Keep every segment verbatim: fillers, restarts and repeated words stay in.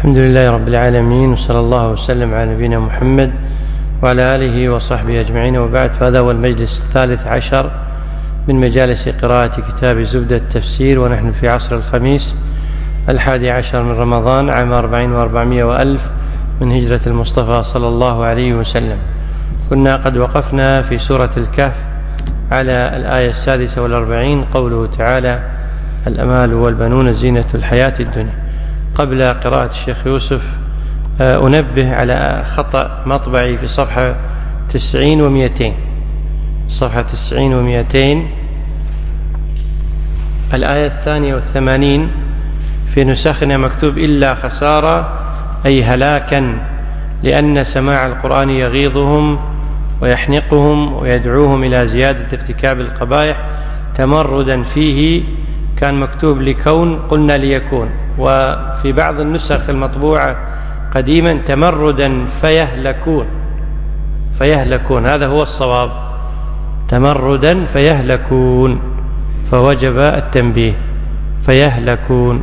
الحمد لله رب العالمين، وصلى الله وسلم على نبينا محمد وعلى آله وصحبه أجمعين، وبعد. فهذا هو المجلس الثالث عشر من مجالس قراءة كتاب زبدة التفسير، ونحن في عصر الخميس الحادي عشر من رمضان عام أربعين وأربعمائة وألف من هجرة المصطفى صلى الله عليه وسلم. كنا قد وقفنا في سورة الكهف على الآية السادسة والأربعين، قوله تعالى: الأمال والبنون زينة الحياة الدنيا. قبل قراءة الشيخ يوسف أنبه على خطأ مطبعي في صفحة تسعين ومئتين صفحة تسعين ومئتين الآية الثانية والثمانين في نسخنا مكتوب: إلا خسارة، أي هلاكا، لأن سماع القرآن يغيظهم ويحنقهم ويدعوهم إلى زيادة ارتكاب القبائح تمردا فيه. كان مكتوب لكون، قلنا ليكون. وفي بعض النسخ المطبوعة قديما تمردا فيهلكون فيهلكون هذا هو الصواب، تمردا فيهلكون، فوجب التنبيه، فيهلكون.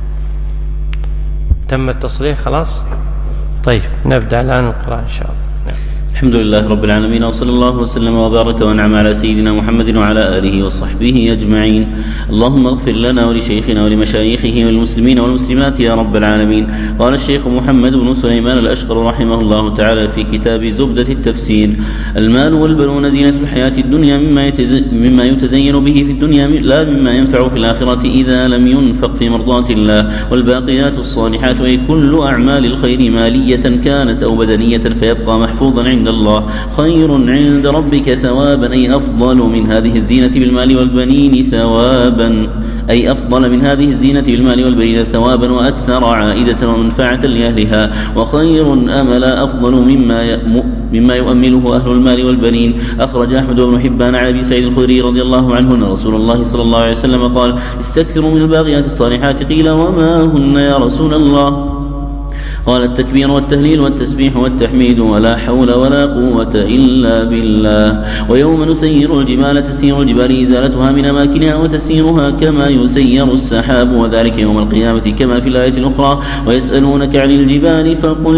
تم التصريح خلاص؟ طيب نبدأ الآن القراءة إن شاء الله. الحمد لله رب العالمين، وصلى الله وسلم وبارك وانعم على سيدنا محمد وعلى آله وصحبه أجمعين. اللهم اغفر لنا ولشيخنا ولمشايخه والمسلمين والمسلمات يا رب العالمين. قال الشيخ محمد بن سليمان الأشقر رحمه الله تعالى في كتاب زبدة التفسير: المال والبنون زينة الحياة الدنيا، مما, مما يتزين به في الدنيا لا مما ينفع في الآخرة إذا لم ينفق في مرضاة الله. والباقيات الصالحات، أي كل أعمال الخير مالية كانت أو بدنية، فيبقى محفوظا عند الله، خير عند ربك ثوابا، أي أفضل من هذه الزينة بالمال والبنين ثوابا أي أفضل من هذه الزينة بالمال والبنين ثوابا، وأكثر عائدة ومنفعة لأهلها، وخير أملا أفضل مما مما يؤمله أهل المال والبنين. أخرج أحمد بن حبان عن أبي سعيد الخدري رضي الله عنه أن رسول الله صلى الله عليه وسلم قال: استكثروا من الباقيات الصالحات. قيل: وما هن يا رسول الله؟ قال: التكبير والتهليل والتسبيح والتحميد، ولا حول ولا قوة إلا بالله. ويوم نسير الجبال، تسير الجبال إزالتها من أماكنها وتسيرها كما يسير السحاب، وذلك يوم القيامة كما في الآية الأخرى: ويسألونك عن الجبال فقل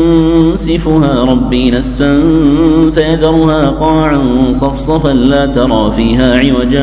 ينسفها ربي نسفا فيذرها قاعا صفصفا لا ترى فيها عوجا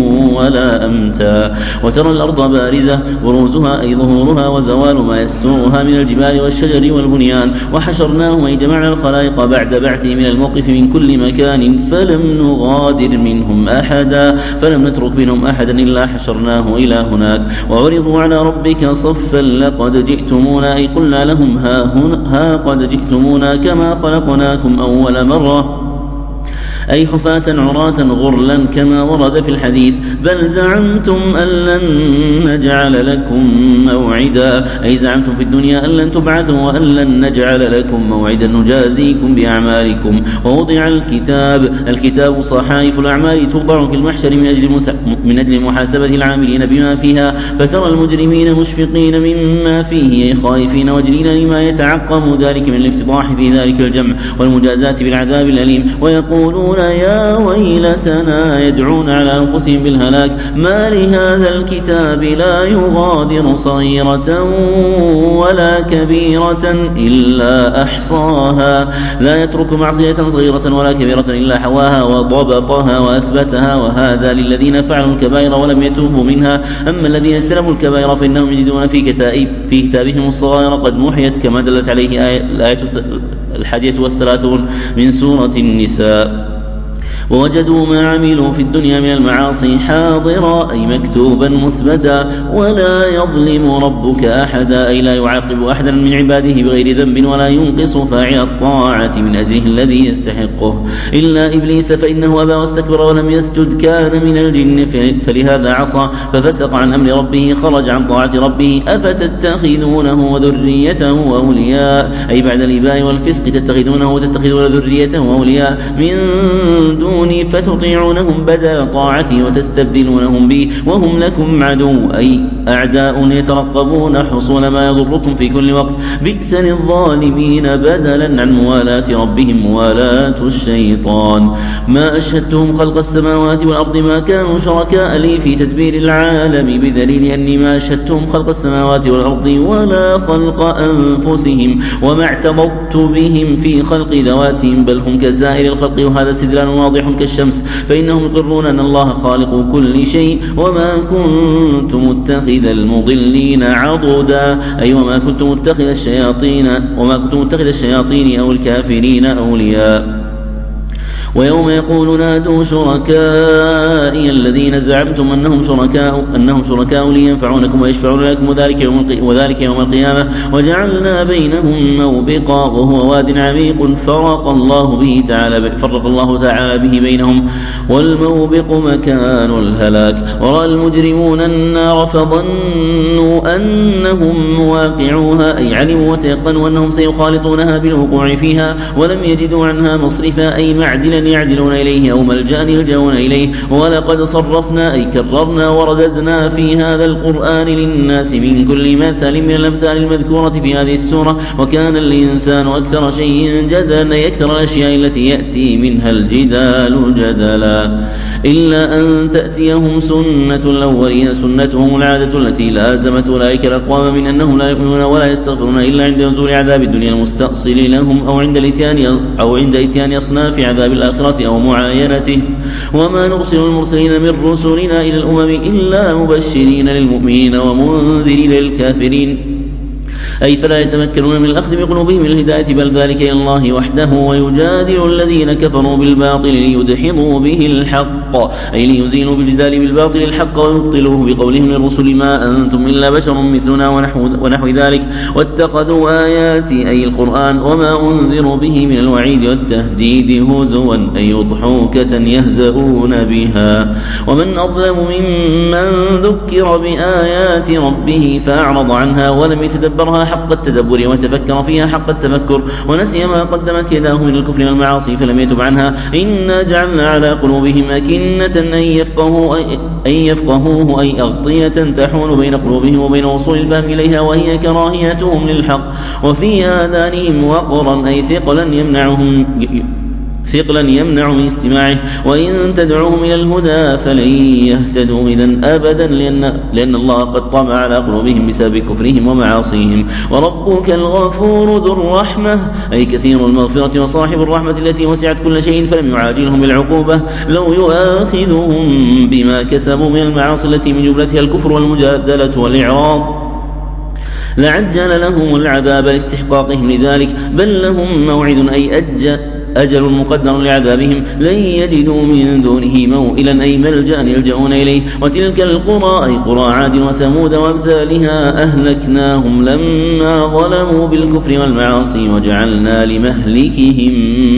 ولا أمتا. وترى الأرض بارزة، بروزها أي ظهورها وزوال ما يسترها من الجبال والشجر والبنيان. وحشرناهم، أي جمعنا الخلائق بعد بعثه من الموقف من كل مكان، فلم نغادر منهم أحدا، فلم نترك منهم أحدا إلا حشرناه إلى هناك. وعرضوا على ربك صفا لقد جئتمونا، أي قلنا لهم ها, هنا ها قد جئتمونا كما خلقناكم أول مرة، أي حفاة عراة غرلا كما ورد في الحديث: بل زعمتم أن لن نجعل لكم موعدا، أي زعمتم في الدنيا أن لن تبعثوا وأن لن نجعل لكم موعدا نجازيكم بأعمالكم. ووضع الكتاب، الكتاب صحائف الأعمال توضع في المحشر من أجل, من أجل محاسبة العاملين بما فيها، فترى المجرمين مشفقين مما فيه، أي خائفين وجلين لما يتعقب ذلك من الافتضاح في ذلك الجمع والمجازات بالعذاب الأليم. ويقولون: يا ويلتنا، يدعون على أنفسهم بالهلاك: ما لهذا الكتاب لا يغادر صغيرة ولا كبيرة إلا أحصاها، لا يترك معصية صغيرة ولا كبيرة إلا حواها وضبطها وأثبتها. وهذا للذين فعلوا الكبائر ولم يتوبوا منها. أما الذين اجتنبوا الكبائر فإنهم يجدون في كتائب في كتابهم الصغائر قد محيت، كما دلت عليه آية الآية الحادية والثلاثون من سورة النساء. ووجدوا ما عملوا في الدنيا من المعاصي حاضرا، أي مكتوبا مثبتا. ولا يظلم ربك أحدا، أي لا يعاقب أحدا من عباده بغير ذنب، ولا ينقص فاعل الطاعة من أجله الذي يستحقه، إلا إبليس فإنه أبى واستكبر ولم يسجد، كان من الجن فلهذا عصى ففسق عن أمر ربه، خرج عن طاعة ربه. أفتتخذونه وذريته أولياء، أي بعد الإباء والفسق تتخذونه وتتخذون ذريته أولياء من دوني فتطيعونهم بدل طاعتي وتستبدلونهم بي وهم لكم عدو، أي أعداء يترقبون حصول ما يضركم في كل وقت. بئس للظالمين بدلا عن موالاة ربهم موالاة الشيطان. ما أشهدتهم خلق السماوات والأرض ما كانوا شركاء لي في تدبير العالم، بدليل أني ما أشهدتهم خلق السماوات والأرض ولا خلق أنفسهم وما اعتضدت بهم في خلق ذواتهم، بل هم كسائر الخلق، وهذا استدلال واضح كالشمس، فإنهم يقرون أن الله خالق كل شيء. وما كنت متخذ المضلين عضدا، أي وما كنت متخذ الشياطين وما كنت متخذ الشياطين أو الكافرين أولياء. ويوم يقول نادوا شركائي الذين زعمتم أنهم شركاء أنهم شركاء لي ينفعونكم ويشفعون لكم وذلك يوم وذلك يوم القيامة، وجعلنا بينهم موبقا وهو واد عميق فرق الله به تعالى فرق الله تعالى به بينهم، والموبق مكان الهلاك. ورأى المجرمون النار فظنوا أنهم مواقعوها، أي علموا وتيقنوا أنهم سيخالطونها بالوقوع فيها، ولم يجدوا عنها مصرفا، أي معدلا يعدلون إليه أو ملجأ يلجؤون إليه. ولقد صرفنا أي كررنا ورددنا في هذا القرآن للناس من كل مثل من الأمثال المذكورة في هذه السورة، وكان الإنسان أكثر شيء جدلا، أي أكثر الأشياء التي يأتي منها الجدال جدلا، إلا أن تأتيهم سنة الأولين، سنتهم العادة التي لازمت أولئك الأقوام من أنهم لا يؤمنون ولا يستغفرون إلا عند نزول عذاب الدنيا المستأصل لهم، أو عند الإتيان أو عند إتيان أصناف عذاب الآخرة أو معاينته. وما نرسل المرسلين من رسلنا إلى الأمم إلا مبشرين للمؤمنين ومنذرين للكافرين، أي فلا يتمكنون من الأخذ بقلوبهم الهداية، بل ذلك إلى الله وحده. ويجادل الذين كفروا بالباطل ليدحضوا به الحق، أي ليزيلوا بالجدال بالباطل الحق ويبطلوه بقولهم للرسل ما أنتم إلا بشر مثلنا ونحو, ونحو ذلك، واتخذوا آياتي أي القرآن وما أنذروا به من الوعيد والتهديد هزوا، أي ضحوكة يهزؤون بها. ومن أظلم ممن ذكر بآيات ربه فأعرض عنها ولم يتدبرها حق التدبر وتفكر فيها حق التفكر، ونسي ما قدمت يداه من الكفر والمعاصي فلم يتب عنها. إنا جعلنا على قلوبهم أكنة أن يفقهوا أن يفقهوه، أي أغطية تحول بين قلوبهم وبين وصول الفهم إليها، وهي كراهيتهم للحق. وفي آذانهم وقرا، أي ثقلا يمنعهم ثقلا يمنع من استماعه، وإن تدعوهم إلى الهدى فلن يهتدوا إذن أبدا، لأن, لأن الله قد طبع على قلوبهم بسبب كفرهم ومعاصيهم. وربك الغفور ذو الرحمة، أي كثير المغفرة وصاحب الرحمة التي وسعت كل شيء، فلم يعاجلهم بالعقوبة لو يؤاخذهم بما كسبوا من المعاصي التي من جملتها الكفر والمجادلة والإعراض لعجل لهم العذاب لاستحقاقهم لذلك، بل لهم موعد أي أجل أجل مقدر لعذابهم لن يجدوا من دونه موئلا، أي ملجأ يلجؤون إليه. وتلك القرى، أي قرى عاد وثمود وأمثالها، أهلكناهم لما ظلموا بالكفر والمعاصي وجعلنا لمهلكهم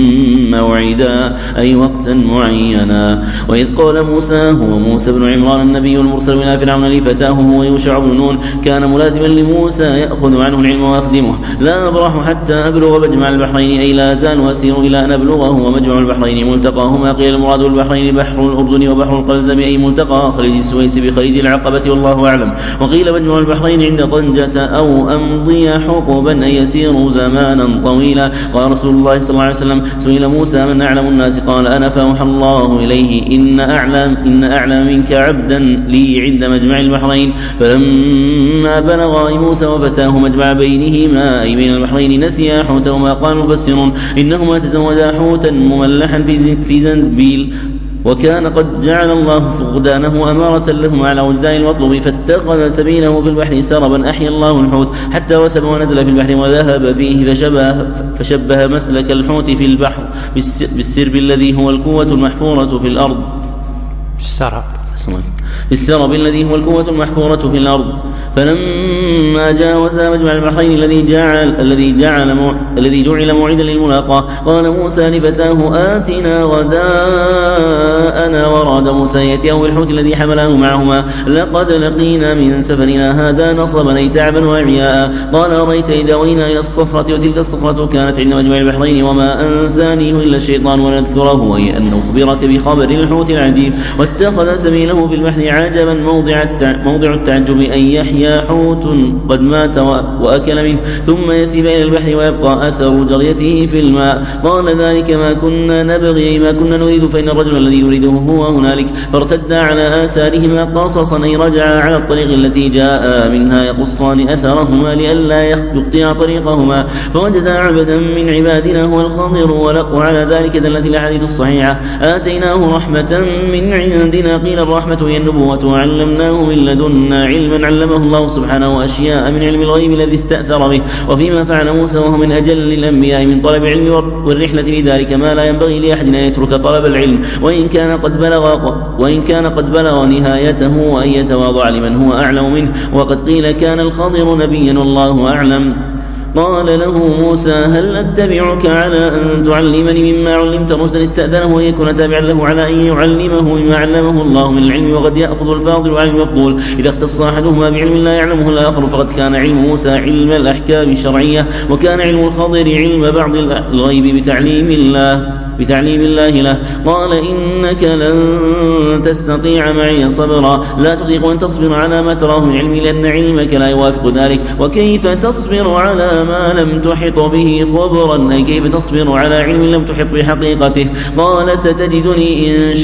موعدا، أي وقتا معينا. وإذ قال موسى، هو موسى بن عمران النبي المرسل إلى فرعون لفتاه هو يوشع بن نون، كان ملازما لموسى يأخذ عنه العلم ويخدمه. لا أبرح حتى أبلغ مجمع البحرين، أي لا أزال وأسير إلى أن أبلغه، ومجمع البحرين ملتقاهما، قيل المراد البحرين بحر الأردن وبحر القلزم، أي ملتقى خليج السويس بخليج العقبة، والله أعلم. وقيل مجمع البحرين عند طنجة أو أمضي حقبا، أي يسير زمانا طويلا. قال رسول الله صلى الله عليه وسلم: سئل موسى من أعلم الناس؟ قال أنا، فأوحى الله إليه إن أعلم إن أعلم منك عبدا لي عند مجمع البحرين. فلما بلغ موسى وفتاه مجمع بينهما، أي بين البحرين، نسيا حوتهما. قال المفسرون إنهما تزوجا حوتا مملحا في زنبيل، وكان قد جعل الله فقدانه أمارة لهما على وجدان المطلوب، فاتخذ سبيله في البحر سربا، أحيا الله الحوت حتى وثب ونزل في البحر وذهب فيه، فشبه, فشبه مسلك الحوت في البحر بالسرب الذي هو القوة المحفورة في الأرض. السرب في السرب الذي هو القوة المحفورة في الأرض. فلما جاوزا مجمع البحرين الذي جعل الذي جعل مو... الذي جعل موعدا للملاقاة قال موسى لفتاه آتنا غداءنا وراد موسى يأتيه بالحوت الذي حمله معهما لقد لقينا من سفرنا هذا نصبا أي تعبا وإعياء. قال أريت إذا وينا إلى الصفرة وتلك الصفرة كانت عند مجمع البحرين وما أنسانيه إلا الشيطان ونذكره أي أن أخبرك بخبر الحوت العجيب واتخذ سبيله في البحر عجبا موضع موضع التعجب أن يحيى حوت قد مات وأكل منه ثم يثب إلى البحر ويبقى أثر جريته في الماء. قال ذلك ما كنا نبغي ما كنا نريد فإن الرجل الذي يريده هو هنالك فارتدا على آثارهما قصصا أي رجع على الطريق التي جاء منها يقصان أثرهما لئلا يخطئ طريقهما فوجد عبدا من عبادنا هو الخضر وعلى ذلك دلت الأحاديث الصحيحة. آتيناه رحمة من عندنا قيل الرحمة هي النبوة وعلمناه من لدنا علما علمه الله سبحانه أشياء من علم الغيب الذي استأثر به وفيما فعل موسى وهو من أجل الأنبياء من طلب العلم والرحلة لذلك ما لا ينبغي لأحد أن يترك طلب العلم وإن كان قد بلغ وإن كان قد بلغ نهايته وأن يتواضع لمن هو أعلم منه. وقد قيل كان الخضر نبيا والله أعلم. قال له موسى هل أتبعك على أن تعلمني مما علمت رشدا استأذنه وأن يكون تابعا له على أن يعلمه مما علمه الله من العلم. وقد يأخذ الفاضل عن المفضول إذا اختص أحدهما بعلم لا يعلمه الآخر فقد كان علم موسى علم الأحكام الشرعية وكان علم الخضر علم بعض الغيب بتعليم الله بتعليم الله له. قال إنك لن تستطيع معي صبرا لا تطيق أن تصبر على ما تراه من علمي لأن علمك لا يوافق ذلك وكيف تصبر على ما لم تحط به خبرا أي كيف تصبر على علم لم تحط بحقيقته. قال ستجدني إن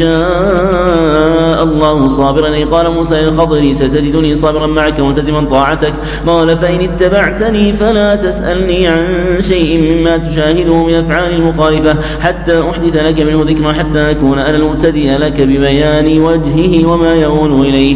شاء الله صابرا أي قال موسى للخضر ستجدني صابرا معك ملتزما طاعتك. قال فإن اتبعتني فلا تسألني عن شيء مما تشاهده من أفعال المخالفة حتى أحدث لك منه ذكرا حتى أكون أنا المبتدئ لك ببيان وجهه وما يؤول إليه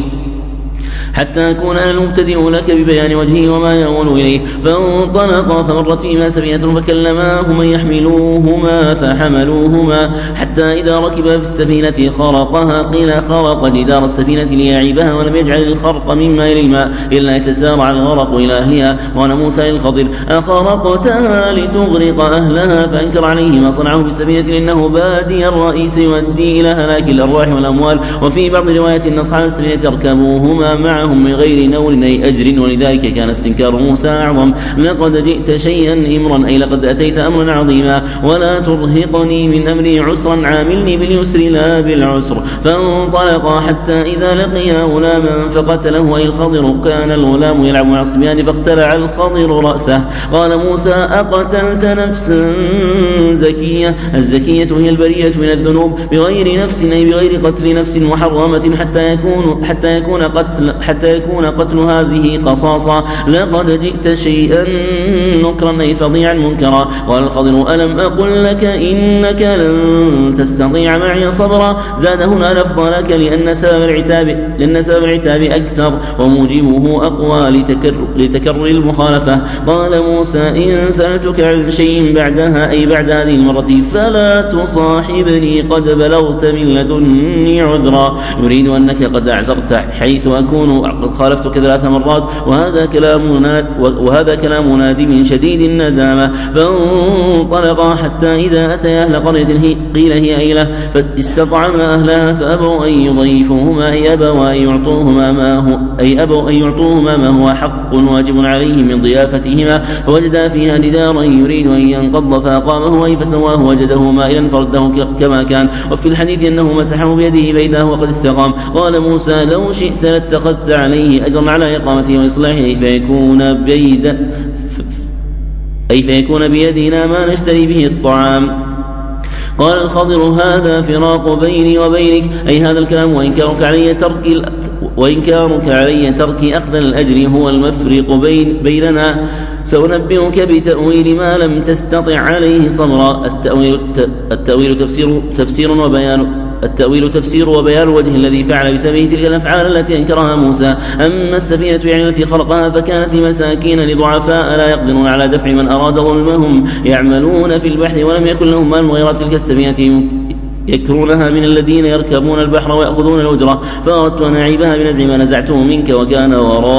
حتى أكون أنا المبتدئ لك ببيان وجهه وما يؤول إليه. فانطلقا فمرت بهما سفينة فكلماهما يحملوهما فحملوهما حتى إذا ركب في السفينة خرقها قيل خرق جدار السفينة ليعيبها ولم يجعل الخرق مما إلى الماء إلا يتسارع الغرق إلى أهلها. وأنا موسى للخضر أخرقتها لتغرق أهلها فأنكر عليه ما صنعه بالسفينة لأنه بادي الرئيس يؤدي إلى هلاك الأرواح والأموال. وفي بعض روايات أن أصحاب السفينة يركبوهما معهم من غير نول أي أجر ولذلك كان استنكار موسى أعظم. لقد جئت شيئا إمرا أي لقد أتيت أمرا عظيما ولا ترهقني من أمري عسرا عاملني باليسر لا بالعسر. فانطلقا حتى إذا لقيا غلاما فقتله أي الخضر كان الغلام يلعب مع الصبيان فاقتلع الخضر رأسه. قال موسى أقتلت نفسا زكية الزكية هي البرية من الذنوب بغير نفس أي بغير قتل نفس محرمة حتى يكون حتى يكون قتل حتى يكون قتل هذه قصاصا. لقد جئت شيئا نكرا أي فظيعا منكرا. قال الخضر ألم أقل لك إنك لن تستطيع معي صبرا. زاد هنا لفظ لك لأن سبب العتاب لأن سبب العتاب أكثر وموجبه أقوى لتكرر, لتكرر المخالفة. قال موسى إن سألتك عن شيء بعدها أي بعد هذه المرة فلا تصاحبني قد بلغت من لدني عذرا. يريد أنك قد أعذرت حيث أكون قد خالفتك ثلاث مرات وهذا كلام ناد وهذا كلام نادم شديد الندامة. فانطلقا حتى إذا أتيا أهل قرية قيل هي أيلة فاستطعما أهلها فأبوا أن يضيفوهما أي أبوا أن يعطوهما ما هو أي أبوا أن يعطوهما ما هو حق واجب عليهم من ضيافتهما. فوجدا فيها جدارا يريد أن ينقض فأقامه أي فسواه وجده مائلا فرده كما كان. وفي الحديث أنه مسحه بيده فإذا هو قد استقام. قال موسى لو شئت لاتخذت عليه أجرا على إقامته وإصلاحه فيكون بيد أي فيكون بيدنا ما نشتري به الطعام. قال الخضر هذا فراق بيني وبينك أي هذا الكلام وإنكارك علي ترك وإنكارك علي ترك أخذ الأجر هو المفرق بين بيننا. سأنبئك بتأويل ما لم تستطع عليه صبرا. التأويل, التأويل تفسير, تفسير وبيان التأويل تفسير وبيان الوجه الذي فعل بسببه تلك الأفعال التي أنكرها موسى. أما السفينة يعني التي خلقها فكانت لمساكين لضعفاء لا يقدرون على دفع من أراد ظلمهم يعملون في البحر ولم يكن لهم مال غير تلك السفينة يكرونها من الذين يركبون البحر ويأخذون الأجرة، فأردت أن أعيبها بنزع ما نزعته منك، وكان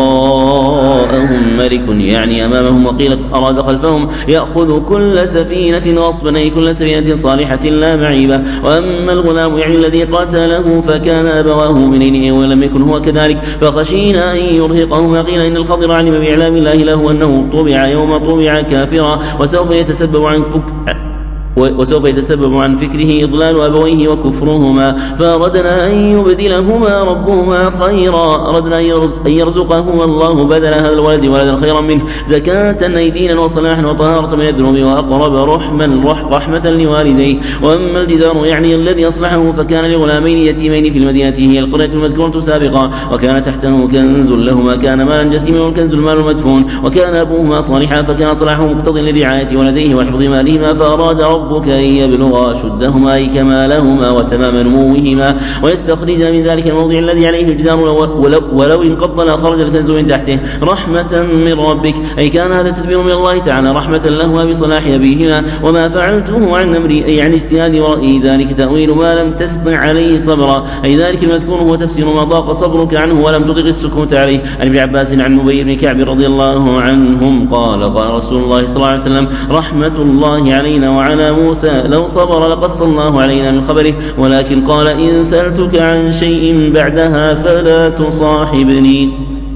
وراءهم ملك يعني أمامهم، وقيل أراد خلفهم يأخذ كل سفينة غصبا، أي كل سفينة صالحة لا معيبة. وأما الغلام يعني الذي قاتله فكان أبواه منين ولم يكن هو كذلك، فخشينا أن يرهقهما. قيل إن الخضر علم بإعلام الله له أنه طبع يوم طبع كافرا، وسوف يتسبب عن فك وسوف يتسبب عن فكره إضلال أبويه وكفرهما، فأردنا أن يبدلهما ربهما خيرا، أردنا أن يرزقهما الله بدل هذا الولد ولدا خيرا منه، زكاة أي دينا وصلاحا وطهارة من الذنوب، وأقرب رحما رحمة لوالديه. وأما الجدار يعني الذي أصلحه فكان لغلامين يتيمين في المدينة، هي القرية المذكورة سابقا، وكان تحته كنز لهما، كان مالا جسيما والكنز المال المدفون، وكان أبوهما صالحا فكان صلاحه مقتضي لرعاية ولديه وحفظ مالهما، فأراد ربك أن يبلغا شدهما أي كمالهما وتمام نموهما، ويستخرج من ذلك الموضع الذي عليه الجدار، ولو, ولو انقض لخرج الكنز من تحته رحمة من ربك، أي كان هذا التدبير من الله تعالى رحمة لهما بصلاح أبيهما. وما فعلته عن أمري أي عن اجتهاد ورأيي، ذلك تأويل ما لم تستطع عليه صبرا، أي ذلك المذكور هو تفسير ما ضاق صبرك عنه ولم تطق السكوت عليه. عن ابن عباس عن نبي بن كعب رضي الله عنهم قال قال رسول الله صلى الله عليه وسلم: رحمة الله علينا وعلى موسى لو صبر لقص الله علينا من خبره، ولكن قال: إن سألتك عن شيء بعدها فلا تصاحبني.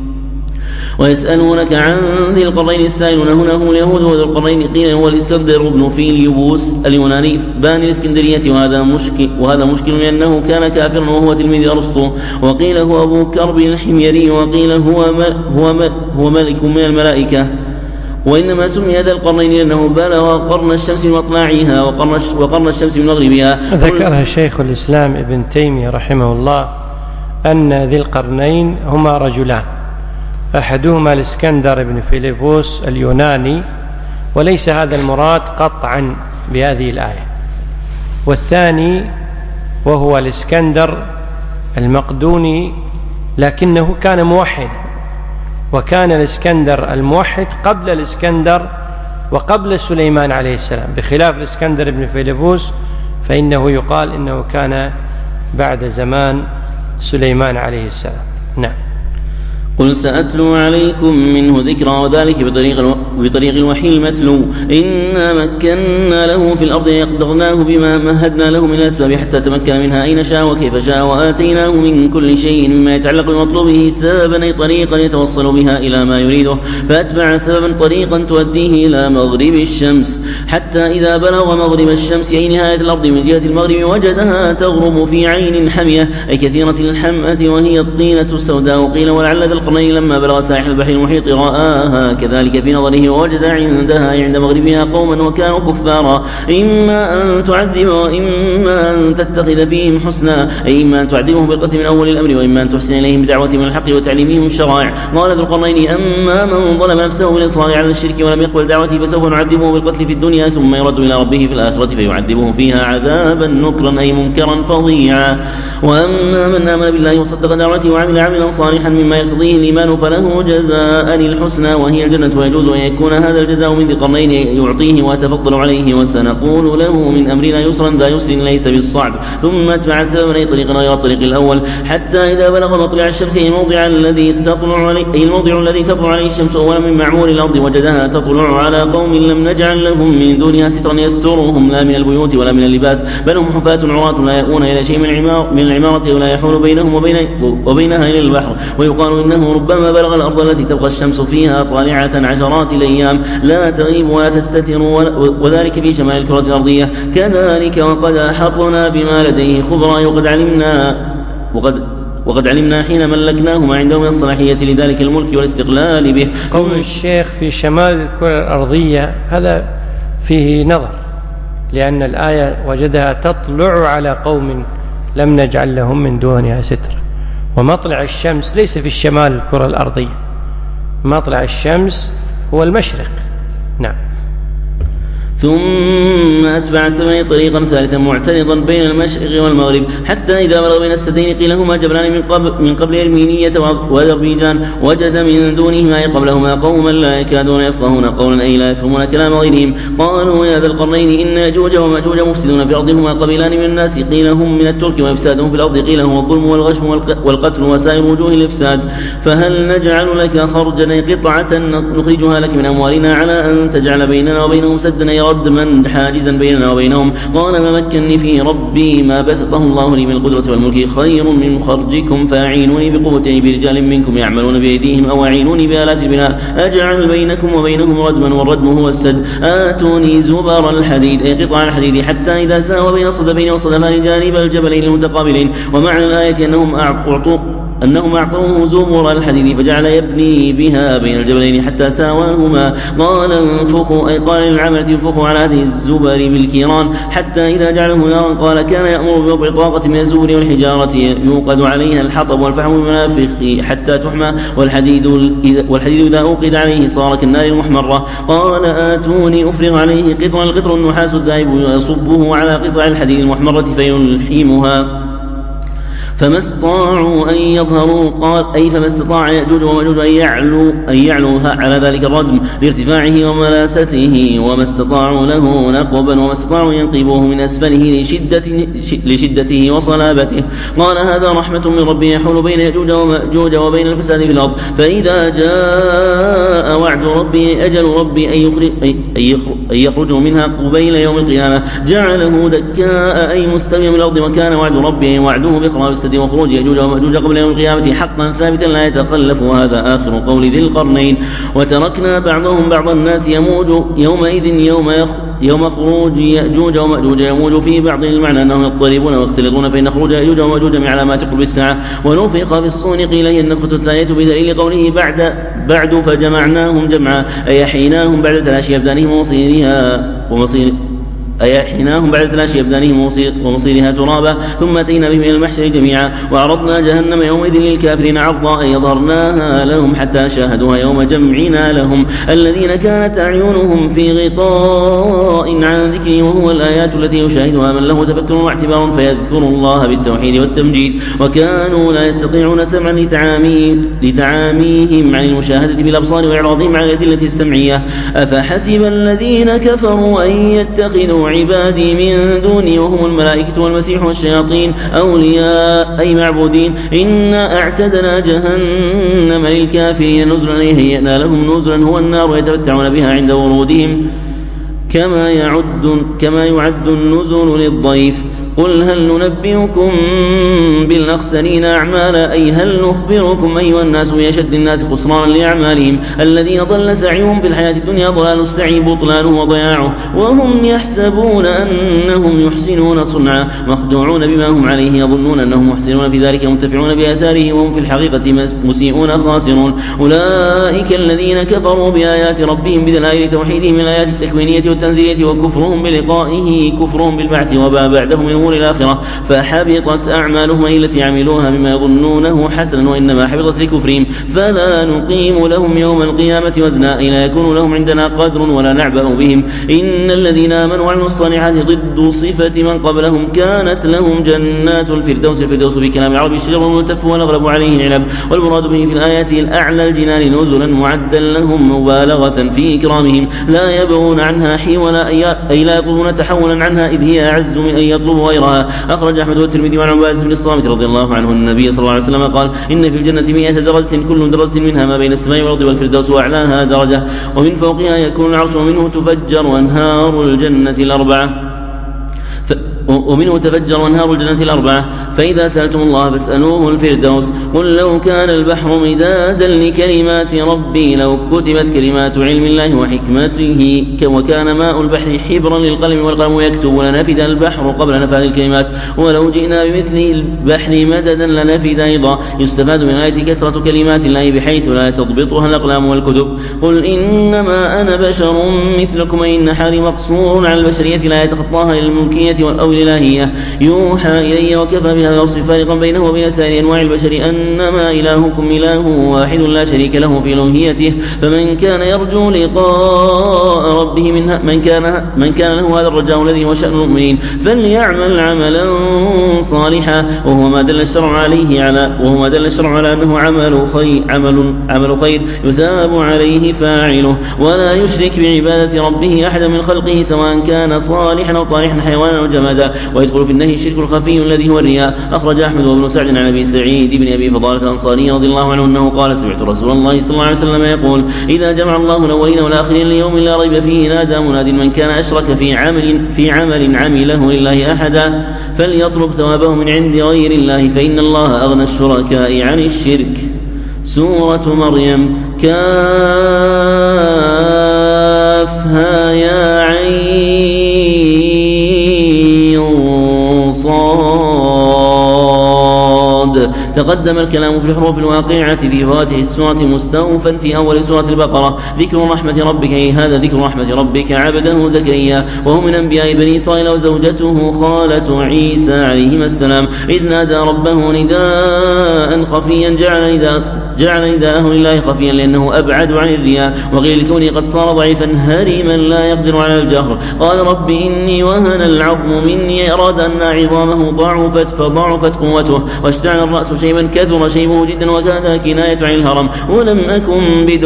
ويسألونك عن ذي القرنين، السائلون هنا هم اليهود، وذو القرنين قيل هو الإسكندر بن فيليبوس اليوناني باني الإسكندرية، وهذا مشكل وهذا مشكل لأنه كان كافرا وهو تلميذ أرسطو، وقيل هو أبو كرب الحميري، وقيل هو مل هو مل هو ملك من الملائكة. وإنما سمي هذا القرنين لأنه بلغ قرن الشمس من مطلعها وقرن, وقرن الشمس من مغربها. ذكرها شيخ الإسلام ابن تيمية رحمه الله أن ذي القرنين هما رجلان، أحدهما الإسكندر بن فيليبوس اليوناني، وليس هذا المراد قطعا بهذه الآية، والثاني وهو الإسكندر المقدوني، لكنه كان موحد، وكان الإسكندر الموحد قبل الإسكندر وقبل سليمان عليه السلام، بخلاف الإسكندر بن فيليبوس فإنه يقال إنه كان بعد زمان سليمان عليه السلام. نعم. قل سأتلو عليكم منه ذكرا، وذلك بطريق, بطريق الوحي المتلو. إنا مكنا له في الأرض يقدرناه بما مهدنا له من الأسباب حتى تمكن منها أين شاء وكيف شاء، وآتيناه من كل شيء مما يتعلق بمطلوبه سببا أي طريقا يتوصل بها إلى ما يريده، فأتبع سببا طريقا تؤديه إلى مغرب الشمس، حتى إذا بلغ مغرب الشمس أي نهاية الأرض من جهة المغرب وجدها تغرب في عين حمية أي كثيرة الحمأة وهي الطينة السوداء. وقيل ولعل ذا القرنين لما بلغ ساحل البحر المحيط رآها كذلك في نظره، ووجد عندها عند مغربها قوما وكانوا كفارا، إما أن تعذب وإما أن تتخذ فيهم حسنا، أي إما أن تعذبهم بالقتل من أول الأمر، وإما أن تحسن إليهم بدعوتهم الحق وتعليمهم الشرائع. قال ذو القرنين: أما من ظلم نفسه بالإصرار على الشرك ولم يقبل دعوته فسوف نعذبه بالقتل في الدنيا ثم يرد إلى ربه في الآخرة فيعذبه فيها عذابا نكرا أي منكرا فظيعا. وأما من آمن بالله وصدق دعوته وعمل عملا صالحا مما يقتضيه الإيمان فله جزاء الحسنى وهي الجنة، ويجوز أن يكون هذا الجزاء من ذي القرنين يعطيه ويتفضل عليه، وسنقول له من أمرنا يسرا ذا يسر ليس بالصعب، ثم اتبع سببا أي طريقا غير الطريق الأول حتى إذا بلغ مطلع الشمس أي الموضع الذي تطلع عليه أي الموضع الذي تطلع عليه الشمس أولا من معمور الأرض وجدها تطلع على قوم لم نجعل لهم من دونها سترا يسترهم لا من البيوت ولا من اللباس، بل هم حفاة عراة لا يأوون إلى شيء من العمارة من العمارة ولا يحول بينهم وبين وبينها إلى البحر. ويقال إنه ربما بلغ الأرض التي تبقى الشمس فيها طالعة عشرات الأيام لا تغيب ولا تستتر، وذلك في شمال الكرة الأرضية. كذلك وقد أحطنا بما لديه خبرا، وقد علمنا وقد وقد علمنا حين ملكناه ما عنده من الصلاحية لذلك الملك والاستقلال به. قول الشيخ في شمال الكرة الأرضية هذا فيه نظر، لأن الآية وجدها تطلع على قوم لم نجعل لهم من دونها ستر، ومطلع الشمس ليس في الشمال الكرة الأرضية، مطلع الشمس هو المشرق. نعم. ثم أتبع السماء طريقا ثالثا معترضا بين المشرق والمغرب حتى إذا بلغ بين السدين قيل هما جبلان من قبل, من قبل المينية وأذربيجان وجد من دونهما قبلهما قوما لا يكادون يفقهون قولا أي لا يفهمون كلام غيرهم قالوا يا ذا القرنين إن يأجوج ومأجوج مفسدون في الأرض هما قبيلان من الناس قيل هم من الترك وإفسادهم في الأرض قيل هو الظلم والغشم والقتل وسائر وجوه الإفساد فهل نجعل لك خرجا قطعة نخرجها لك من أموالنا على أن تجعل بيننا وبينهم سدا ردما حاجزا بيننا وبينهم قال ما مكنني فيه ربي ما بسطه الله لي من القدرة والملك خير من خرجكم فأعينوني بقوتي برجال منكم يعملون بأيديهم أو أعينوني بآلات البناء أجعل بينكم وبينهم ردما والردم هو السد آتوني زبر الحديد أي قطع الحديد حتى إذا ساوى بين الصدفين والصدفان جانب الجبلين المتقابلين ومعنى الآية أنهم أعطوا أنهم أعطوه زبر الحديد فجعل يبني بها بين الجبلين حتى ساواهما قال انفخوا أي قال للعملة انفخوا على هذه الزبر بالكيران حتى إذا جعله نارا قال كان يأمر بوضع طاقة من الزبر والحجارة يوقد عليها الحطب والفحم المنافخ حتى تحمى والحديد, والحديد إذا أوقد عليه صار كالنار المحمرة قال آتوني أفرغ عليه قطرا القطر النحاس الذائب يصبه على قطع الحديد المحمرة فيلحمها فما استطاعوا أن يظهروا قال أي فما استطاع يأجوج ومأجوج أن يعلوا, أن يعلوا على ذلك الردم لارتفاعه وملاسته وما استطاعوا له نقبا وما استطاعوا ينقبوه من أسفله لشدة لشدته وصلابته قال هذا رحمة من ربي يحول بين يأجوج ومأجوج وبين الفساد في الأرض فإذا جاء وعد ربي أجل ربي أن يخرج أن يخرجوا منها قبيل يوم القيامة جعله دكاء أي مستويا من الأرض وكان وعد ربي وعده بخراب السد وخروج يأجوج ومأجوج قبل يوم القيامة حقا ثابتا لا يتخلف وهذا آخر قول ذي القرنين وتركنا بعضهم بعض الناس يموج يومئذ يوم يخ يوم خروج يأجوج ومأجوج يموج في بعض المعنى أنهم يضطربون ويختلطون فإن خروج يأجوج ومأجوج من علامات قرب الساعة ونفخ في الصور قيل هي النفخة الثانية بدليل قوله بعد بعد فجمعناهم جمعا أي حيناهم بعد تلاشي أبدانهم ومصيرها ومصير أي حيناهم بعد تلاشي أبدانهم ومصيرها ترابا ثم أتينا بهم إلى المحشر جميعا وعرضنا جهنم يومئذ للكافرين عرضا أي ظهرناها لهم حتى شاهدوها يوم جمعنا لهم الذين كانت أعينهم في غطاء عن ذكري وهو الآيات التي يشاهدها من له تفكر واعتبار فيذكر الله بالتوحيد والتمجيد وكانوا لا يستطيعون سمعا لتعامي لتعاميهم عن المشاهدة بالأبصار وإعراضهم عن الأدلة السمعية أفحسب الذين كفروا أن يتخذوا عبادي من دوني وهم الملائكة والمسيح والشياطين أولياء أي معبودين إنا أعتدنا جهنم للكافرين نزلا هيئنا لهم نزلا هو النار يتمتعون بها عند ورودهم كما يعد كما يعد النزل للضيف قل هل ننبئكم بالأخسرين أعمالا أي هل نخبركم أيها الناس بأشد الناس خسرانا لأعمالهم الذين ضل سعيهم في الحياة الدنيا ضلال السعي بطلانه وضياعه وهم يحسبون أنهم يحسنون صنعا مخدوعون بما هم عليه يظنون أنهم محسنون في ذلك منتفعون بآثاره وهم في الحقيقة مسيئون خاسرون أولئك الذين كفروا بآيات ربهم بدلائل توحيدهم من الآيات التكوينية والتنزيلية وكفرهم بلقائه كفرهم بالبعث وما بعدهم من الآخرة فحبطت أعمالهم أي التي عملوها مما يظنونه حسنا وإنما حبطت لكفرهم فلا نقيم لهم يوم القيامة وزنا لا يكون لهم عندنا قدر ولا نعبأ بهم إن الذين آمنوا وعملوا الصالحات ضد صفة من قبلهم كانت لهم جنات الفردوس الفردوس في كلام العرب الشجر الملتف والأغلب عليه العنب والمراد به في الآيات الأعلى الجنان نزلا معدا لهم مبالغة في إكرامهم لا يبغون عنها حولا أي لا يطلبون تحولا عنها إذ هي أعز من أن يطلبوا غيرها أخرج أحمد والترمذي وعن عبادة بن الصامت رضي الله عنه النبي صلى الله عليه وسلم قال إن في الجنة مئة درجة كل درجة منها ما بين السماء والأرض والفردوس وأعلاها درجة ومن فوقها يكون العرش ومنه تفجر أنهار الجنة الأربعة ف... ومنه تفجر أنهار الجنة الأربعة فإذا سألتم الله فاسألوه الفردوس قل لو كان البحر مدادا لكلمات ربي لو كتبت كلمات علم الله وحكمته وكان ماء البحر حبرا للقلم والقلم يكتب لنفد البحر قبل نفاذ الكلمات ولو جئنا بمثل البحر مددا لنفد أيضا يستفاد من آية كثرة كلمات الله بحيث لا تضبطها الأقلام والكتب قل إنما أنا بشر مثلكم إن حالي مقصور على البشرية لا يتخطاها إلى الملكية أو الإلهية يوحى إلي وكفى بهذا الوصف فارقا بينه وبين سائر أنواع البشر أنما إلهكم إله واحد لا شريك له في ألوهيته. فمن كان يرجو لقاء ربه من من كان من كان له هذا الرجاء الذي هو شأن المؤمنين فليعمل عملا صالحا وهو ما دل الشرع عليه على وهو ما دل الشرع على أنه عمل خير عمل عمل خير يثاب عليه فاعله ولا يشرك بعبادة ربه أحدا من خلقه سواء كان صالحا أو طالحا حيوانا أو جمادا. ويدخل في النهي الشرك الخفي الذي هو الرياء. أخرج أحمد وابن سعد عن أبي سعيد بن أبي فضالة الأنصاري رضي الله عنه أنه قال سمعت رسول الله صلى الله عليه وسلم يقول إذا جمع الله الأولين والآخرين ليوم لا ريب فيه نادى مناد من كان أشرك في عمل في عمل عمله لله أحدا فليطلب ثوابه من عند غير الله فإن الله أغنى الشركاء عن الشرك. سورة مريم. كافها يا عين صاد. تقدم الكلام في الحروف الواقعة في فواتح السورة مستوفا في أول سورة البقرة. ذكر رحمة ربك أي هذا ذكر رحمة ربك عبده زكريا وهو من أنبياء بني إسرائيل وزوجته خالة عيسى عليهما السلام إذ نادى ربه نداء خفيا جعل نداء جعل نداءه لله خفيا لأنه أبعد عن الرياء وقيل لكونه قد صار ضعيفا هرما لا يقدر على الجهر. قال رب إني وهن العظم مني أراد أن عظامه ضعفت فضعفت قوته واشتعل الرأس شيبا كثر شيبه جدا وكان كناية عن الهرم ولم أكن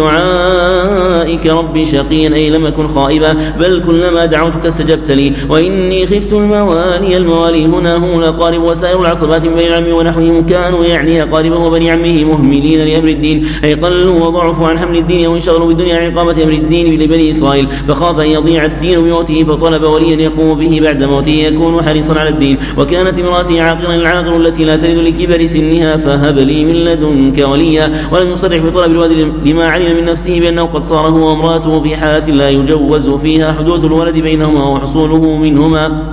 بدعائك ربي شقيا أي لم أكن خائبا بل كلما دعوتك استجبت لي وإني خفت الموالي. الموالي هنا هم الأقارب وسائر العصبات من بين العم ونحوهم كانوا يعني أقاربه وبني عمه مهملين لأمر الدين أي قلوا وضعفوا عن حمل الدين وانشغلوا بالدنيا عن إقامة أمر الدين لبني إسرائيل فخاف أن يضيع الدين بموته فطلب وليا يقوم به بعد موته يكون حريصا على الدين. وكانت امرأتي عاقرا العاقر التي لا تلد لكبر سنها فهب لي من لدنك وليا ولم يصرح بطلب الولد لما علم من نفسه بأنه قد صار هو وامرأته في حالة لا يجوز فيها حدوث الولد بينهما وحصوله منهما.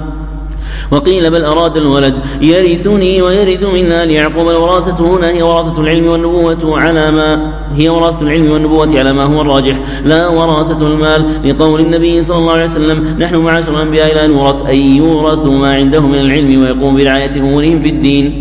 وقيل بل أراد الولد يرثني ويرث من آل يعقوب. الوراثة هنا هي وراثة العلم والنبوة على ما هي وراثة العلم والنبوة على ما هو الراجح لا وراثة المال لقول النبي صلى الله عليه وسلم نحن معاشر الأنبياء لا نورث أي يورث ما عندهم من العلم ويقوم برعاية أمورهم في الدين.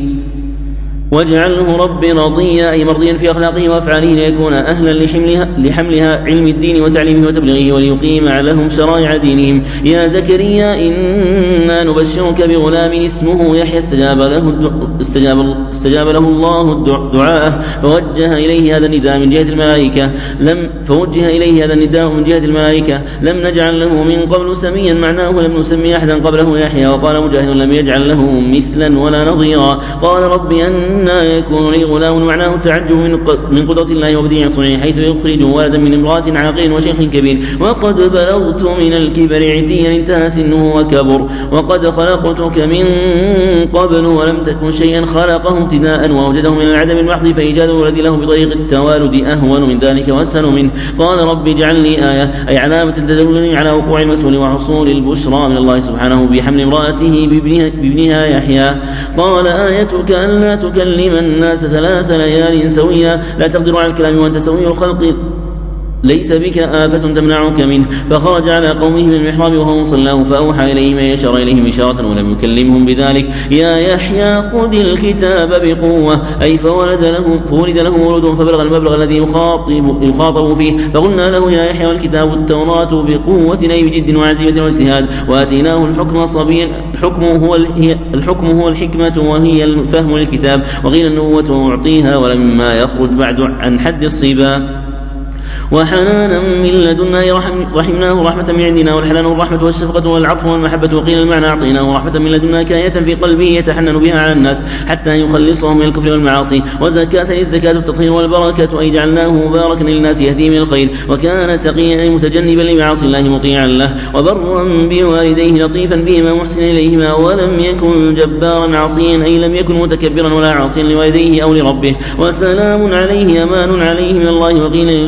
واجعله رب رضيا أي مرضيا في أخلاقه وأفعاله ليكون أهلا لحملها, لحملها علم الدين وتعليمه وتبليغه وليقيم لهم شرائع دينهم. يا زكريا إنا نبشرك بغلام اسمه يحيى استجاب له استجاب, استجاب له الله دعاءه فوجه إليه هذا النداء من جهة الملائكة لم فوجه إليه هذا النداء من جهة الملائكة لم نجعل له من قبل سميا معناه لم نسمي أحدا قبله يحيى. وقال مجاهد لم يجعل له مثلا ولا نظيرا. قال رب أن يكون لي غلام معناه التعجب من قدرة الله وبديع صنعه حيث يخرج ولدا من امرأة عاقل وشيخ كبير. وقد بلغت من الكبر عتيا انتهى سنه وكبر وقد خلقتك من قبل ولم تكن شيئا خلقه ابتداء ووجده من العدم المحض فإيجاد ولد له بطريق التوالد أهون من ذلك وأسهل منه. قال رب اجعل لي آية أي علامة تدلني على وقوع المسؤول وحصول البشرى من الله سبحانه بحمل امرأته بابنها يحيى. قال آيتك ألا تكلم الناس ثلاث ليال سويا لا تقدر على الكلام وأنت سوي الخلق ليس بك آفة تمنعك منه. فخرج على قومه من المحراب وهو مصلاه فأوحى إليهم يشر إليهم إشارة ولم يكلمهم بذلك. يا يحيى خذ الكتاب بقوة أي فولد له فولد له ولد فبلغ المبلغ الذي يخاطب يخاطب فيه فقلنا له يا يحيى والكتاب التوراة بقوة أي بجد وعزيمة واجتهاد وآتيناه الحكم صبيا. الحكم هو الحكم هو الحكمة وهي الفهم للكتاب. وقيل النبوة أعطيها ولما يخرج بعد عن حد الصبا. وحنانا من لدنا رحمناه رحمة من عندنا والحنان والرحمة والشفقة والعطف والمحبة. وقيل المعنى أعطيناه رحمة من لدنا كاية في قلبه يتحنن بها على الناس حتى يخلصهم من الكفر والمعاصي. وزكاة للزكاة التطهير والبركة أي جعلناه مباركا للناس يهدي من الخير. وكان تقيا متجنبا لمعاصي الله مطيعا له وبرا بوالديه لطيفا بهما محسنا إليهما ولم يكن جبارا عصيا أي لم يكن متكبرا ولا عاصيا لوالديه أو لربه. وسلام عليه أمان عليه من الله. وقيل يسلم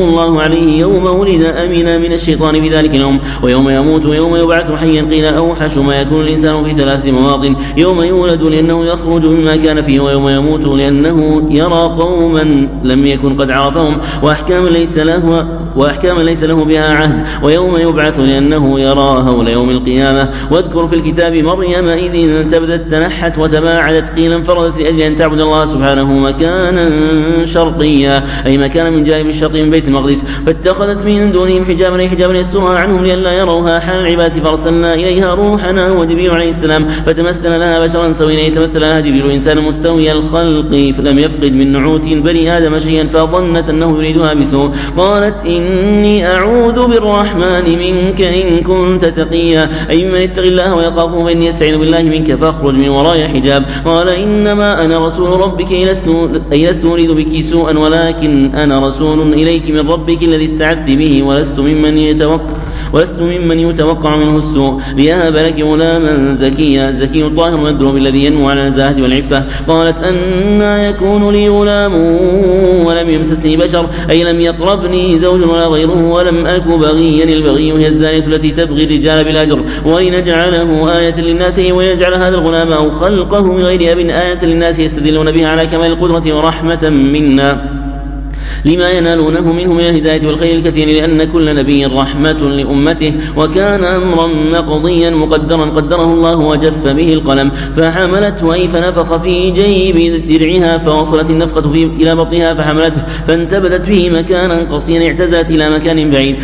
الله عليه يوم ولد أمن من الشيطان في ذلك اليوم، ويوم يموت ويوم يبعث حيا. قيل أوحش ما يكون الإنسان في ثلاث مواطن: يوم يولد لأنه يخرج مما كان فيه، ويوم يموت لأنه يرى قوما لم يكن قد عرفهم وأحكام ليس له وأحكام ليس له بها عهد، ويوم يبعث لأنه يرى هول يوم القيامة. واذكر في الكتاب مريم إذ انتبذت تنحت وتباعدت، قيل انفردت لأجل أن تعبد الله سبحانه مكانا شرقيا، أي مكانا من جانب الشرق من بيت المقدس، فاتخذت من دونهم حجابا أي حجابا يسترها عنهم لئلا يروها حال العبادة، فارسلنا إليها روحنا وجبريل عليه السلام فتمثل لها بشرا سويا، يتمثل لها جبريل إنسان مستوي الخلق فلم يفقد من نعوت بني آدم شيئا، فظنت أنه يريدها بسوء. قالت إني أعوذ بالرحمن منك إن كنت تقيا، أي من يتقي الله ويخافه فإني أستعين بالله منك فاخرج من وراء الحجاب. قال إنما أنا رسول ربك أي لست أريد بك سوءا، ولكن أنا رسول إليك من ربك الذي استعذت به، ولست ممن يتوقع ولست ممن يتوقع منه السوء، ليهب لك غلاما زكيا. الزكي الطاهر المدروب الذي ينمو على النزاهة والعفة. قالت أنى يكون لي غلام ولم يمسسني بشر، أي لم يقربني زوج ولا غيره، ولم أك بغيا. البغي هي الزانية التي تبغي الرجال بالأجر. ولنجعله آية للناس، ويجعل هذا الغلام أو خلقه من غير أب آية للناس يستدلون بها على كمال القدرة ورحمة منا لما ينالونه منه من الهداية والخير الكثير، لأن كل نبي رحمة لأمته، وكان أمرا مقضيا مقدرا قدره الله وجف به القلم. فحملته أي فنفخ في جيب درعها، فوصلت النفخة في إلى بطنها فحملته، فانتبذت به مكانا قصيا، اعتزلت إلى مكان بعيد،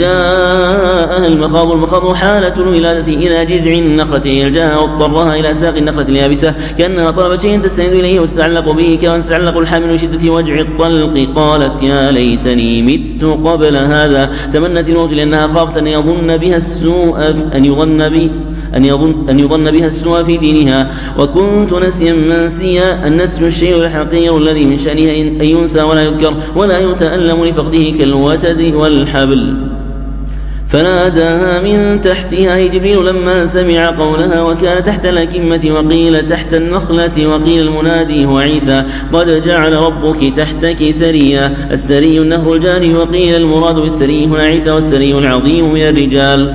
فجاءها المخاض. المخاض حالة الولادة إلى جذع النخلة يلجاها واضطرها إلى ساق النخلة اليابسة، كأنها طلبت شيئا تستند إليه وتتعلق به، كما تتعلق الحامل من شدة وجع الطلق. قالت يا ليتني مت قبل هذا. تمنت الموت لأنها خافت أن يظن بها السوء أن يظن به أن يظن أن يظن بها السوء في دينها. وكنت نسيا منسيا. النسي الشيء الحقير الذي من شأنه أن ينسى ولا يذكر ولا يتألم لفقده كالوتد والحبل. فناداها من تحتها أي جبريل لما سمع قولها، وكان تحت الأكمة، وقيل تحت النخلة، وقيل المنادي هو عيسى. قد جعل ربك تحتك سريا. السري النهر الجاري، وقيل المراد بالسري هنا عيسى، والسري العظيم من الرجال.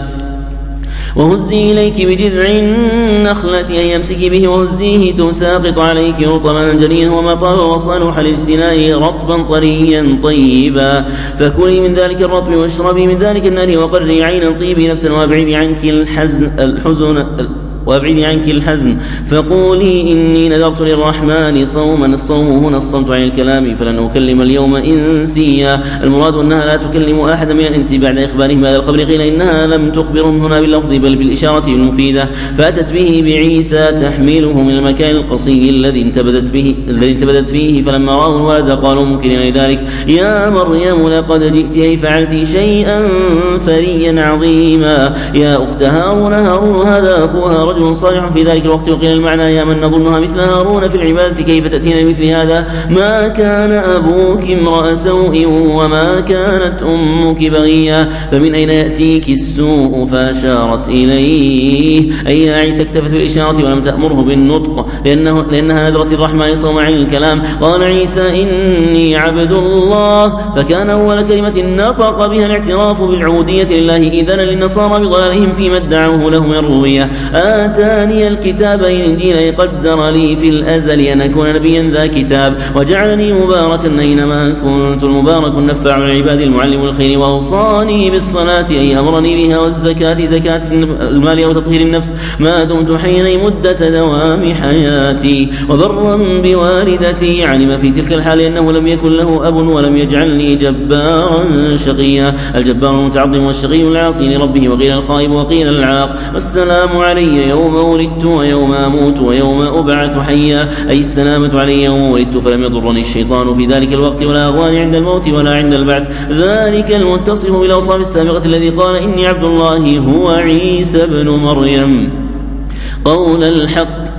وهزي إليك بجذع النخلة أي يمسك به، وهزيه تساقط عليك رطبا جنيا ومطر وصالح للاجتناء رطبا طريا طيبا. فكلي من ذلك الرطب واشربي من ذلك النار وقري عينا طيبي نفسا وابعدي عنك الحزن الحزن وابعدي عنك الحزن. فقولي إني نذرت للرحمن صوما. الصوم هنا الصمت عن الكلام، فلن أكلم اليوم إنسيا. المراد أنها لا تكلم أحدا من الإنس بعد إخبارهم بهذا الخبر. قيل إنها لم تخبرهم هنا باللفظ بل بالإشارة المفيدة، فأتت به بعيسى تحمله من المكان القصي الذي انتبذت به الذي انتبذت فيه. فلما رأوا الولد قالوا منكرين لذلك يا مريم لقد جئت أي فعلت شيئا فريا عظيما. يا أخت هارون، هارون هذا أخوها رجل صالح في ذلك الوقت. وقيل المعنى يا من نظنها مثل هارون في العبادة، كيف تأتين بمثل هذا؟ ما كان أبوك امرأ سوء وما كانت أمك بغيا. فمن أين يأتيك السوء؟ فأشارت إليه أي يا عيسى. اكتفت بالإشارة ولم تأمره بالنطق لأنه لأنها نذرت الرحمن صوم عن الكلام. قال عيسى إني عبد الله، فكان أول كلمة نطق بها الاعتراف بالعبودية لله، إذن للنصارى بضلالهم فيما ادعوه له من الربوبية. آتاني الكتاب الإنجيل قدر لي في الأزل أن أكون نبيا ذا كتاب، وجعلني مباركا أينما كنت. المبارك النفع للعباد المعلم الخير. وأوصاني بالصلاة أي أمرني بها، والزكاة زكاة المال أو تطهير النفس ما دمت حيا مدة دوام حياتي. وبرا بوالدتي، علم في تلك الحال أنه لم يكن له أب ولم يجعلني جبارا شقيا. الجبار المتعظم والشقي العاصي لربه، وقيل الخائب وقيل العاق. والسلام علي يوم ولدت ويوم أموت ويوم أبعث حيا، أي السلامة علي يوم ولدت فلم يضرني الشيطان في ذلك الوقت ولا أغواني عند الموت ولا عند البعث. ذلك المتصف بالأوصاف السابقة الذي قال إني عبد الله هو عيسى بن مريم قول الحق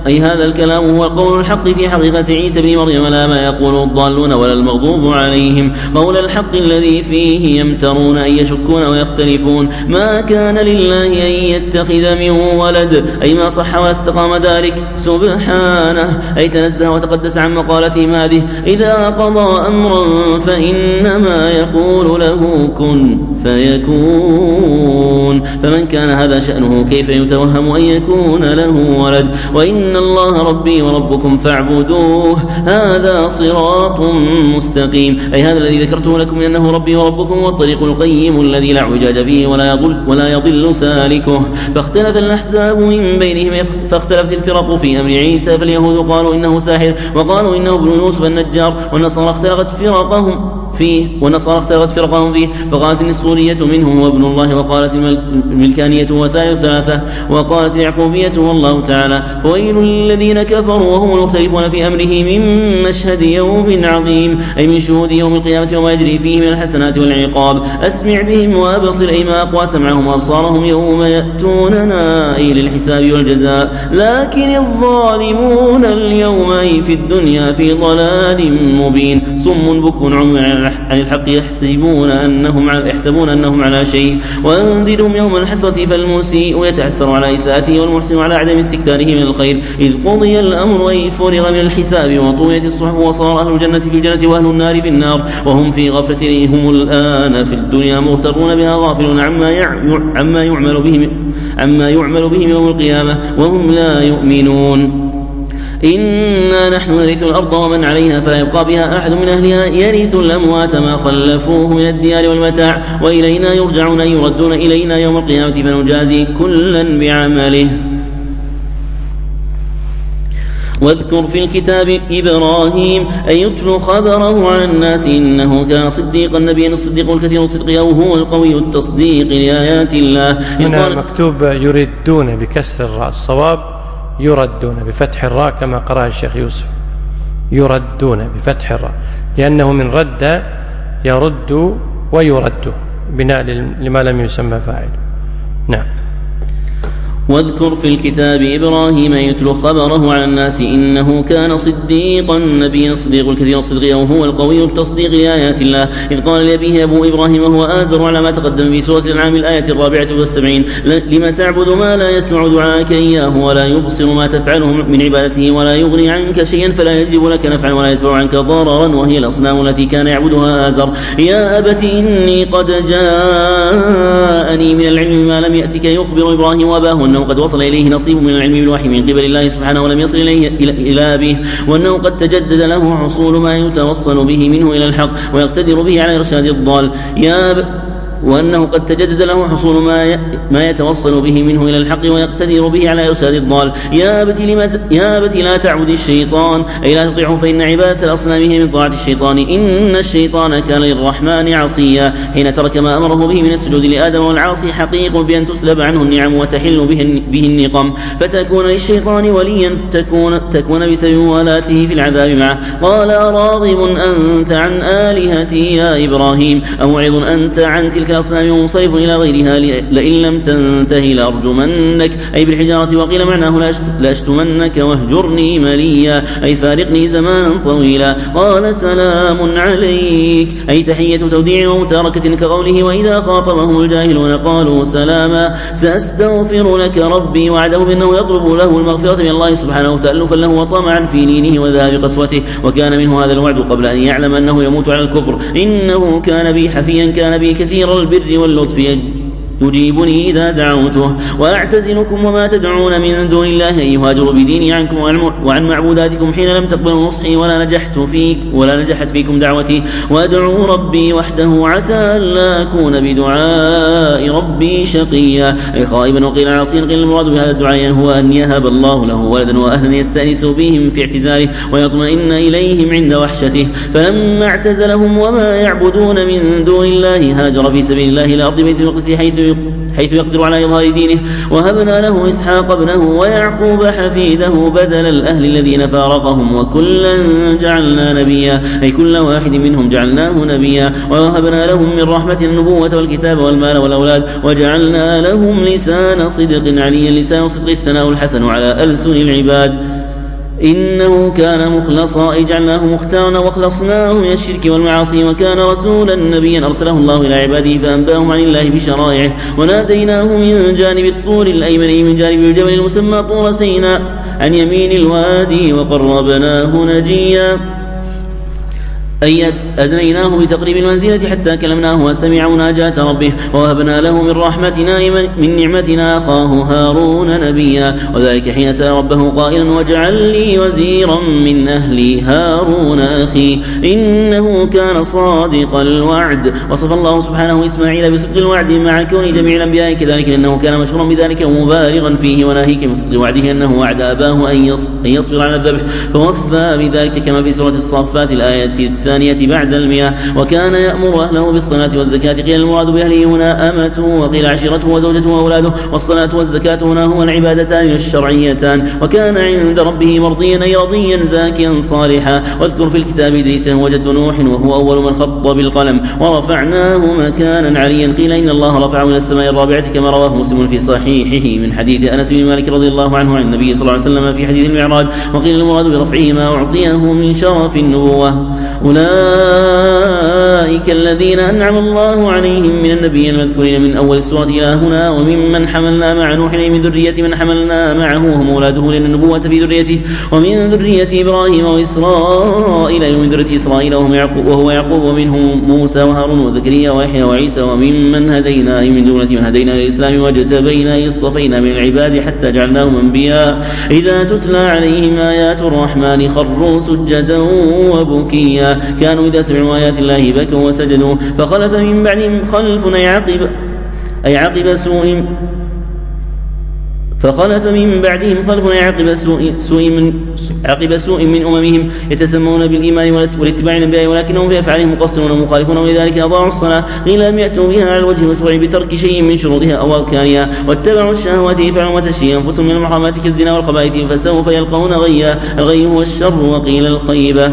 أي هذا الكلام هو قول الحق في حقيقة عيسى بن مريم، لا ما يقوله الضالون ولا المغضوب عليهم، قول الحق الذي فيه يمترون أي يشكون ويختلفون. ما كان لله أن يتخذ من ولد، أي ما صح واستقام ذلك سبحانه، أي تنزه وتقدس عن مقالتهم هذه. إذا قضى أمرا فإنما يقول له كن فيكون، فمن كان هذا شأنه كيف يتوهم أن يكون له ولد؟ وإن الله ربي وربكم فاعبدوه هذا صراط مستقيم، أي هذا الذي ذكرته لكم من أنه ربي وربكم والطريق القيم الذي لا اعوجاج فيه ولا يضل, ولا يضل سالكه. فاختلف الأحزاب من بينهم، فاختلفت الفرق في أمر عيسى، فاليهود قالوا إنه ساحر، وقالوا إنه ابن يوسف النجار، والنصارى اختلفت فرقهم فيه والنصارى اختلفت فرقهم فيه، فقالت النسطورية منه هو ابن الله، وقالت الملكانية هو ثالث ثلاثة، وقالت اليعقوبية هو الله تعالى. فويل للذين كفروا وهم المختلفون في أمره من مشهد يوم عظيم، أي من شهود يوم القيامة وما يجري فيه من الحسنات والعقاب. أسمع بهم وأبصر، أي ما أقوى سمعهم وأبصارهم يوم يأتوننا، أي للحساب والجزاء. لكن الظالمون اليوم أي في الدنيا في ضلال مبين، صم بكم عمي عن الحق يحسبون أنهم على, يحسبون أنهم على شيء. وأنذرهم يوم الحسرة، فالمسيء يتحسر على إساءته والمحسن على عدم استكثاره من الخير. إذ قضي الأمر أي فرغ من الحساب وطويت الصحف، وصار أهل الجنة في الجنة وأهل النار في النار، وهم في غفلة هم الآن في الدنيا مغترون بها غافلون عما عما يعمل بهم عما يعمل بهم يوم القيامة وهم لا يؤمنون. إنا نحن نرث الأرض ومن عليها فلا يبقى بها أحد من أهلها، يرث الأموات ما خلفوه من الديار والمتاع، وإلينا يرجعون، يردون إلينا يوم القيامة فنجازي كلا بعمله. واذكر في الكتاب إبراهيم، أي يتلو خبره على الناس إنه كان صديقا نبيا، الصديق الكثير الصدق أو هو القوي التصديق لآيات الله. هنا مكتوب يردون بكسر الراء، الصواب يردون بفتح الراء كما قرأ الشيخ يوسف، يردون بفتح الراء، لأنه من رد يرد ويرد بناء لما لم يسمى فاعل. نعم. واذكر في الكتاب إبراهيم يتلو خبره على الناس إنه كان صديقا نبيا، صديق الكثير الصدق وهو القوي التصديق لآيات الله. إذ قال لأبيه أبو إبراهيم وهو آزر على ما تقدم في سورة الأنعام الآية الرابعة والسبعين: لما تعبد ما لا يسمع دعاءك إياه ولا يبصر ما تفعله من عبادته ولا يغني عنك شيئا فلا يجلب لك نفعا ولا يدفع عنك ضررا، وهي الأصنام التي كان يعبدها آزر. يا أبت إني قد جاءني من العلم ما لم يأتك، يخبر إبراهيم وأباه أنه قد وصل إليه نصيب من العلم بالوحي من قبل الله سبحانه ولم يصل إليه إلى أبيه، وأنه قد تجدد له حصول ما يتوصل به منه إلى الحق ويقتدر به على إرشاد الضال. يا وأنه قد تجدد له حصول ما ما يتوصل به منه إلى الحق ويقتدر به على إرشاد الضال. يا أبت لما يا أبت لا تعبد الشيطان، أي لا تطيعه، فإن عبادة الأصنام هي من طاعة الشيطان، إن الشيطان كان للرحمن عصيا. حين ترك ما أمره به من السجود لآدم، والعاصي حقيق بأن تسلب عنه النعم وتحل به به النقم، فتكون للشيطان وليا تكون تكون بسبب موالاته في العذاب معه. قال راغب أنت عن آلهتي يا إبراهيم، أمعظ أنت عن تلك الأصنام منصرف إلى غيرها، لئن لم تنتهي لأرجمنك، أي بالحجارة. وقيل معناه لأشتمنك واهجرني مليا، أي فارقني زمانا طويلا. قال سلام عليك، أي تحية توديع ومتاركة كقوله وإذا خاطبهم الجاهلون قالوا سلاما. سأستغفر لك ربي، وعده بأنه يطلب له المغفرة من الله سبحانه تألفا له وطمعا في لينه وذهاب قسوته، وكان منه هذا الوعد قبل أن يعلم أنه يموت على الكفر. إنه كان بي حفيا، كان بي كثير البر واللطف، يجيبني إذا دعوته. وأعتزلكم وما تدعون من دون الله، أن يهاجر بديني عنكم وعن معبوداتكم حين لم تقبلوا نصحي ولا نجحت فيك ولا نجحت فيكم دعوتي. وأدعو ربي وحده، عسى ألا أكون بدعاء ربي شقيا، أي خائبا. وقيل عاصيا، قيل المراد بهذا الدعاء هو أن يهب الله له ولدا وأهلا يستأنس بهم في اعتزاله ويطمئن إليهم عند وحشته. فلما اعتزلهم وما يعبدون من دون الله، هاجر في سبيل الله إلى أرض بيت المقدس، حيث حيث يقدر على إظهار دينه. وهبنا له إسحاق ابنه ويعقوب حفيده بدل الأهل الذين فارقهم، وكلا جعلنا نبيا، أي كل واحد منهم جعلناه نبيا. ووهبنا لهم من رحمة النبوة والكتاب والمال والأولاد، وجعلنا لهم لسان صدق عليا، لسان صدق الثناء الحسن على ألسن العباد. إنه كان مخلصا، جعلناه مختارا واخلصناه من الشرك والمعاصي، وكان رسولا نبيا أرسله الله إلى عباده فأنباهم عن الله بشرائعه. وناديناه من جانب الطور الأيمن من جانب الجبل المسمى طور سيناء عن يمين الوادي، وقربناه نجيا، أي أدنيناه بتقريب المنزلة حتى كلمناه وسمع مناجاة ربه. ووهبنا له من رحمتنا من نعمتنا أخاه هارون نبيا، وذلك حين سأل ربه قائلا واجعل لي وزيرا من أهلي هارون أخي إنه كان صادق الوعد. وصف الله سبحانه إسماعيل بصدق الوعد مع كون جميع الأنبياء كذلك، لأنه كان مشهورا بذلك ومبالغا فيه، وناهيك من صدق وعده أنه وعد أباه أن يصبر على الذبح فوفى بذلك، كما في سورة الصافات الآية الثانية بعد المئة. وكان يأمر أهله بالصلاة والزكاة، قيل المراد بأهله هنا أمته، وقيل عشيرته وزوجته وأولاده. والصلاة والزكاة هنا هو العبادتان الشرعيتان. وكان عند ربه مرضيا، أي رضيا زاكيا صالحا. واذكر في الكتاب إدريس هو جد نوح، وهو أول من خط بالقلم، ورفعناه مكانا عليا. قيل إن الله رفعه إلى السماء الرابعة، كما رواه مسلم في صحيحه من حديث أنس بن مالك رضي الله عنه عن النبي صلى الله عليه وسلم في حديث المعراج. وقيل المراد برفعه ما أعطيه من شرف النبوة. أولئك الذين أنعم الله عليهم من النبيين المذكورين من أول السورة إلى هنا، وممن حملنا مع نوح من ذرية من حملنا معه هم أولاده، لأن النبوة في ذريته. ومن ذرية إبراهيم وإسرائيل، ومن ذرية إسرائيل وهم يعقوب وهو يعقوب، ومنهم موسى وهارون وزكريا ويحيى وعيسى. وممن هدينا، أي من جملة من هدينا للإسلام واجتبينا اصطفينا من العباد حتى جعلناهم أنبياء. إذا تتلى عليهم آيات الرحمن خروا سجدا وبكيا، كانوا إذا سمعوا آيات الله بكوا وسجدوا. فخلف من بعدهم خلف أي عقب أي عقب سوء فخلف من بعدهم خلف عقب سوء, سوء من عقب سوء من أممهم يتسمون بالإيمان والاتباع الأنبياء، ولكنهم في أفعالهم مقصرون ومخالفون، ولذلك أضاعوا الصلاة. قيل لم يأتوا بها على الوجه المشروع بترك شيء من شروطها أو أركانها، واتبعوا الشهوات فعلوا وتشهي أنفسهم من المحرمات كالزنا والخبائث، فسوف يلقون غيا. الغي هو الشر، وقيل الخيبة.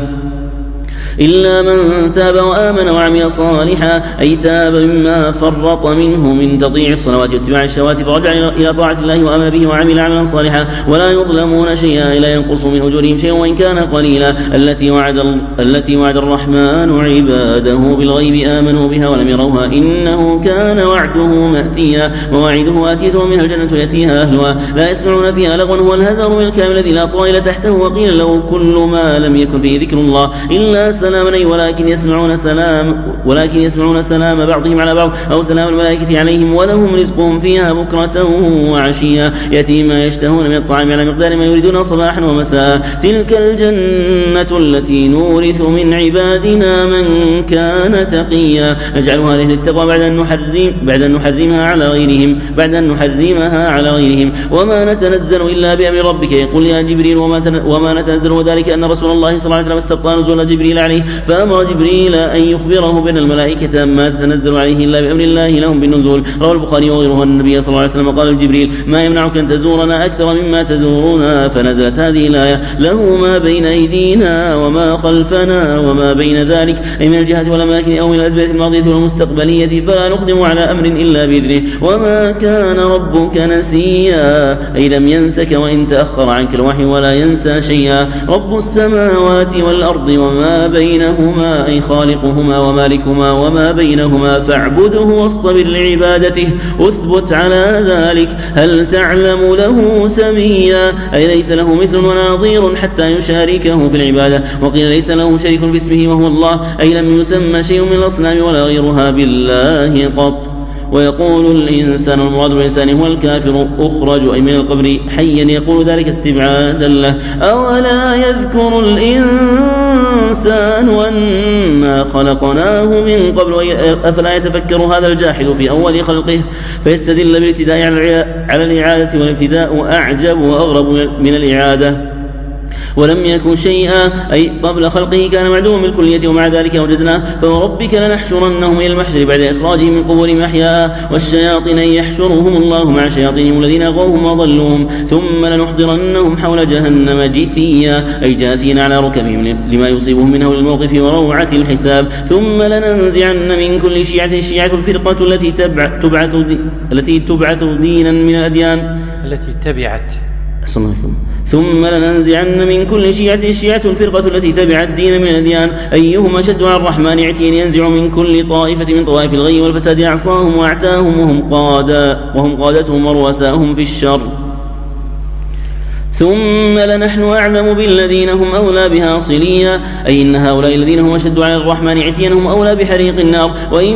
إلا من تاب وآمن وعمل صالحا، أي تاب مما فرط منه من تطيع الصلوات واتباع الشهوات، فرجع إلى طاعة الله وآمن به وعمل عملا صالحا، ولا يظلمون شيئا، لا ينقص من أجورهم شيئا وإن كان قليلا. التي وعد التي وعد الرحمن عباده بالغيب آمنوا بها ولم يروها، إنه كان وعده مأتيا. ووعده آتيته منها الجنة يأتيها أهلها، لا يسمعون فيها لغوا، هو الهذر الكامل الذي لا طائل تحته. وقيل له كل ما لم يكن فيه ذكر الله إلا سلاما، ولكن يسمعون سلام ولكن يسمعون سلام بعضهم على بعض، أو سلام الملائكة عليهم، ولهم رزقهم فيها بكرة وعشيا. يأتي ما يشتهون من الطعام على مقدار ما يريدون صباحا ومساء. تلك الجنة التي نورث من عبادنا من كان تقيا. نجعلها لأهل التقوى بعد أن نحرم بعد أن نحرمها على غيرهم بعد أن نحرمها على غيرهم. وما نتنزل إلا بأمر ربك، يقول يا جبريل وما وما نتنزل، وذلك أن رسول الله صلى الله عليه وسلم استبطأ نزول جبريل عليه، فأمر جبريل أن يخبره بأن الملائكة ما تتنزل عليه إلا بأمر الله لهم بالنزول. رواه البخاري وغيره أن النبي صلى الله عليه وسلم قال لجبريل ما يمنعك أن تزورنا أكثر مما تزورنا، فنزلت هذه الآية له ما بين أيدينا وما خلفنا وما بين ذلك، أي من الجهة والأماكن أو من الأزمنة الماضية والمستقبلية، فلا نقدم على أمر إلا بإذنه. وما كان ربك نسيا، أي لم ينسك وإن تأخر عنك الوحي ولا ينسى شيئا. رب السماوات والأرض وما بينهما، أي خالقهما ومالكهما وما بينهما، فاعبده واصطبر لعبادته، اثبت على ذلك. هل تعلم له سميا، أي ليس له مثل ونظير حتى يشاركه في العبادة. وقيل ليس له شريك في اسمه وهو الله، أي لم يسمى شيء من الأصنام ولا غيرها بالله قط. ويقول الإنسان، المراد بالإنسان هو الكافر، أخرج أي من القبر حيا، يقول ذلك استبعادا له. أولا يذكر الإنسان أنا خلقناه من قبل، أفلا يتفكر هذا الجاحد في أول خلقه، فيستدل بالابتداء على الإعادة، والابتداء أعجب وأغرب من الإعادة. ولم يكن شيئا أي قبل خلقه كان معدوما بالكلية ومع ذلك وجدناه فوربك لنحشرنهم إلى المحشر بعد إخراجهم من قبورهم أحياء والشياطين يحشرهم الله مع شياطينهم الذين أغوهم وضلوهم ثم لنحضرنهم حول جهنم جثيا أي جاثين على ركبهم لما يصيبهم من هول الموقف وروعة الحساب ثم لننزعن من كل شيعة شيعة الفرقة التي تبعث, تبعث دي التي تبعث دينا من الأديان التي تبعت ثم لننزعن من كل شيعة شيعة الفرقة التي تبعت الدين من الأديان أيهم أشد على الرحمن عتين ينزع من كل طائفة من طوائف الغي والفساد أعصاهم وأعتاهم وهم, قادا وهم قادتهم ورؤساهم في الشر ثم لنحن أعلم بالذين هم أولى بها صليا أي إن هؤلاء الذين هم أشد على الرحمن عتيا هم أولى بحريق النار وإن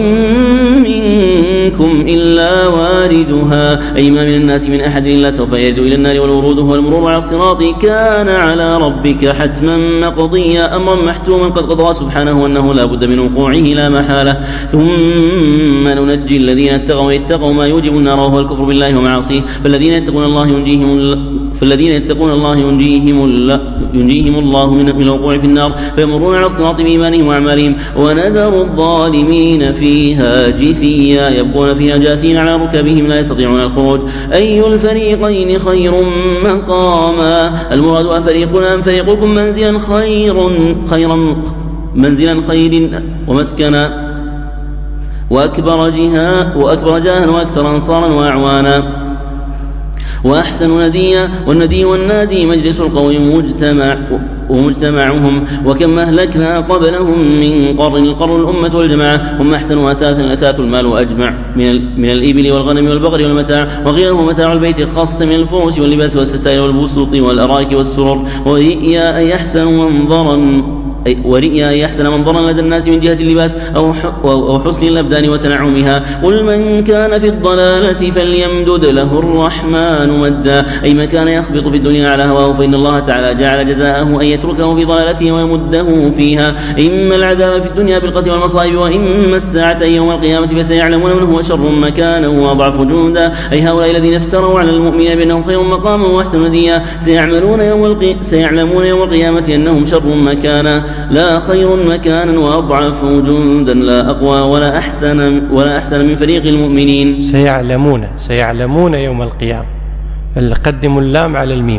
منكم إلا واردها أي ما من الناس من أحد إلا سوف يرد إلى النار والورود هو المرور على الصراط كان على ربك حتما مقضيا أمرا محتوما قد قضى سبحانه أنه لا بد من وقوعه لا محالة ثم ننجي الذين اتقوا واتقوا ما يوجب النار وهو الكفر بالله ومعاصيه فالذين يتقون الله ينجيهم فالذين يتقون الله ينجيهم الله, ينجيهم الله من الوقوع في النار فيمرون على الصراط بإيمانهم وأعمالهم ونذر الظالمين فيها جثيا يبقون فيها جاثين على ركبهم لا يستطيعون الخروج أي الفريقين خير مقاما المراد أفريقنا أم فريقكم منزلا خير خيرا منزلا خير ومسكنا وأكبر جهة وأكبر جاها وأكثر أنصارا وأعوانا وأحسن نديا والندي والنادي مجلس القوم مجتمع ومجتمعهم وكم أهلكنا قبلهم من قرن القرن الأمة والجماعة هم أحسن أثاثا الأثاث المال وأجمع من, من الإبل والغنم والبقر والمتاع وغيره متاع البيت خاصة من الفرش واللباس والستائر والبسوط والأرائك والسرر ورئيا أي أحسن منظرا ورئيا يحسن منظرا لدى الناس من جهة اللباس أو حسن الأبدان وتنعمها قل من كان في الضلالة فليمدد له الرحمن مدا أي من كان يخبط في الدنيا على هواه فإن الله تعالى جعل جزاءه أن يتركه في ضلالته ويمده فيها إما العذاب في الدنيا بالقتل والمصائب وإما الساعة يوم القيامة فسيعلمون من هو شر مكانا وأضعف جندا أي هؤلاء الذين افتروا على المؤمنين بأنهم خير مقاما وأحسن نديا سيعملون يوم القي... سيعلمون يوم القيامة أنهم شر مكانا لا خير مكانا وأضعف جندا لا أقوى ولا أحسن ولا أحسن من فريق المؤمنين سيعلمون سيعلمون يوم القيامة قدموا اللام على الميم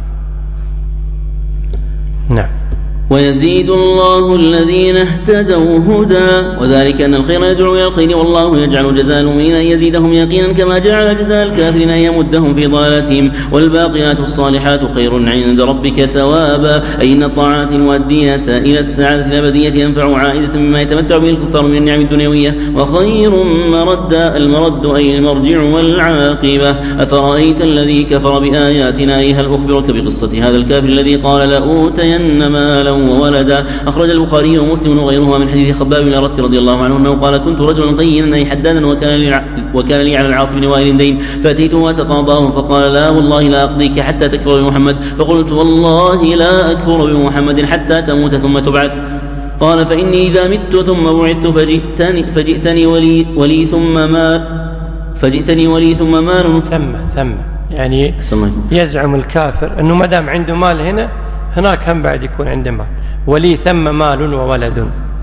نعم ويزيد الله الذين اهتدوا هدى وذلك أن الخير يدعو إلى الخير والله يجعل جزاء المؤمنين أن يزيدهم يقينا كما جعل جزاء الكافرين أن يمدهم في ضلالتهم والباقيات الصالحات خير عند ربك ثوابا أي أن الطاعات المؤدية إلى السعادة الأبدية ينفع عائدة مما يتمتع به الكفار من النعم الدنيوية وخير مردا المرد أي المرجع والعاقبة أفرأيت الذي كفر بآياتنا أي هل أخبرك بقصة هذا الكافر الذي قال لأوتين مالا وولدا أخرج البخاري ومسلم وغيرهما من حديث خباب بن الأرت رضي الله عنه أنه قال كنت رجلا قينا أي حدادا وكان لي, وكان لي على العاص بن وائل دين فأتيته وتقاضاه فقال لا والله لا أقضيك حتى تكفر بمحمد فقلت والله لا أكفر بمحمد حتى تموت ثم تبعث قال فإني إذا مت ثم بعثت فجئتني, فجئتني ولي, ولي ثم ما فجئتني ولي ثم مال ثم ثم يعني يزعم الكافر أنه ما دام عنده مال هنا هناك هم بعد يكون عنده مال ولي ثم مال وولد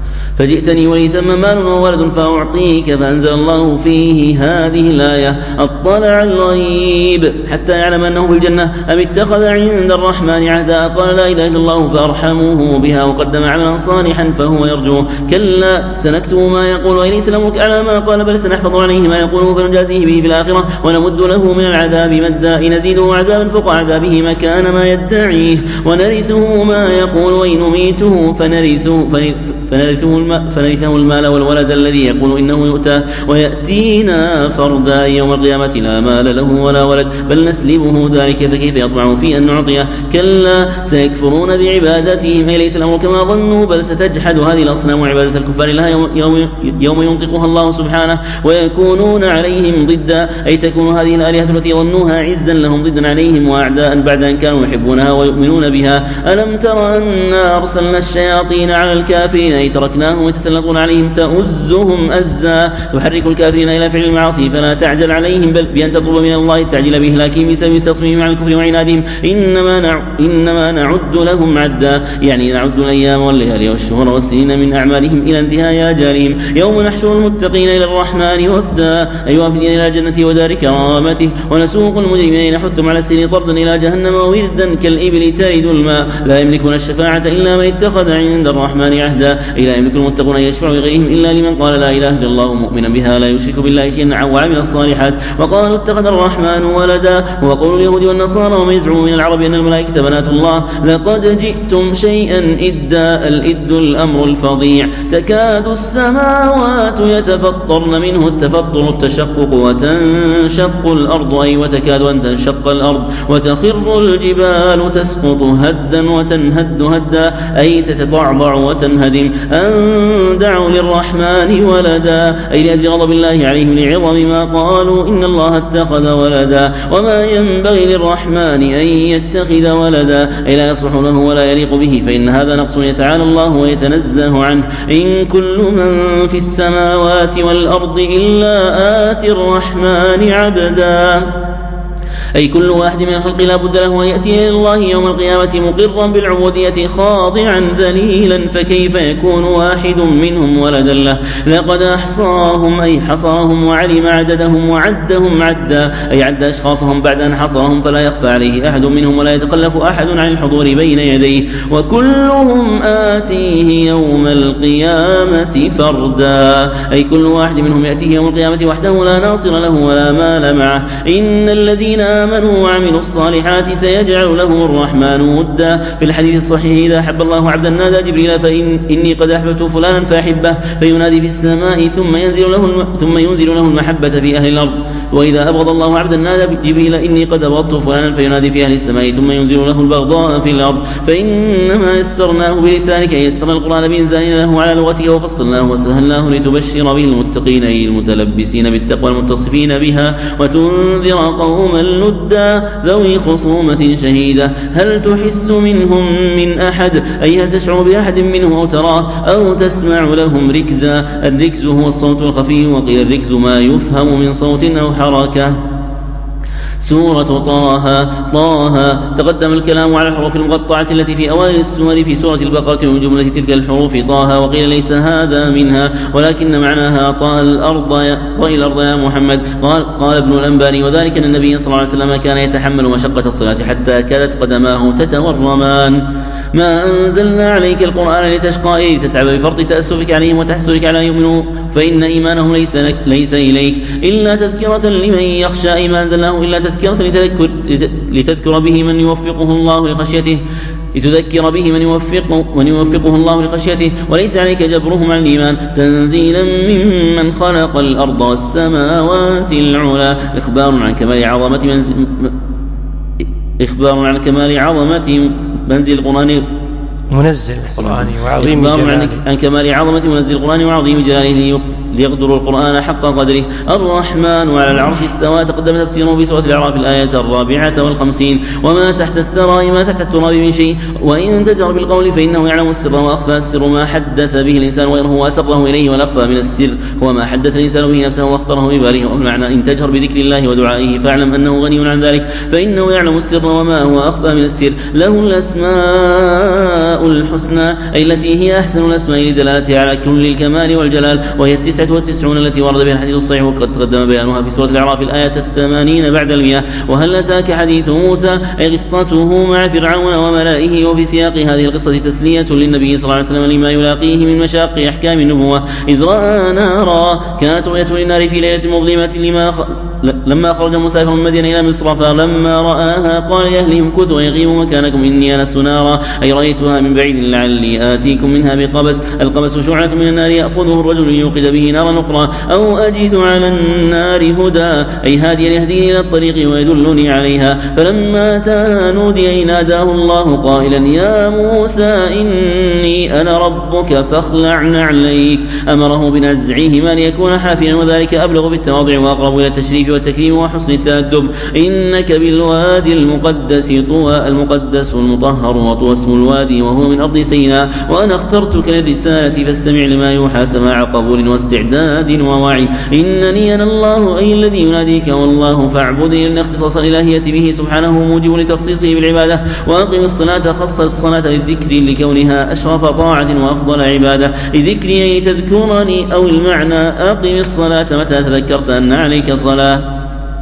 فجئتني ولي ثم مال وولد فأعطيك فأنزل الله فيه هذه الآية اطلع الغيب حتى يعلم أنه في الجنة أم اتخذ عند الرحمن عهدا قال لا إله إلا الله فأرحموه بها وقدم عملا صالحا فهو يرجوه كلا سنكتب ما يقول وإليس الأمر على ما قال بل سنحفظ عليه ما يقوله فنجازيه به في الآخرة ونمد له من العذاب مدا نزيده عذابا فوق عذابه مكان ما يدعيه ونرثه ما يقول ونميته فنرثه, فنرثه فنرثه المال والولد الذي يقول إنه يؤتى ويأتينا فردا يوم القيامة لا مال له ولا ولد بل نسلبه ذلك فكيف يطمع في أن نعطيه كلا سيكفرون بعبادتهم أي ليس الأمر كما ظنوا بل ستجحد هذه الأصنام وعبادة الكفار لها يوم, يوم, يوم ينطقها الله سبحانه ويكونون عليهم ضدا أي تكون هذه الآلهة التي ظنوها عزا لهم ضدا عليهم وأعداء بعد أن كانوا يحبونها ويؤمنون بها ألم تر أن أرسلنا الشياطين على الكافرين أي تركنا يخونونهم ويتسلطون عليهم تؤزهم أزا تحرك الكافرين إلى فعل المعاصي فلا تعجل عليهم بل بأن تطلب من الله التعجيل بإهلاكهم بسبب تصميمهم على الكفر وعنادهم إنما نع... إنما نعد لهم عدا يعني نعد الأيام والليالي والشهور والسنين من أعمالهم إلى انتهاء آجالهم يوم نحشر المتقين إلى الرحمن وفدا أي وافدين إلى جنة ودار كرامته ونسوق المجرمين نحثهم على السن طردا إلى جهنم وردا كالإبل ترد الماء لا يملكون الشفاعة إلا من اتخذ عند الرحمن عهدا أي لا يملك المتقون أن يشفعوا لغيرهم إلا لمن قال لا إله إلا الله مؤمنا بها لا يشرك بالله شيئا وعمل الصالحات وقالوا اتخذ الرحمن ولدا وقول اليهود والنصارى وما يزعمون من العرب أن الملائكة بنات الله لقد جئتم شيئا إدا الإد الأمر الفظيع تكاد السماوات يتفطرن منه التفطر التشقق وتنشق الأرض أي وتكاد أن تنشق الأرض وتخر الجبال تسقط هدا وتنهد هدا أي تتضعضع وتنهدم أن دعوا للرحمن ولدا أي لأجل غضب الله عليهم لعظم ما قالوا إن الله اتخذ ولدا وما ينبغي للرحمن أن يتخذ ولدا أي لا يصلح له ولا يليق به فإن هذا نقص يتعالى الله ويتنزه عنه إن كل من في السماوات والأرض إلا آتي الرحمن عبدا أي كل واحد من الخلق لا بد له أن يأتي إلى الله يوم القيامة مقرا بالعبودية خاضعا ذليلا فكيف يكون واحد منهم ولدا له لقد أحصاهم أي حصاهم وعلم عددهم وعدهم عدا أي عد أشخاصهم بعد أن حصاهم فلا يخفى عليه أحد منهم ولا يتخلف أحد عن الحضور بين يديه وكلهم آتيه يوم القيامة فردا أي كل واحد منهم يأتيه يوم القيامة وحده لا ناصر له ولا مال معه إن الذين آمنوا وعملوا الصالحات سيجعل لهم الرحمن ودا في الحديث الصحيح إذا أحب الله عبدا نادى جبريل فإن إني قد أحببت فلانا فأحبه فينادي في السماء ثم ينزل له الم... ثم ينزل له المحبة في أهل الأرض وإذا أبغض الله عبدا نادى جبريل إني قد أبغضت فلانا فينادي في أهل السماء ثم ينزل له البغضاء في الأرض فإنما يسرناه بلسانك أي يسر القرآن بإنزال له على لغته وفصلناه وسهلناه لتبشر به المتقين أي المتلبسين بالتقوى المتصفين بها وتنذر قوما لدا ذوي خصومة شهيدة هل تحس منهم من أحد أي هل تشعر بأحد منهم أو تراه أو تسمع لهم ركزا الركز هو الصوت الخفي وقيل الركز ما يفهم من صوت أو حركة سورة طه طه تقدم الكلام على الحروف المقطعة التي في أوائل السور في سورة البقرة ومن جملة تلك الحروف طه وقيل ليس هذا منها ولكن معناها طاء الأرض يا طاء الأرض يا محمد قال قال ابن الأنباري وذلك أن النبي صلى الله عليه وسلم كان يتحمل مشقة الصلاة حتى كادت قدماه تتورمان ما أنزلنا عليك القرآن لتشقى أي تتعب بفرط تأسفك عليهم وتحسرك على يؤمنوا فإن إيمانهم ليس, لك ليس إليك إلا تذكرة لمن يخشى أي ما أنزلناه إلا تذكرة لتذكر, لتذكر به من يوفقه الله لخشيته لتذكر به من يوفقه, من يوفقه الله لخشيته وليس عليك جبرهم عن الإيمان تنزيلا ممن خلق الأرض والسماوات العلى إخبار عن كمال عظمة منزل إخبار عن كمال عظمة منزل القرآن منزل القرآن وعظيم جلاله عن كمال عظمة منزل القرآن وعظيم جلاله ليقدروا القرآن حق قدره الرحمن على العرش استوى تقدم تفسيره في سورة الأعراف الآية الرابعة والخمسين وما تحت الثرى ما تحت التراب من شيء وإن تجهر بالقول فإنه يعلم السر وأخفى السر ما حدث به الإنسان غيره وأسره إليه والأخفى من السر هو ما حدث الإنسان به نفسه واختاره بباله والمعنى إن تجهر بذكر الله ودعائه فاعلم أنه غني عن ذلك فإنه يعلم السر وما هو أخفى من السر له الأسماء الحسنى أي التي هي أحسن الأسماء لدلالتها على كل الكمال والجلال وهي التسعة والتسعون التي ورد بها الحديث الصحيح وقد تقدم بيانها في سورة الأعراف الآية الثمانين بعد المئة وهل أتاك حديث موسى أي قصته مع فرعون وملائه وفي سياق هذه القصة تسلية للنبي صلى الله عليه وسلم لما يلاقيه من مشاق أحكام النبوة إذ رأى نارا كانت رؤية للنار في ليلة مظلمة لما خ... لما خرج موسى من مدين إلى مصر فلما رآها قال لأهلهم كثوا يغيبوا مكانكم إني أنست نارا أي رأيتها من بعيد لعلي آتيكم منها بقبس القبس شعلة من النار يأخذه الرجل ليوقد به نارا أخرى أو أجد على النار هدى أي هاديا يهديني إلى الطريق ويدلني عليها فلما أتاها نودي أي ناداه الله قائلا يا موسى إني أنا ربك فاخلع نعليك أمره بنزعهما ليكون حافيا وذلك أبلغ بالتواضع وأقرب إلى التشريف والتكريم وحسن التأدب. إنك بالوادي المقدس طوى المقدس المطهر، وطوى اسم الوادي وهو من أرض سيناء، وأنا اخترتك للرسالة فاستمع لما يوحى سماع قبول واستعداد ووعي. إنني أنا الله أي الذي يناديك والله فاعبدني، لأن اختصاص الإلهية به سبحانه موجب لتخصيصه بالعبادة. وأقم الصلاة، خص الصلاة للذكر لكونها أشرف طاعة وأفضل عبادة. لذكري أي تذكرني، أو المعنى أقم الصلاة متى تذكرت أن عليك صلاة.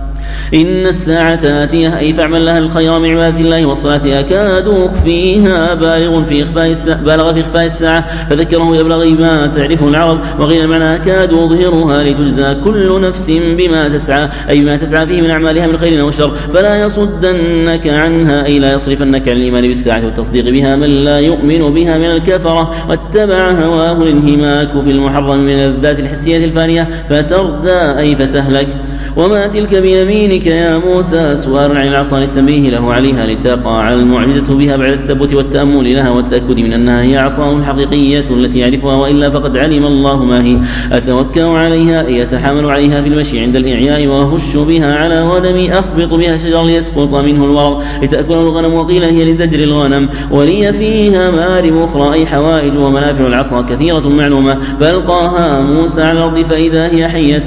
إن الساعة آتية أي فاعمل لها الخير من عبادة الله والصلاة أكاد أخفيها بالغ في إخفاء الساعة بالغ في إخفاء الساعة فذكره يبلغ ما تعرفه العرب. وقيل المعنى أكاد أظهرها لتجزى كل نفس بما تسعى أي ما تسعى فيه من أعمالها من خير وشر، فلا يصدنك عنها أي لا يصرفنك عن الإيمان بالساعة والتصديق بها من لا يؤمن بها من الكفرة واتبع هواه الانهماك في المحرم من الذات الحسية الفانية فتردى أي فتهلك. وما تلك بيمينك يا موسى، سؤال عن العصا للتنبيه له عليها لتقع المعجزة بها بعد الثبت والتأمل لها والتأكد من أنها هي عصاه الحقيقية التي يعرفها، وإلا فقد علم الله ما هي. أتوكل عليها أي يتحامل عليها في المشي عند الإعياء، وأهش بها على غنمي أخبط بها الشجر ليسقط منه الورق لتأكله الغنم، وقيل هي لزجر الغنم. ولي فيها مآرب أخرى أي حوائج ومنافع العصا كثيرة معلومة. فألقاها موسى على الأرض فإذا هي حية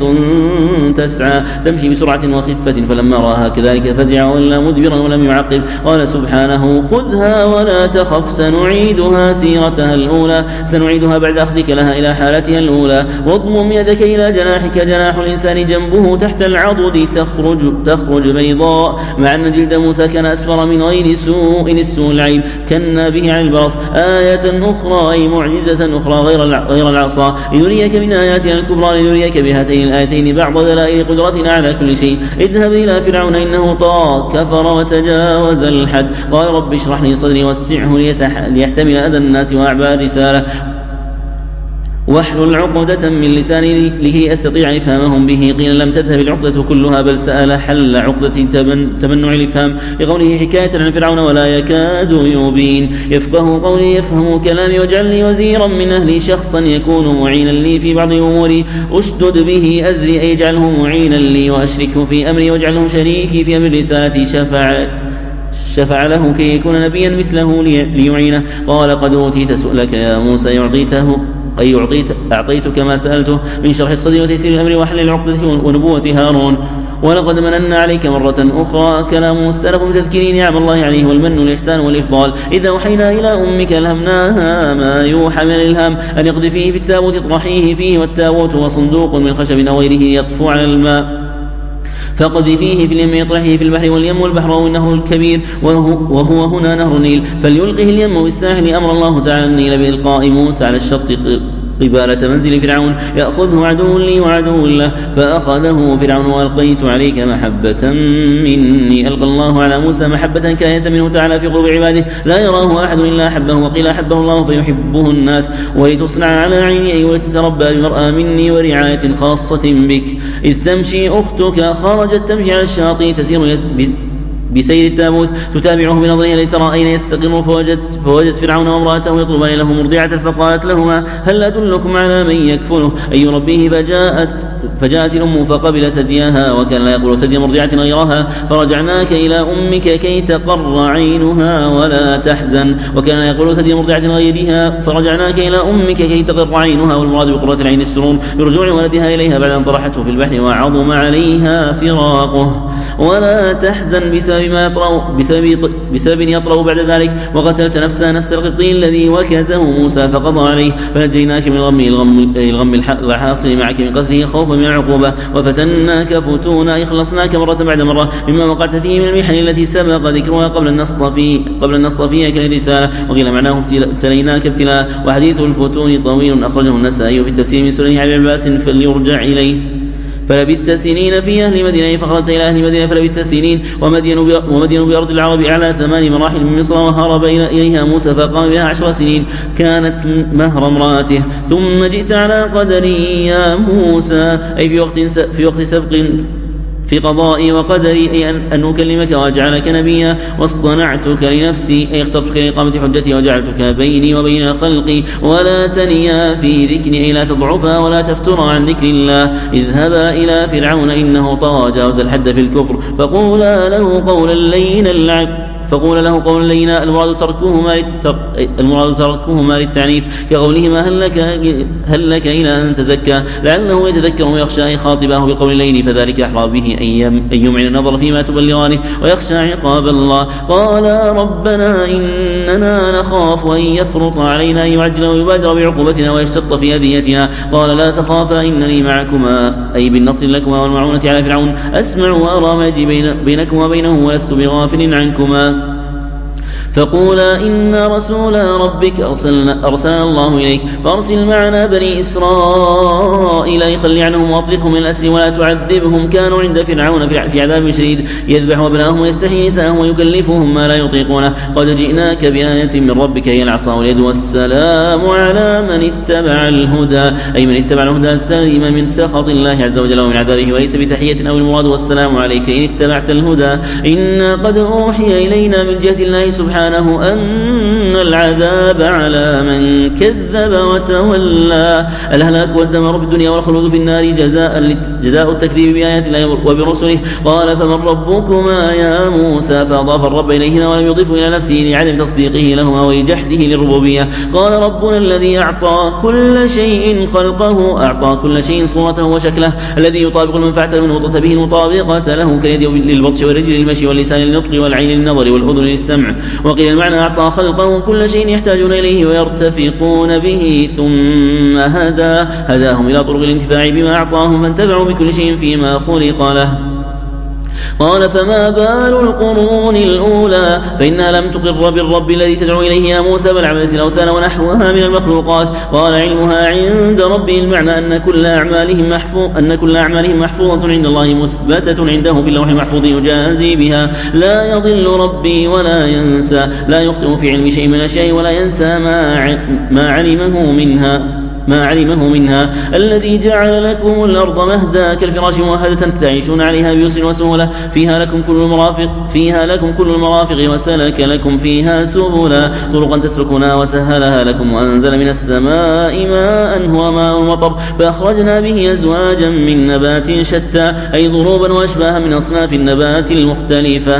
تسعى تمشي بسرعة وخفة، فلما رآها كذلك فزع ولا مدبرا ولم يعقب. قال سبحانه خذها ولا تخف سنعيدها سيرتها الأولى سنعيدها بعد أخذك لها إلى حالتها الأولى. واضمم يدك إلى جناحك، جناح الإنسان جنبه تحت العضد تخرج تخرج بيضاء، مع أن جلد موسى كان أسفر من غير سوء السوء العيب كنا به عن البرص. آية أخرى أي معجزة أخرى غير غير العصا لنريك من آياتنا الكبرى، لنريك بهاتين الآيتين بعض دلائل قدرتنا على كل شيء. اذهب إلى فرعون إنه طغى كفر وتجاوز الحد. قال رب اشرح لي صدري وسعه ليحتمل أذى الناس وأعباء الرسالة، واحلل عقدة من لساني لكي أستطيع إفهامهم به. قيل لم تذهب العقدة كلها بل سأل حل عقدة تمنع الإفهام لقوله حكاية عن فرعون ولا يكاد يبين. يفقه قولي يفهم كلامي واجعل لي وزيرا من أهلي، شخصا يكون معينا لي في بعض أموري أشدد به أزري أي اجعله معينا لي وأشركه في أمري واجعله شريكي في أمر رسالتي شفع شفع له كي يكون نبيا مثله ليعينه. قال قد أوتيت سؤلك يا موسى يعطيته أي أعطيت أعطيتك ما سألته من شرح الصدر وتيسير الأمر وحل العقدة ونبوة هارون. ولقد مننا عليك مرة أخرى كلام السلف بتذكير نعم الله عليه والمن والإحسان والإفضال. إذا أوحينا إلى أمك ألهمناها ما يوحى من الإلهام أن اقذفيه في التابوت اطرحيه فيه، والتابوت وصندوق من خشب أو غيره يطفو على الماء فقذفيه في اليم يطرحه في البحر، واليم والبحر هو النهر الكبير وهو, وهو هنا نهر النيل، فليلقه اليم بالساحل. أمر الله تعالى النيل بإلقاء موسى على الشط قبالة منزل فرعون يأخذه عدو لي وعدو له، فأخذه فرعون وألقيت عليك محبة مني. ألقى الله على موسى محبة كانت منه تعالى في قلوب عباده لا يراه أحد إلا أحبه، وقيل أحبه الله فيحبه الناس. ولتصنع على عيني ولتتربى بمرأة مني ورعاية خاصة بك. إذ تمشي أختك خرجت تمشي على الشاطئ تسير يس بسير التابوت تتابعه بنظرها لترى أين يستقر، فوجدت, فوجدت فرعون وامرأته يطلبان له مرضعة فقالت لهما هل أدلكم على من يكفله أي يربيه؟ فجاءت, فجاءت الأم فقبلت ثديها، وكان لا يقول ثدي مرضعة غيرها. فرجعناك إلى أمك كي تقر عينها ولا تحزن، وكان لا يقول ثدي مرضعة غيرها. فرجعناك إلى أمك كي تقر عينها، والمراد بقرة العين السرور برجوع ولدها إليها بعد أن طرحته في البحر وعظم عليها فراقه. ولا تحزن بسبب ما يطرأ بسبب, بسبب يطرأ بعد ذلك. وقتلت نفسها نفس القبطي الذي وكزه موسى فقضى عليه، فنجيناك من الغم الغم, الغم الحاصل معك من قتله خوفا من العقوبة، وفتناك فتونا إخلصناك مرة بعد مرة مما وقعت فيه من المحن التي سبق ذكرها قبل النصطفي قبل النصطفية كالرسالة. وقيل معناه ابتليناك ابتلاء. وحديث الفتون طويل أخرجه النسائي في التفسير من سنن عن عباس فليرجع إليه. فلبثت سنين في أهل مدينة فخرجت إلى أهل مدينة فلبثت سنين. ومدين, ومدين بأرض العرب على ثمان مراحل من مصر، وهرب إليها موسى فقام بها عشر سنين كانت مهر امرأته. ثم جئت على قدري يا موسى أي في وقت في وقت سبق في قضائي وقدري أي أن أكلمك وأجعلك نبيا، واصطنعتك لنفسي أي اخترتك لإقامة حجتي وجعلتك بيني وبين خلقي، ولا تنيا في ذكري أي لا تضعفا ولا تفترا عن ذكر الله. اذهبا إلى فرعون إنه طغى جاوز الحد في الكفر، فقولا له قولا لينا لعب فقول له قولا لينا. المراد تركهما المراد تركهما للتعنيف كقولهما هل لك هل لك الى ان تزكى، لعله يتذكر ويخشى ان خاطبه بقول الليل، فذلك احرى به ان يمعن النظر فيما تبلغانه ويخشى عقاب الله. قال ربنا اننا نخاف ان يفرط علينا ان يعجل ويبادر بعقوبتنا ويشتط في اذيتنا. قال لا تخافا انني معكما اي بالنصر لكما والمعونه على فرعون، اسمع وارى ما يجري بينكما وبينه ولست بغافل عنكما. فقولا إنا رسول ربك أرسلنا, أرسلنا الله إليك فأرسل معنا بني إسرائيل يخلي عنهم وأطلقهم من الأسر ولا تعذبهم، كانوا عند فرعون في عذاب شديد يذبح أبناءهم ويستحيي نساءهم ويكلفهم ما لا يطيقونه. قد جئناك بآية من ربك هي العصا واليد والسلام على من اتبع الهدى أي من اتبع الهدى السليم من سخط الله عز وجل ومن عذابه، وليس بتحية أو المراد والسلام عليك إن اتبعت الهدى. إنا قد أوحي إلينا من جهة الله سبحانه أن العذاب على من كذب وتولى. الهلاك والدمار في الدنيا والخلود في النار جزاء جزاء التكذيب بآيات الله وبرسله. قال فمن ربكما يا موسى، فأضاف الرب إليهما ولم يضيف إلى نفسه لعدم تصديقه لهما ولجحده للربوبية. قال ربنا الذي أعطى كل شيء خلقه، أعطى كل شيء صورته وشكله الذي يطابق المنفعة المنوطة به المطابقة له، كاليد للبطش والرجل للمشي واللسان للنطق والعين للنظر والأذن للسمع. وقيل المعنى أعطى خلقه كل شيء يحتاجون إليه ويرتفقون به ثم هدى هداهم إلى طرق الانتفاع بما أعطاهم فانتفعوا بكل شيء فيما خلق له. قال فما بال القرون الأولى فإنها لم تقر بالرب الذي تدعو إليه يا موسى بل عبدت الأوثان ونحوها من المخلوقات. قال علمها عند ربي، المعنى أن كل أعمالهم محفوظ أن كل أعمالهم محفوظة عند الله مثبتة عنده في اللوح المحفوظ يجازي بها. لا يضل ربي ولا ينسى، لا يخطئ في علم شيء من الأشياء ولا ينسى ما ما علمه منها ما علمه منها. الذي جعل لكم الأرض مهدا كالفراش مهدة تعيشون عليها بيسر وسهولة، فيها لكم كل المرافق فيها لكم كل المرافق وسلك لكم فيها سبلا طرقا تسلكونها وسهلها لكم، وأنزل من السماء ماء هو ماء المطر فأخرجنا به أزواجا من نبات شتى أي ضروبا وأشباها من أصناف النبات المختلفة.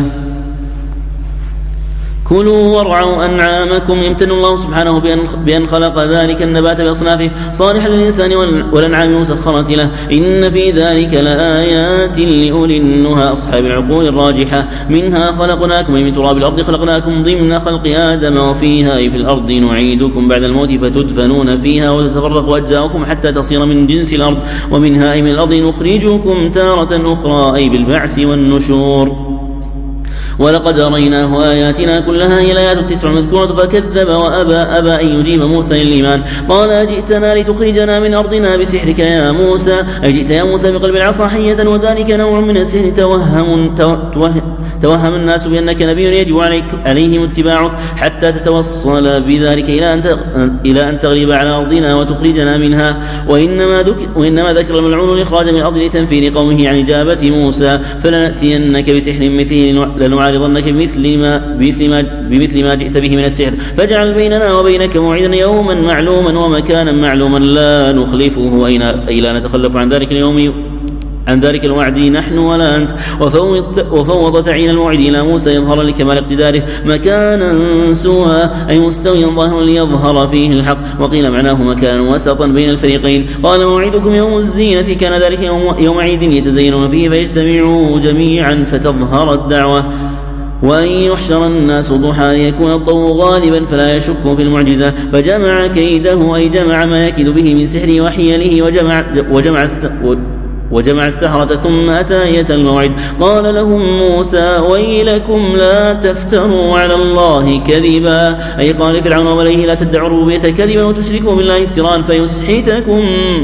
كلوا وارعوا أنعامكم. يمتن الله سبحانه بأن خلق ذلك النبات بأصنافه صالحا للإنسان والأنعام مسخرة له. إن في ذلك لآيات لأولي النهى أصحاب العقول الراجحة. منها خلقناكم من تراب الأرض خلقناكم ضمن خلق آدم، وفيها أي في الأرض نعيدكم بعد الموت فتدفنون فيها وتتفرق أجزاؤكم حتى تصير من جنس الأرض، ومنها أي من الأرض نخرجكم تارة أخرى أي بالبعث والنشور. ولقد أريناه آياتنا كلها هي الآيات التسع المذكورة فكذب وأبى أبى أن يجيب موسى للإيمان. قال أجئتنا لتخرجنا من أرضنا بسحرك يا موسى، أجئت يا موسى بقلب العصا حية، وذلك نوع من السحر توهم, توهم, توهم الناس بأنك نبي يجب عليك عليهم اتباعك حتى تتوصل بذلك إلى أن إلى أن تغلب على أرضنا وتخرجنا منها. وإنما ذكر, وإنما ذكر الملعون الإخراج من الأرض لتنفير قومه عن إجابة موسى. فلنأتينك بسحر مثله لنعارضنك بمثل ما, بمثل ما, بمثل ما جئت به من السحر، فاجعل بيننا وبينك موعدا يوما معلوما ومكانا معلوما لا نخلفه أي لا نتخلف عن ذلك اليوم عن ذلك الوعد نحن ولا أنت. وفوض, وفوض تعيين الموعد إلى موسى يظهر لكمال اقتداره مكانا سوى أي مستويا ظاهرا ليظهر فيه الحق. وقيل معناه مكانا وسطا بين الفريقين. قال موعدكم يوم الزينة، كان ذلك يوم, يوم عيد يتزينون فيه فيجتمعوا جميعا فتظهر الدعوة. وأن يحشر الناس ضحى ليكون الضوء غالبا فلا يشك في المعجزة. فجمع كيده أي جمع ما يكيد به من سحره وحيله وجمع, وجمع الس... وجمع السحرة ثم أتى آية الموعد. قال لهم موسى ويلكم لا تفتروا على الله كذبا، أي قال فرعون وملئه لا تدعوا الربوبية كذبا وتشركوا بالله افتراء فيسحتكم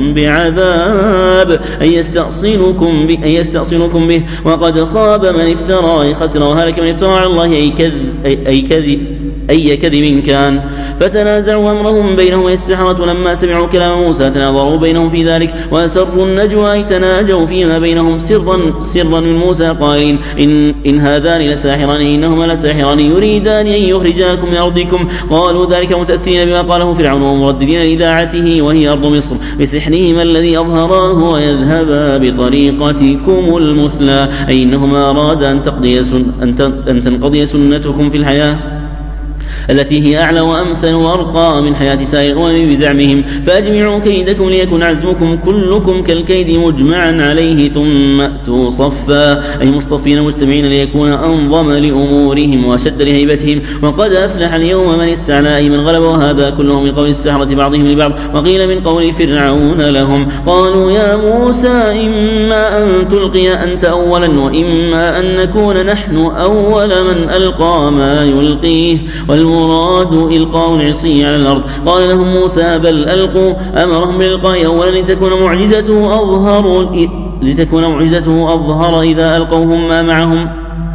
بعذاب أي يستأصلكم به, أي يستأصلكم به. وقد خاب من افترى أي خسر وهلك من افترى على الله أي كذب, أي كذب أي كذب كان. فتنازعوا أمرهم بينهم السحرة لما سمعوا كلام موسى تناظروا بينهم في ذلك وأسروا النجوى أي تناجوا فيما بينهم سرا سرا من موسى قائلين إن, إن هذان لساحران إنهما لساحران يريدان أن يخرجاكم من أرضكم. قالوا ذلك متأثرين بما قاله فرعون ومرددين لإذاعته وهي أرض مصر بسحرهما الذي أظهراه ويذهبا بطريقتكم المثلى أي إنهما أراد أن, تقضي سن أن تنقضي سنتكم في الحياة التي هي أعلى وأمثل وأرقى من حياة سائر الأمم بزعمهم. فأجمعوا كيدكم ليكن عزمكم كلكم كالكيد مجمعا عليه ثم أتوا صفا أي مصطفين مجتمعين ليكون أنظم لأمورهم وأشد لهيبتهم. وقد أفلح اليوم من استعلى أي من غلب. وهذا كله من قول السحرة بعضهم لبعض وقيل من قول فرعون لهم. قالوا يا موسى إما أن تلقي أنت أولا وإما أن نكون نحن أول من ألقى ما يلقيه والمراد إلقاء العصي على الأرض. قال لهم موسى بل ألقوا أمرهم بالإلقاء أولا لتكون معجزته أظهر لتكون معجزته أظهر إذا ألقوهم ما معهم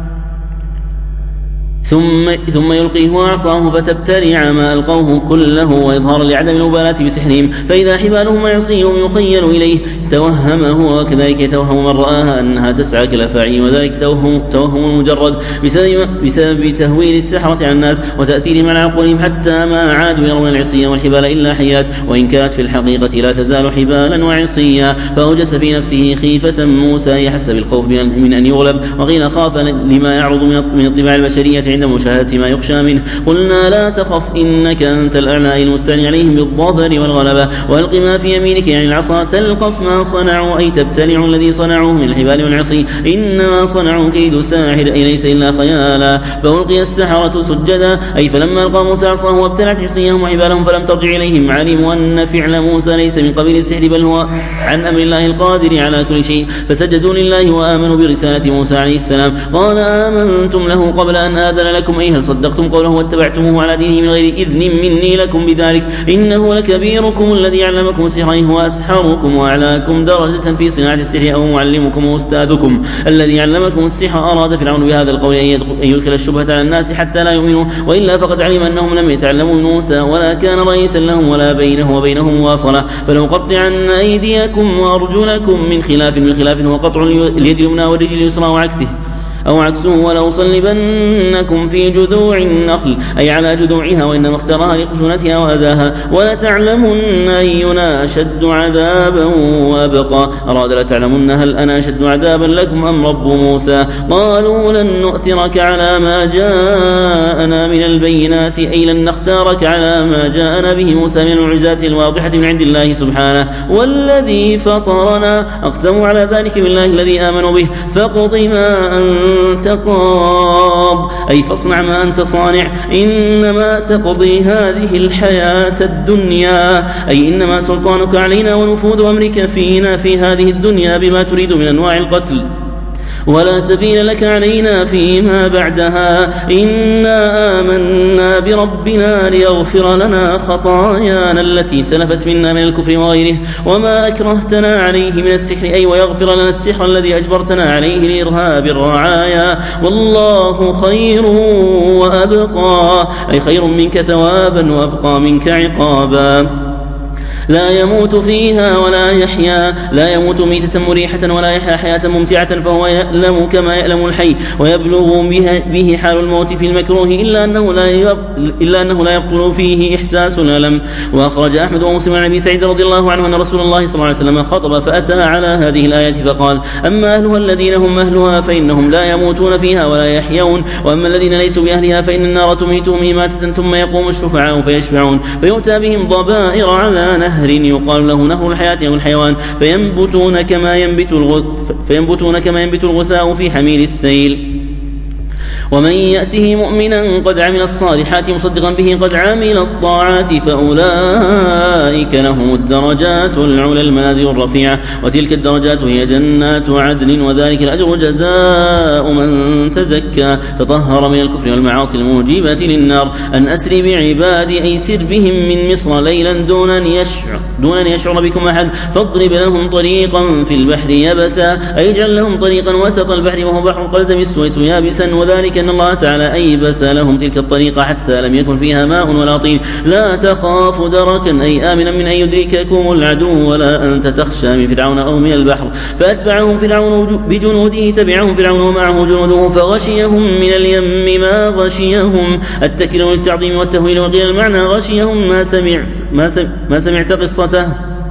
ثم, ثم يلقيه عصاه فتبتلع ما ألقوه كله ويظهر لعدم المبالاة بسحرهم. فإذا حبالهم وعصيهم يخيل إليه توهمه وكذلك يتوهم من رآها أنها تسعى كالأفاعي وذلك توهم, توهم مجرد بسبب, بسبب تهويل السحرة على الناس وتأثيرهم على عقولهم حتى ما عادوا يرون العصي والحبال إلا حيات وإن كانت في الحقيقة لا تزال حبالا وعصيا. فأوجس في نفسه خيفة موسى يحس بالخوف من أن يغلب وقيل خاف لما يعرض من الطباع البشرية عند مشاهدة ما يخشى منه. قلنا لا تخف إنك أنت الأعلى المستعلي عليهم بالظفر والغلبة وألق ما في يمينك يعني العصا تلقف ما صنعوا أي تبتلع الذي صنعوه من الحبال والعصي إنما صنعوا كيد ساحر أي ليس إلا خيالا. فألقي السحرة سجدا أي فلما ألقى موسى عصاه وابتلعت عصيهم وحبالهم فلم ترجع إليهم علموا أن فعل موسى ليس من قبيل السحر بل هو عن أمر الله القادر على كل شيء. فسجدوا لله وآمنوا برسالة موسى عليه السلام. قال آمنتم له قبل أن آذن لكم أي هل صدقتم قوله واتبعتموه على دينه من غير إذن مني لكم بذلك إنه لكبيركم الذي علمكم السحر هو أسحركم وأعلاكم درجة في صناعة السحر أو معلمكم وأستاذكم الذي علمكم السحر. أراد فرعون بهذا القول أن يدخل الشبهة على الناس حتى لا يؤمنوا وإلا فقد علم أنهم لم يتعلموا من موسى ولا كان رئيسا لهم ولا بينه وبينهم مواصلة. فلو قطعن أيديكم وأرجلكم من خلاف من خلاف وقطع اليد اليمنى والرجل اليسرى وعكسه أو عكسه ولو صلبنكم في جذوع النخل أي على جذوعها وإنما اختارها لخشونتها وأذاها ولتعلمن أينا أشد عذابا وأبقى. أراد لتعلمن هل أنا أشد عذابا لكم أم رب موسى. قالوا لن نؤثرك على ما جاءنا من البينات أي لن نختارك على ما جاءنا به موسى من المعجزات الواضحة من عند الله سبحانه والذي فطرنا. أقسموا على ذلك بالله الذي آمنوا به. فاقض ما أنت تقاض أي فاصنع ما أنت صانع إنما تقضي هذه الحياة الدنيا أي إنما سلطانك علينا ونفوذ أمرك فينا في هذه الدنيا بما تريد من أنواع القتل ولا سبيل لك علينا فيما بعدها. إنا آمنا بربنا ليغفر لنا خطايانا التي سلفت منا من الكفر وغيره وما أكرهتنا عليه من السحر أي ويغفر لنا السحر الذي أجبرتنا عليه لإرهاب الرعايا. والله خير وأبقى أي خير منك ثوابا وأبقى منك عقابا. لا يموت فيها ولا يحيا لا يموت ميتة مريحة ولا يحيا حياة ممتعة فهو يألم كما يألم الحي ويبلغ به حال الموت في المكروه إلا أنه لا إلا أنه لا يبطل فيه إحساس الألم. وأخرج أحمد ومسلم عن أبي سعيد رضي الله عنه أن رسول الله صلى الله عليه وسلم خطب فأتى على هذه الآيات فقال أما أهلها الذين هم أهلها فإنهم لا يموتون فيها ولا يحيون وأما الذين ليسوا بأهلها فإن النار تميتهم إماتة ثم يقوم الشفعاء فيشفعون فيؤتى بهم ضبائر على نهر يقال له نهر الحياة أو الحيوان فينبتون كما ينبت الغث فينبتون كما ينبت الغثاء في حميل السيل. ومن يأته مؤمنا قد عمل الصالحات مصدقا به قد عمل الطاعات فأولئك لهم الدرجات العلى المنازل الرفيعة وتلك الدرجات هي جنات عدن وذلك الأجر جزاء من تزكى تطهر من الكفر والمعاصي الموجبة للنار. أن أسر بعبادي أي سر بهم من مصر ليلا دون أن يشعر, دون أن يشعر بكم أحد فاضرب لهم طريقا في البحر يبسا أي اجعل لهم طريقا وسط البحر وهو بحر قلزم السويس يابسا وذلك ذلك أن الله تعالى أيبس لهم تلك الطريقة حتى لم يكن فيها ماء ولا طين. لا تخاف دركا أي آمنا من أن يدرككم العدو ولا أنت تخشى من فرعون أو من البحر. فأتبعهم فرعون بجنوده تبعهم فرعون ومعه جنوده فغشيهم من اليم ما غشيهم. التكرير للتعظيم والتهويل. وقيل المعنى غشيهم ما سمعت ما, سمع ما سمعت قصته.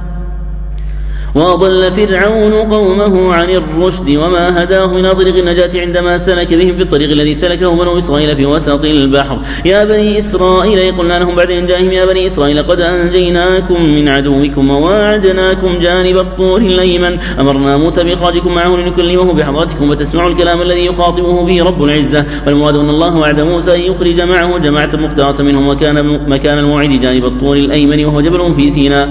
وأضل فرعون قومه عن الرشد وما هداه إلى طريق النجاة عندما سلك بهم في الطريق الذي سلكه بنو إسرائيل في وسط البحر. يا بني إسرائيل قلنا لهم بعد إنجاهم يا بني إسرائيل قد أنجيناكم من عدوكم وواعدناكم جانب الطور الأيمن. أمرنا موسى بإخراجكم معه لنكلمه بحضرتكم وتسمعوا الكلام الذي يخاطبه به رب العزة. والمراد أن الله وعد موسى أن يخرج معه جماعة مختارة منهم وكان مكان الموعد جانب الطور الأيمن وهو جبل في سيناء.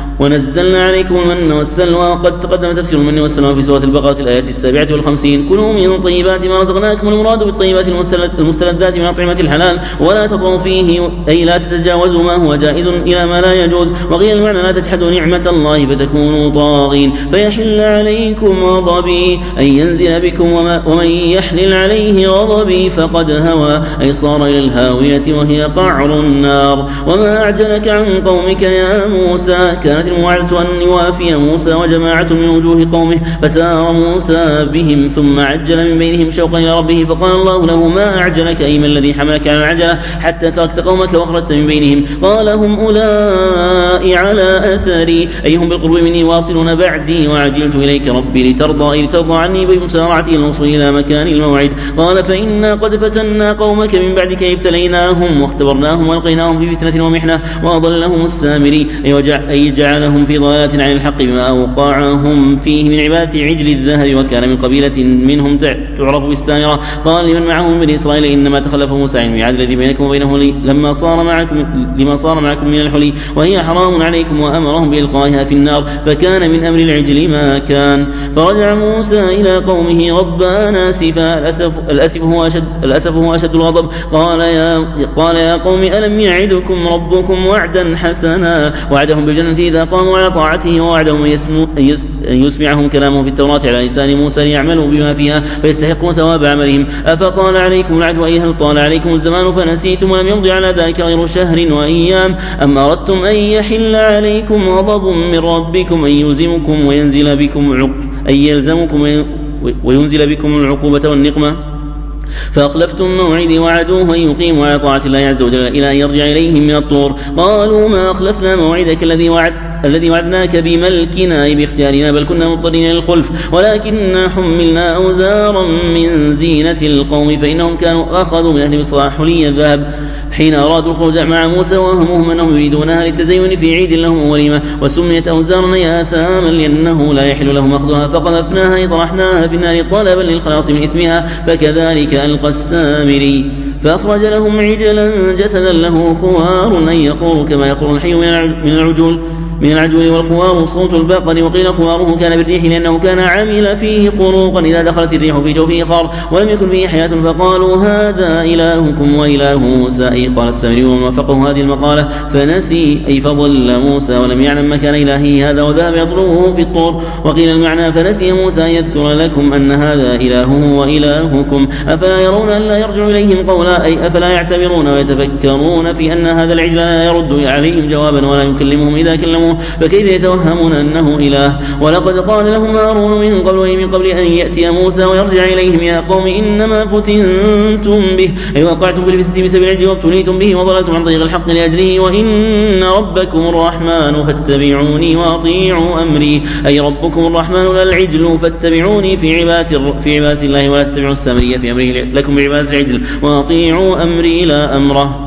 ونزلنا عليكم المن والسلوى. وقد تقدم تفسير المن والسلوى في سورة البقرة الآية السابعة والخمسين. كلوا من طيبات ما رزقناكم. المراد بالطيبات المستلذات من أطعمة الحلال ولا تطغوا فيه أي لا تتجاوزوا ما هو جائز إلى ما لا يجوز. وقيل المعنى لا تجحدوا نعمة الله فتكونوا طاغين فيحل عليكم غضبي أي ينزل بكم ومن يحلل عليه غضبي فقد هوى أي صار إلى الهاوية وهي قعر النار. وما أعجلك عن قومك يا موسى. كانت الموعدة أن يوافي موسى وجماعة من وجوه قومه فسار موسى بهم ثم عجل من بينهم شوقا إلى ربه فقال الله له ما أعجلك أي ما الذي حملك على العجلة حتى تركت قومك وخرجت من بينهم. قال هم أولئك على أثري أي هم بالقرب مني واصلون بعدي وعجلت إليك ربي لترضى أي لترضى عني بمسارعتي الوصول إلى مكان الموعد. قال فإنا قد فتنا قومك من بعدك ابتليناهم واختبرناهم والقيناهم في فتنة ومحنة وأضلهم السامري أي جعلهم في ضلالة عن الحق بما أوقعهم فيه من عبادة عجل الذهب وكان من قبيلة منهم تعرف بالسامرة. قال لمن معه من بني إسرائيل إنما تخلف موسى عن الميعاد الذي بينكم وبينه لي لما صار معكم لما صار معكم من الحلي وهي حرام عليكم وأمرهم بإلقائها في النار فكان من أمر العجل ما كان. فرجع موسى إلى قومه غضبان آسفا. الأسف, الأسف, هو أشد الأسف هو أشد الغضب. قال يا, قال يا قوم ألم يعدكم ربكم وعدا حسنا. وعدهم بالجنة إذا قاموا على طاعته ووعدهم أن يسمعهم كلامه في التوراة على لسان موسى ليعملوا بما فيها فيستحقوا ثواب عملهم. أفطال عليكم العهد أي هل طال عليكم الزمان فنسيتم ولم يمضي على ذلك غير شهر وأيام. أم أردتم أن يحل عليكم غضب من ربكم أن يلزمكم وينزل بكم عق أن يلزمكم وينزل بكم العقوبة والنقمة فأخلفتم موعدي وعدوه أن يقيموا على طاعة الله عز وجل إلى أن يرجع إليهم من الطور. قالوا ما أخلفنا موعدك الذي وعد الذي وعدناك بملكنا أي باختيارنا بل كنا مضطرين للخلف ولكننا حملنا أوزارا من زينة القوم فإنهم كانوا أخذوا من أهل مصر حلي الذهب حين أرادوا الخروج مع موسى وهمهم أنهم يريدونها للتزين في عيد لهم وليمة وسميت أوزارا آثاما لأنه لا يحل لهم أخذها فقذفناها طرحناها في النار طلبا للخلاص من إثمها فكذلك ألقى السامري. فأخرج لهم عجلا جسدا له خوار أن يخور كما يخور الحي من العجول من العجول والخوار صوت البقر. وقيل خواره كان بالريح لأنه كان عمل فيه خروقا إذا دخلت الريح في جوفه خار ولم يكن فيه حياة فقالوا هذا إلهكم وإله موسى أي قال السامري ومن وافقه هذه المقالة فنسي أي فضل موسى ولم يعلم مكان إلهه هذا وذهب يطلبه في الطور. وقيل المعنى فنسي موسى يذكر لكم أن هذا إلهه وإلهكم أفلا يرون أن لا يرجع إليهم قولا أي أفلا يعتبرون ويتفكرون في أن هذا العجل لا يرد عليهم جوابا ولا يكلمهم إذا كلموا فكيف يتوهمون أنه إله. ولقد قال لهم هارون من قبل ومن قبل أن يأتي موسى ويرجع إليهم يا قوم إنما فتنتم به أي وقعتم بالفتنة بسبب العجل وابتليتم به وضللتم عن طريق الحق لأجله وإن ربكم الرحمن فاتبعوني وأطيعوا أمري أي ربكم الرحمن لا العجل فاتبعوني في عبادة في عبادة الله ولا تتبعوا السامرية في أمره لكم بعبادة العجل وأطيعوا أمري لا أمره.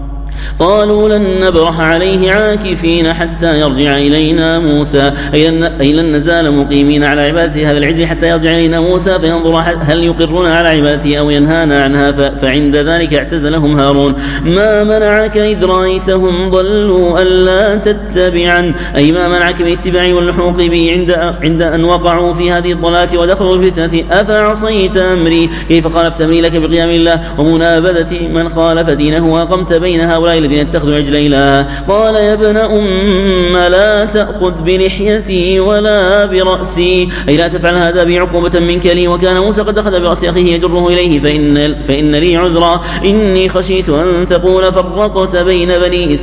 قالوا لن نبرح عليه عاكفين حتى يرجع إلينا موسى أي لن نزال مقيمين على عبادة هذا العجل حتى يرجع إلينا موسى فينظر هل يقرون على عبادته أو ينهانا عنها فعند ذلك اعتزلهم هارون. ما منعك إذ رأيتهم ضلوا ألا تتبعا أي ما منعك من اتباعي واللحوق بي عند, عند أن وقعوا في هذه الضلالة ودخلوا الفتنة أفعصيت أمري كيف خالفت أمري لك بقيام الله ومنابذة من خالف دينه وأقمت بينها هؤلاء الذين اتخذوا عجل إلها. قال يا ابن أم لا تأخذ بلحيتي ولا برأسي، أي لا تفعل هذا بي عقوبة منك لي. وكان موسى قد أخذ برأس أخيه يجره إليه فإن, فإن لي عذرا، إني خشيت أن تقول فرقت بين بني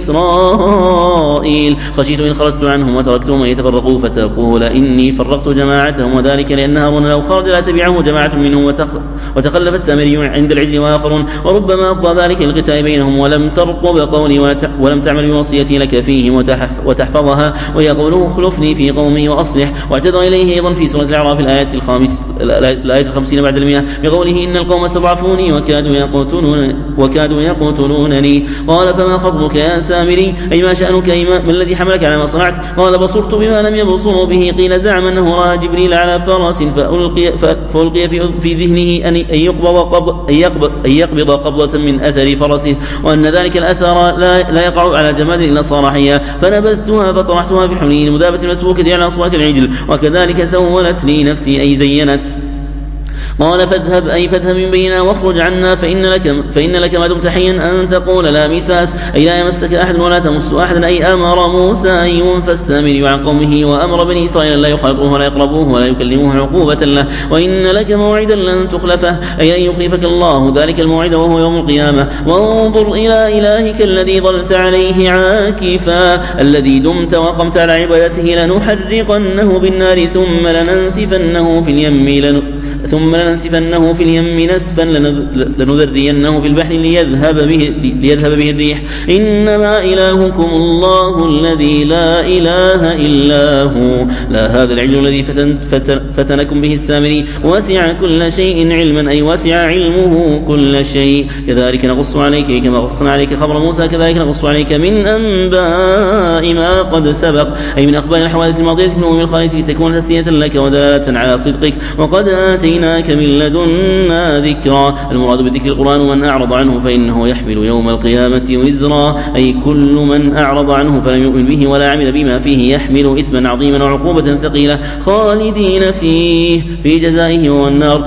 إسرائيل، خشيت إن خرجت عنهم وتركتهم أن يتفرقوا فتقول إني فرقت جماعتهم، وذلك لأن هارون لو خرج لا تبعه جماعة منهم وتخلف السامري عند العجل وآخرون، وربما أفضى ذلك القتال بينهم. ولم ترقب قولي ولم تعمل بوصيتي لك فيهم وتحفظها، ويقول اخلفني في قومي وأصلح. واعتذر إليه أيضا في سورة الأعراف الآية الخامس الآية الخمسين بعد المئة بقوله إن القوم استضعفوني وكادوا يقتلون وكادوا يقتلونني. قال فما خطبك يا سامري، أي ما شأنك، أي ما الذي حملك على ما صنعت؟ قال بصرت بما لم يبصروا به. قيل زعم أنه رأى جبريل على فرس فألقي, فألقي في ذهنه أن يقبض, قبض أن يقبض, أن يقبض قبضة من أثر فرسه، وأن ذلك الأثر لا, لا يقع على جماد إلا صار حيا، فنبذتها فطرحتها في الحلي المذابة المسبوكة على أصوات العجل، وكذلك سولت لي نفسي أي زينت. قال فاذهب أي فاذهب من بيننا واخرج عنا، فإن لك, فإن لك ما دمت حيا أن تقول لا مساس، أي لا يمسك أحد ولا تمس أحدا. أي أمر موسى أن ينفى السامري عن قومه، وأمر بني إسرائيل لا يخالطوه ولا يقربوه ولا يكلموه عقوبة له. وإن لك موعدا لن تخلفه، أي أن يخلفك الله ذلك الموعد وهو يوم القيامة. وانظر إلى إلهك الذي ظلت عليه عاكفا، الذي دمت وقمت على عبادته، لنحرقنه بالنار ثم لننسفنه في اليم لن ثم لننسفنه في اليم نسفا لنذرينه في البحر ليذهب به, ليذهب به الريح. إنما إلهكم الله الذي لا إله إلا هو، لا هذا العلم الذي فتن فتن فتنكم به السامري. وسع كل شيء علما، أي وسع علمه كل شيء. كذلك نقص عليك كما قصنا عليك خبر موسى، كذلك نقص عليك من أنباء ما قد سبق، أي من أخبار الحوادث الماضية في الأمم الخالدة لتكون تسلية لك ودالة على صدقك. وقد آتيناك من لدنا ذكرا، المراد بالذكر القرآن، ومن أعرض عنه فإنه يحمل يوم القيامة وزرا، أي كل من أعرض عنه فلم يؤمن به ولا عمل بما فيه يحمل إثما عظيما وعقوبة ثقيلة خالدين فيه في جزائه والنار.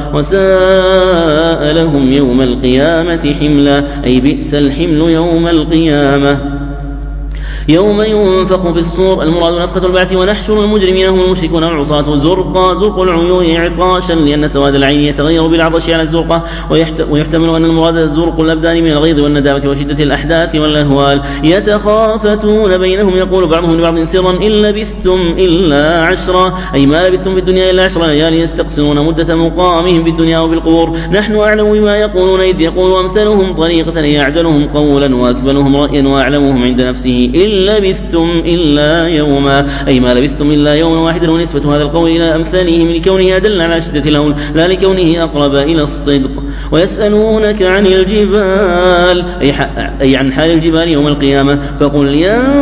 وساء لهم يوم القيامة حملا، أي بئس الحمل يوم القيامة. يوم ينفخ في الصور، المراد نفخة البعث. ونحشر المجرمين هم المشركون والعصاة زرقا، زرق العيون عطاشا، لأن سواد العين يتغير بالعطش على الزرقة. ويحتمل أن المراد زرق الأبدان من الغيظ والندامة وشدة الأحداث والأهوال. يتخافتون بينهم، يقول بعضهم لبعض سرا إن لبثتم إلا عشرا، أي ما لبثتم في الدنيا إلا عشر ليال، يستقصرون مدة مقامهم في الدنيا وفي القبور. نحن أعلم بما يقولون إذ يقول أمثلهم طريقة، يعجلهم قولا وأكبلهم رأيا وأعلمهم عند نفسه إن لبثتم إلا يوما، أي ما لبثتم إلا يوما واحدا. ونسبة هذا القول إلى أمثالهم لكونه أدل على شدة الهول لا لكونه أقرب إلى الصدق. ويسألونك عن الجبال، أي عن حال الجبال يوم القيامة، فقل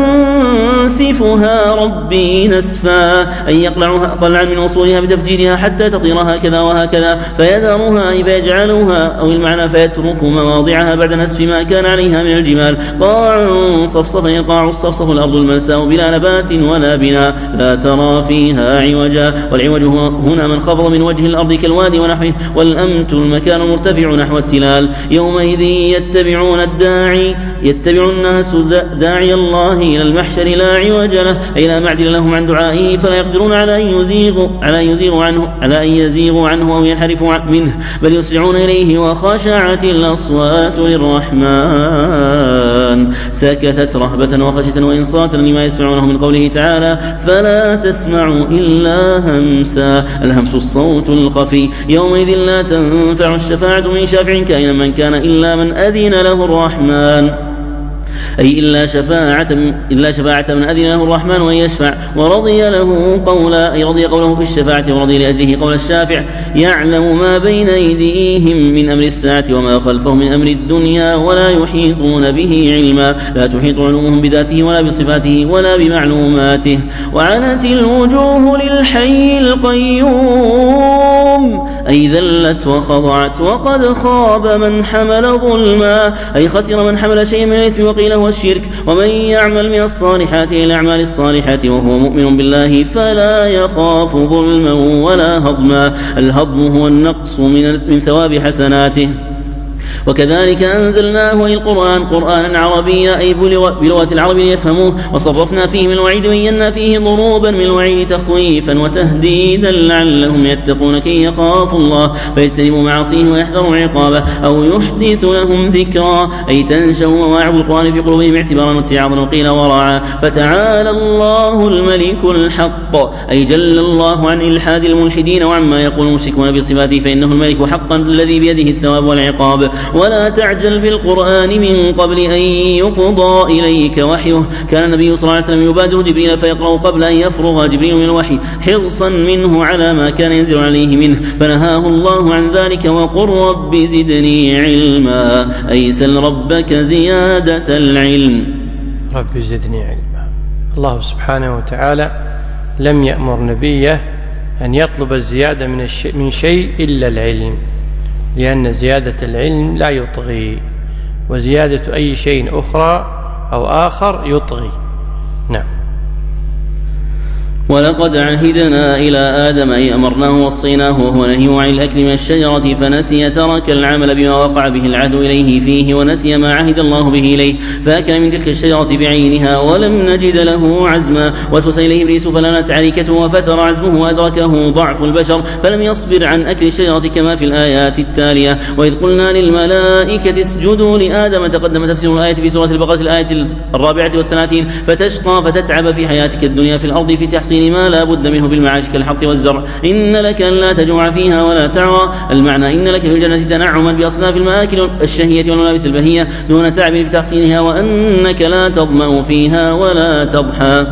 ينسفها ربي نسفا، أي يقلعها قلعا من أصولها بتفجيرها حتى تطير هكذا وهكذا، فيذرها أي فيجعلها، أو المعنى فيترك مواضعها بعد نسف ما كان عليها من الجبال قاعا صفصفا، يقع الصفصف الأرض الملساء بلا نبات ولا بناء لا ترى فيها عوجا. والعوج هنا من خفض من وجه الأرض كالوادي ونحوه، والأمت المكان المرتفع نحو التلال. يومئذ يتبعون الداعي، يتبع الناس داعي الله إلى المحشر لا عوج له، أي لا معدل لهم عن دعائه، فلا يقدرون على أن يزيغوا على أن يزيغوا عنه على أن يزيغوا عنه أو ينحرفوا منه، بل يسرعون إليه. وخشعت الأصوات للرحمن، سكتت رهبة وخشية وإنصاتا لما يسمعونه من قوله تعالى فلا تسمعوا إلا همسا، الهمس الصوت الخفي. يومئذ لا تنفع الشفاعة من شافع كائنا من كان إلا من أذن له الرحمن، أي إلا شفاعة إلا شفاعة من أذن له الرحمن وأن يشفع ورضي له قولا، أي رضي قوله في الشفاعة ورضي لأجله قول الشافع. يعلم ما بين أيديهم من أمر الساعة وما خلفهم من أمر الدنيا ولا يحيطون به علما، لا تحيط علومهم بذاته ولا بصفاته ولا بمعلوماته. وعنت الوجوه للحي القيوم، أي ذلت وخضعت. وقد خاب من حمل ظلما، أي خسر من حمل شيئا من الإثم وقيل هو الشرك. ومن يعمل من الصالحات إلى الأعمال الصالحات وهو مؤمن بالله فلا يخاف ظلما ولا هضما. الهضم هو النقص من من ثواب حسناته. وكذلك أنزلناه أي القرآن قرآنا عربيا أي بلغة العرب ليفهموه وصرفنا فيه من الوعيد وبينا فيه ضروبا من الوعيد تخويفا وتهديدا لعلهم يتقون كي يخافوا الله فيجتنبوا معاصيه ويحذروا عقابه أو يحدث لهم ذكرا أي تنشأ مواعظ القرآن في قلوبهم اعتبارا واتعاظا وقيل ورعا فتعالى الله الملك الحق أي جل الله عن إلحاد الملحدين وعما يقول المشركون بصفاته فإنه الملك حقا الذي بيده الثواب والعقاب ولا تعجل بالقرآن من قبل أن يقضى إليك وحيه كان النبي صلى الله عليه وسلم يبادر جبريل فيقرأ قبل أن يفرغ جبريل من الوحي حرصا منه على ما كان ينزل عليه منه فنهاه الله عن ذلك وقل رب زدني علما أي سل ربك زيادة العلم رب زدني علما. الله سبحانه وتعالى لم يأمر نبيه أن يطلب الزيادة من, الشيء من شيء إلا العلم لأن زيادة العلم لا يطغي وزيادة أي شيء أخرى أو آخر يطغي. نعم. ولقد عهدنا إلى آدم أي أمرناه ووصيناه وهو نهيه عن الأكل من الشجرة فنسي ترك العمل بما وقع به العهد إليه فيه ونسي ما عهد الله به إليه فأكل من تلك الشجرة بعينها ولم نجد له عزما وسوس إليه إبليس فلانت عريكته وفتر عزمه وأدركه ضعف البشر فلم يصبر عن أكل الشجرة كما في الآيات التالية وإذ قلنا للملائكة اسجدوا لآدم تقدم تفسير الآية في سورة البقرة الآية الرابعة والثلاثين فتشقى فتتعب في حياتك الدنيا في الأرض في تحصيل ما لا بد منه بالمعاش كالحق والزرع إن لك أن لا تجوع فيها ولا تعرى المعنى إن لك في الجنة تنعما بأصناف المآكل الشهية والملابس البهية دون تعب في تحصيلها وأنك لا تظمأ فيها ولا تضحى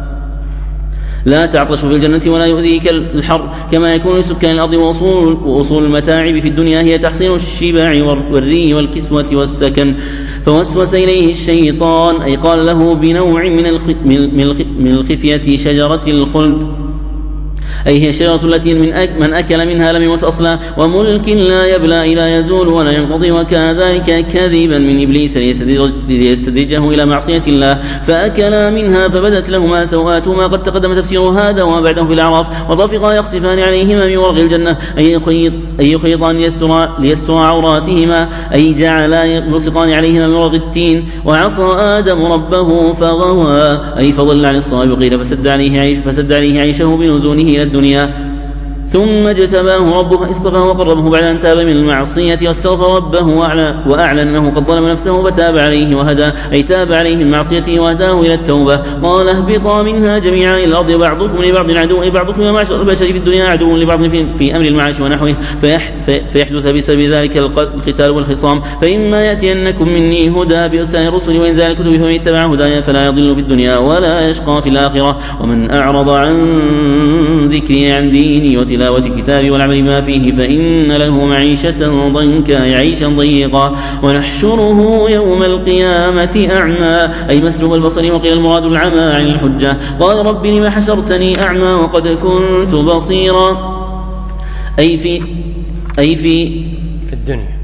لا تعطش في الجنة ولا يؤذيك الحر كما يكون لسكان الأرض وأصول, وأصول المتاعب في الدنيا هي تحصين الشبع والري والكسوة والسكن فوسوس إليه الشيطان أي قال له بنوع من الخفية شجرة الخلد أي هي الشجرة التي من, أك من أكل منها لم يمت أصلا وملك لا يبلى لا يزول ولا ينقضي وكان ذلك كذبا من إبليس ليستدرجه إلى معصية الله فأكلا منها فبدت لهما سوآتهما قد تقدم تفسير هذا وما بعده في الأعراف وطفقا يقصفان عليهما من ورق الجنة أي يخيط أي يخيطان ليستر عوراتهما أي جعلا يلصقان عليهما من ورق التين وعصى آدم ربه فغوى أي فضل عن الصواب وقيل فسد عليه عيش فسد عليه عيشه بنزوله إلى الدنيا ثم اجتباه ربه اصطفاه وقربه بعد أن تاب من المعصية واستغفر ربه وأعلن أنه قد ظلم نفسه فتاب عليه وهدى أي تاب عليه من معصيته وهداه إلى التوبة قال اهبطا منها جميعا إلى الأرض بعضكم لبعض عدو بعضكم ومعشر البشر في الدنيا عدو لبعض في, في أمر المعاش ونحوه فيحدث بسبب ذلك القتال والخصام فإما يأتينكم مني هدى بإرسال الرسل وإنزال الكتب فمن اتبع هدايا فلا يضل في الدنيا ولا يشقى في الآخرة ومن أعرض عن ذكري عن ديني وتلاوة الكتاب والعمل ما فيه فإن له معيشة ضنكا عيشا ضيقا ونحشره يوم القيامة أعمى أي مسلوب البصر وقيل المراد العمى عن الحجة قال رب لما حشرتني أعمى وقد كنت بصيرا أي في أي في في الدنيا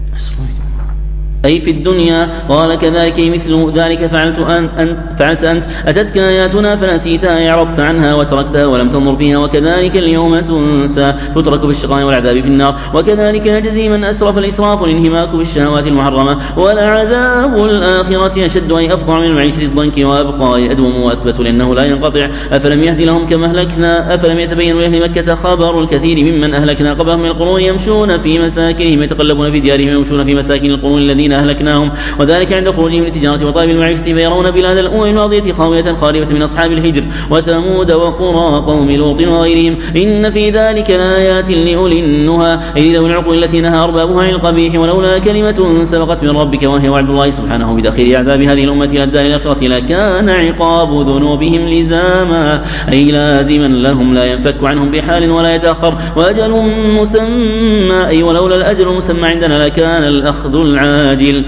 أي في الدنيا قال كذلك مثل ذلك فعلت أنت, فعلت أنت أتتك آياتنا فنسيتها أعرضت عنها وتركتها ولم تنظر فيها وكذلك اليوم تنسى تترك بالشقاء والعذاب في النار وكذلك يجزي من أسرف الإسراف والانهماك بالشهوات المحرمة ولعذاب الآخرة أشد أي أفضع من المعيشة الضنك وأبقى أدوم وأثبت لأنه لا ينقطع أفلم يهدي لهم كما أهلكنا أفلم يتبين لأهل مكة خبر الكثير ممن أهلكنا قبلهم من القرون يمشون في مساكنهم يتقلبون في ديارهم يمشون في مساكن القرون الذين أهلكناهم وذلك عند خروجهم للتجارة وطلب المعيشة فيرون بلاد الأمم الماضية خاوية خاربة من أصحاب الحجر وثمود وقرى قوم لوط وغيرهم إن في ذلك لآيات لأولي النهى أي ذوي العقول التي نهى أربابها عن القبيح ولولا كلمة سبقت من ربك وهي وعد الله سبحانه بدخيل عذاب هذه الأمة إلى الدار الآخرة لكان عقاب ذنوبهم لزاما أي لازما لهم لا ينفك عنهم بحال ولا يتأخر وأجل مسمى أي ولولا الأجل المسمى عندنا لكان الأخذ العاجل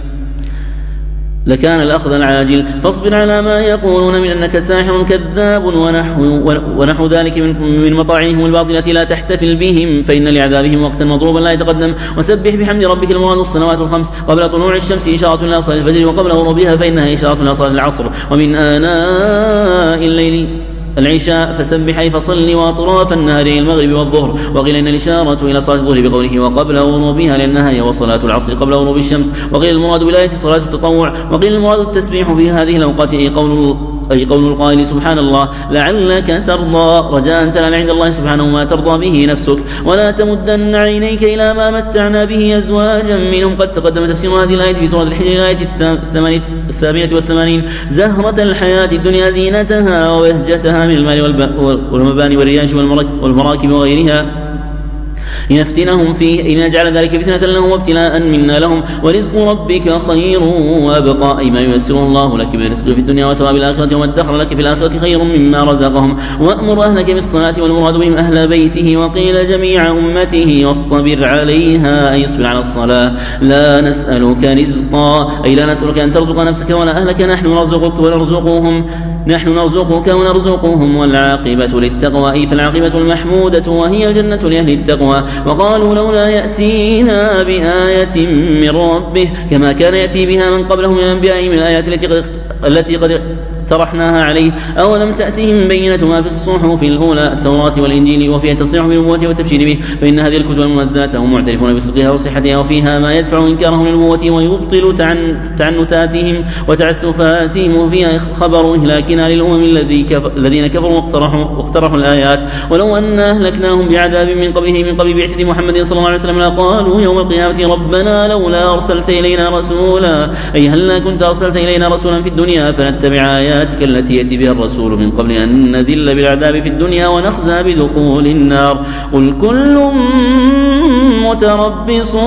لكان الأخذ العاجل فاصبر على ما يقولون من أنك ساحر كذاب ونحو, ونحو ذلك من, من مطاعمهم الباطلة لا تحتفل بهم فإن لعذابهم وقتا مضروبا لا يتقدم وسبح بحمد ربك المراد الصلوات الخمس قبل طلوع الشمس إشارة إلى صلاة الفجر وقبل غروبها فإنها إشارة إلى صلاة العصر ومن آناء الليل العشاء فسبح أي فصل وأطراف النهار المغرب والظهر. وقيل إن الإشارة إلى صلاة الظهر بقوله وقبل غروبها لأنها هي وصلاة العصر قبل غروب الشمس. وقيل المراد بالآية صلاة التطوع. وقيل المراد التسبيح في هذه الأوقات أي قول أي قول القائل سبحان الله لعلك ترضى رجاء تنال عند الله سبحانه ما ترضى به نفسك. ولا تمدن عينيك إلى ما متعنا به أزواجا منهم. قد تقدم تفسير هذه الآية في سورة الحجر الآية الثامنة والثمانين. زهرة الحياة الدنيا زينتها وبهجتها من المال والمباني والرياش والمراكب وغيرها لنفتنهم فيه إن جعل ذلك فتنة لهم وابتلاء منا لهم. ورزق ربك خير وأبقى أي ما ييسره الله لك بالرزق في الدنيا وثواب الآخرة وما ادخر لك في الآخرة خير مما رزقهم. وأمر أهلك بالصلاة والمراد بهم أهل بيته. وقيل جميع أمته واصطبر عليها أي اصبر على الصلاة. لا نسألك رزقا أي لا نسألك أن ترزق نفسك ولا أهلك نحن نرزقك ونرزقهم نحن نرزقك ونرزقهم. والعاقبة للتقوى أي فالعاقبة المحمودة وهي الجنة لأهل التقوى. وقالوا لولا يأتينا بآية من ربه كما كان يأتي بها من قبله من الأنبياء من الآيات التي قد, التي قد طرحناها عليه. أولم تأتهم بينة ما في الصحف الأولى التوراة والإنجيل وفيها تصريح بالنبوة والتبشير به. فإن هذه الكتب المنزلة هم معترفون بصدقها وصحتها وفيها ما يدفع إنكارهم للنبوة ويبطل تعن تعنتاتهم وتعسفاتهم. وفيها خبر إهلاكنا للأمم الذين كفروا واقترحوا, واقترحوا الآيات. ولو أن أهلكناهم بعذاب من قبله من قبل بعثة محمد صلى الله عليه وسلم لقالوا يوم القيامة ربنا لولا أرسلت إلينا رسولا أي هل كنت أرسلت إلينا رسولا في الدنيا فنتبع آياتك التي يأتي بها الرسول من قبل أن نذل بالعذاب في الدنيا ونخزى بدخول النار. قل كل متربص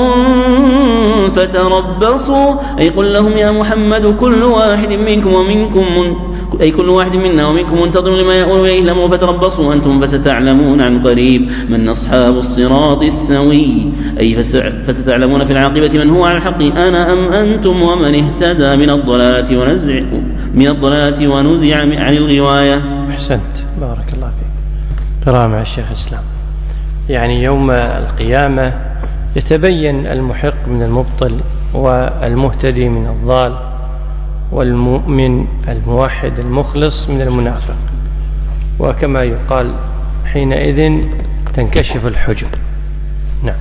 فتربصوا أي قل لهم يا محمد كل واحد منكم ومنكم من أي كل واحد منا ومنكم منتظر لما يقول إليه الأمر فتربصوا أنتم فستعلمون عن قريب من أصحاب الصراط السوي أي فستعلمون في العاقبة من هو على الحق أنا أم أنتم ومن اهتدى من الضلالة ونزع من الضلالة ونزع عن الغواية. أحسنت بارك الله فيك. قراءة مع الشيخ الإسلام. يعني يوم القيامة يتبين المحق من المبطل والمهتدي من الضال والمؤمن الموحد المخلص من المنافق. وكما يقال حينئذ تنكشف الحجب. نعم.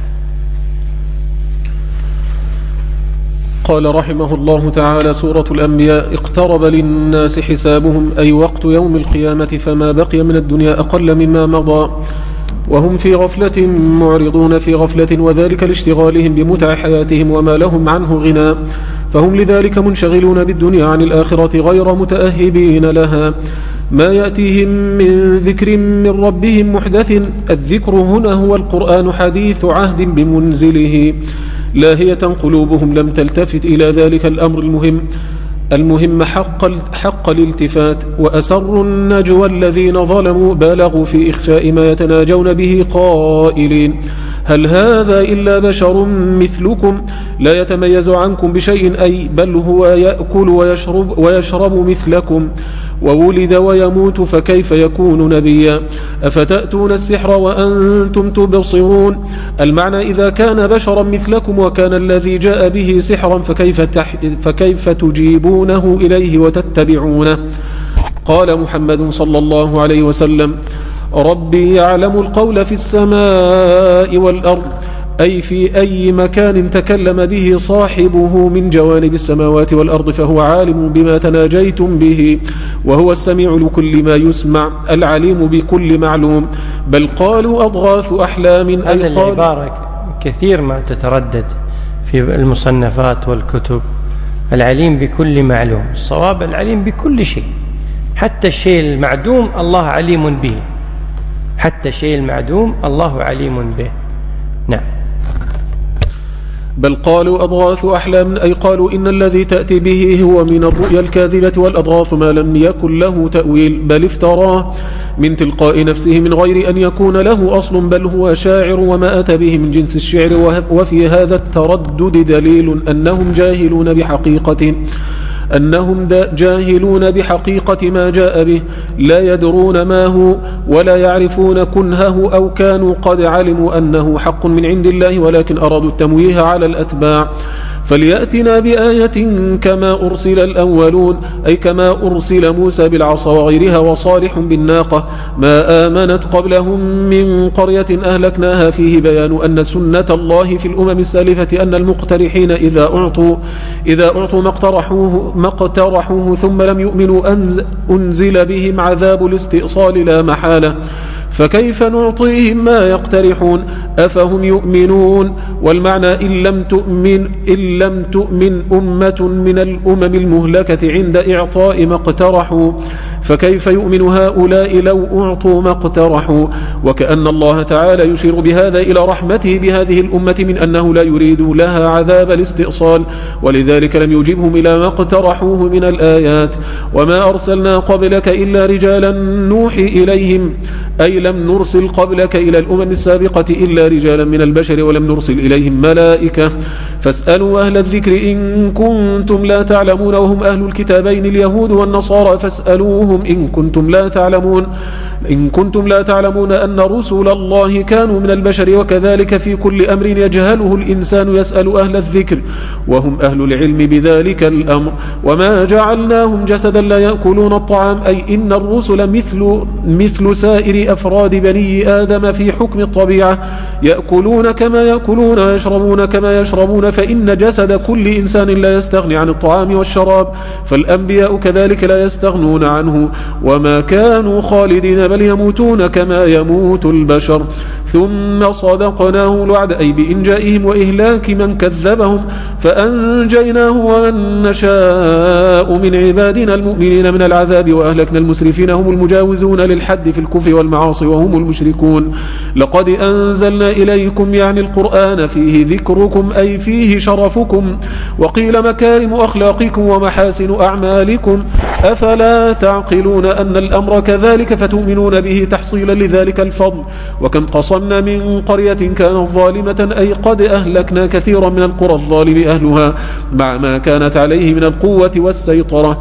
قال رحمه الله تعالى سورة الأنبياء اقترب للناس حسابهم أي وقت يوم القيامة فما بقي من الدنيا أقل مما مضى وهم في غفلة معرضون في غفلة وذلك لاشتغالهم بمتع حياتهم وما لهم عنه غنى فهم لذلك منشغلون بالدنيا عن الآخرة غير متأهبين لها. ما يأتيهم من ذكر من ربهم محدث الذكر هنا هو القرآن حديث عهد بمنزله لاهية قلوبهم لم تلتفت إلى ذلك الأمر المهم المهم حق, حق الالتفات وأسروا النجوى الذين ظلموا بالغوا في إخفاء ما يتناجون به قائلين هل هذا إلا بشر مثلكم لا يتميز عنكم بشيء أي بل هو يأكل ويشرب, ويشرب مثلكم وولد ويموت فكيف يكون نبيا أفتأتون السحر وأنتم تبصرون. المعنى إذا كان بشرا مثلكم وكان الذي جاء به سحرا فكيف, تح... فكيف تجيبونه إليه وتتبعونه. قال محمد صلى الله عليه وسلم ربي يعلم القول في السماء والأرض أي في أي مكان تكلم به صاحبه من جوانب السماوات والأرض فهو عالم بما تناجيتم به وهو السميع لكل ما يسمع العليم بكل معلوم. بل قالوا أضغاث أحلام أي هذه العبارة كثير ما تتردد في المصنفات والكتب. العليم بكل معلوم الصواب العليم بكل شيء حتى الشيء المعدوم الله عليم به حتى الشيء المعدوم الله عليم به. نعم. بل قالوا أضغاث أحلام أي قالوا إن الذي تأتي به هو من الرؤيا الكاذبة والأضغاث ما لم يكن له تأويل بل افتراه من تلقاء نفسه من غير أن يكون له أصل بل هو شاعر وما أتى به من جنس الشعر. وفي هذا التردد دليل أنهم جاهلون بحقيقة أنهم جاهلون بحقيقة ما جاء به، لا يدرون ما هو ولا يعرفون كنهه، أو كانوا قد علموا أنه حق من عند الله ولكن أرادوا التمويه على الأتباع. فليأتنا بآية كما أرسل الأولون، أي كما أرسل موسى بالعصا وغيرها وصالح بالناقة، ما آمنت قبلهم من قرية أهلكناها. فيه بيان أن سنة الله في الأمم السالفة أن المقترحين إذا أعطوا إذا أعطوا ما اقترحوه, ما اقترحوه ثم لم يؤمنوا أنزل بهم عذاب الاستئصال لا محالة. فكيف نعطيهم ما يقترحون؟ أفهم يؤمنون؟ والمعنى إن لم تؤمن إن لم تؤمن أمة من الأمم المهلكة عند إعطاء ما اقترحوا، فكيف يؤمن هؤلاء لو أعطوا ما اقترحوا؟ وكأن الله تعالى يشير بهذا إلى رحمته بهذه الأمة من أنه لا يريد لها عذاب الاستئصال، ولذلك لم يجبهم إلى ما اقترحوه من الآيات. وما أرسلنا قبلك إلا رجالا نوحي إليهم، أي لم نرسل قبلك إلى الأمم السابقة إلا رجالا من البشر ولم نرسل إليهم ملائكة. فاسألوا أهل الذكر إن كنتم لا تعلمون، وهم أهل الكتابين اليهود والنصارى، فاسألوهم إن كنتم لا تعلمون إن كنتم لا تعلمون أن رسل الله كانوا من البشر، وكذلك في كل أمر يجهله الإنسان يسأل أهل الذكر وهم أهل العلم بذلك الأمر. وما جعلناهم جسدا لا يأكلون الطعام، أي إن الرسل مثل مثل سائر أفراد بني آدم في حكم الطبيعة، يأكلون كما يأكلون ويشربون كما يشربون، فإن جسد كل إنسان لا يستغني عن الطعام والشراب، فالأنبياء كذلك لا يستغنون عنه. وما كانوا خالدين بل يموتون كما يموت البشر. ثم صدقناه الوعد، أي بإنجائهم وإهلاك من كذبهم، فأنجيناه ومن نشاء من عبادنا المؤمنين من العذاب، وأهلكنا المسرفين هم المجاوزون للحد في الكفر والمعاصي وهم المشركون. لقد أنزلنا إليكم يعني القرآن فيه ذكركم، أي فيه شرفكم، وقيل مكارم أخلاقكم ومحاسن أعمالكم، أفلا تعقلون أن الأمر كذلك فتؤمنون به تحصيلا لذلك الفضل. وكم قصمنا من قرية كانت ظالمة، أي قد أهلكنا كثيرا من القرى الظالم أهلها مع ما كانت عليه من القوة والسيطرة،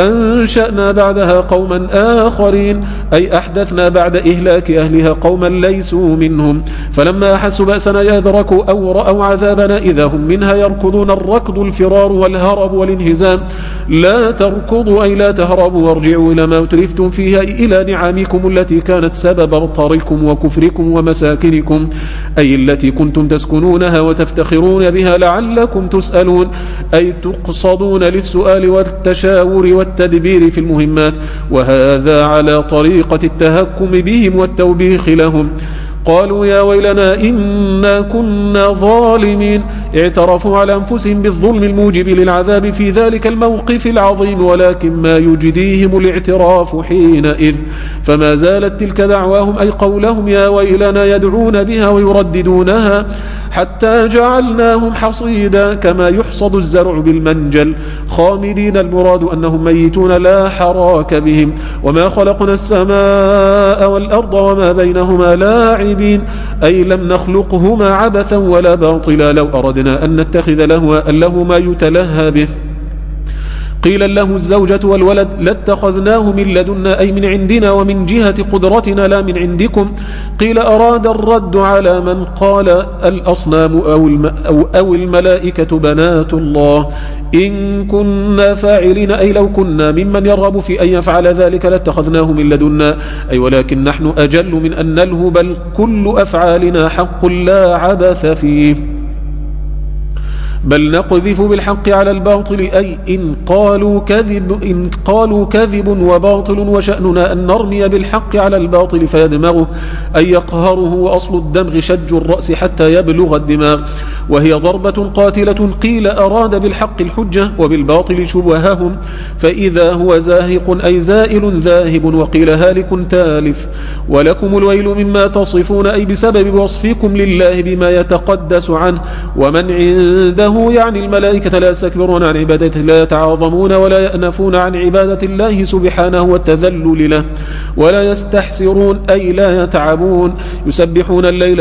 وأنشأنا بعدها قوما آخرين، أي أحدثنا بعد إهلاك أهلها قوما ليسوا منهم، فلما أحسوا بأسنا يدركوا أو رأوا عذابنا إذا هم منها يركضون. الركض الفرار والهرب والانهزام. لا تركضوا أي لا تهربوا، وارجعوا إلى ما أترفتم فيها، إلى نعمكم التي كانت سبب بطركم وكفركم ومساكنكم، أي التي كنتم تسكنونها وتفتخرون بها لعلكم تسألون، أي تقصدون للسؤال والتشاور والتدبير في المهمات، وهذا على طريقة التهكم بهم والتوبيخ لهم. قالوا يا ويلنا إنا كنا ظالمين، اعترفوا على أنفسهم بالظلم الموجب للعذاب في ذلك الموقف العظيم، ولكن ما يجديهم الاعتراف حينئذ. فما زالت تلك دعواهم، أي قولهم يا ويلنا، يدعون بها ويرددونها حتى جعلناهم حصيدا كما يحصد الزرع بالمنجل، خامدين، المراد أنهم ميتون لا حراك بهم. وما خلقنا السماء والأرض وما بينهما لاعبين، أي لم نخلقهما عبثا ولا باطلا. لو أردنا أن نتخذ لهوا له ما يتلهى به، قيل له الزوجة والولد، لاتخذناه من لدنا، أي من عندنا ومن جهة قدرتنا لا من عندكم. قيل أراد الرد على من قال الأصنام أو, الم أو, أو الملائكة بنات الله. إن كنا فاعلين، أي لو كنا ممن يرغب في أن يفعل ذلك لاتخذناه من لدنا، أي ولكن نحن أجل من أن نلهو، بل كل أفعالنا حق لا عبث فيه. بل نقذف بالحق على الباطل، أي إن قالوا كذب إن قالوا كذب وباطل، وشأننا أن نرمي بالحق على الباطل فيدمغه، أي يقهره. وأصل الدمغ شج الرأس حتى يبلغ الدماغ، وهي ضربة قاتلة. قيل أراد بالحق الحجة وبالباطل شبههم، فإذا هو زاهق، أي زائل ذاهب. وقيل هالك تالف. ولكم الويل مما تصفون، أي بسبب وصفكم لله بما يتقدس عنه، ومن عنده إنه يعني الملائكة لا يستكبرون عن عبادته، لا يتعاظمون ولا يأنفون عن عبادة الله سبحانه والتذلل له، ولا يستحسرون أي لا يتعبون، يسبحون الليل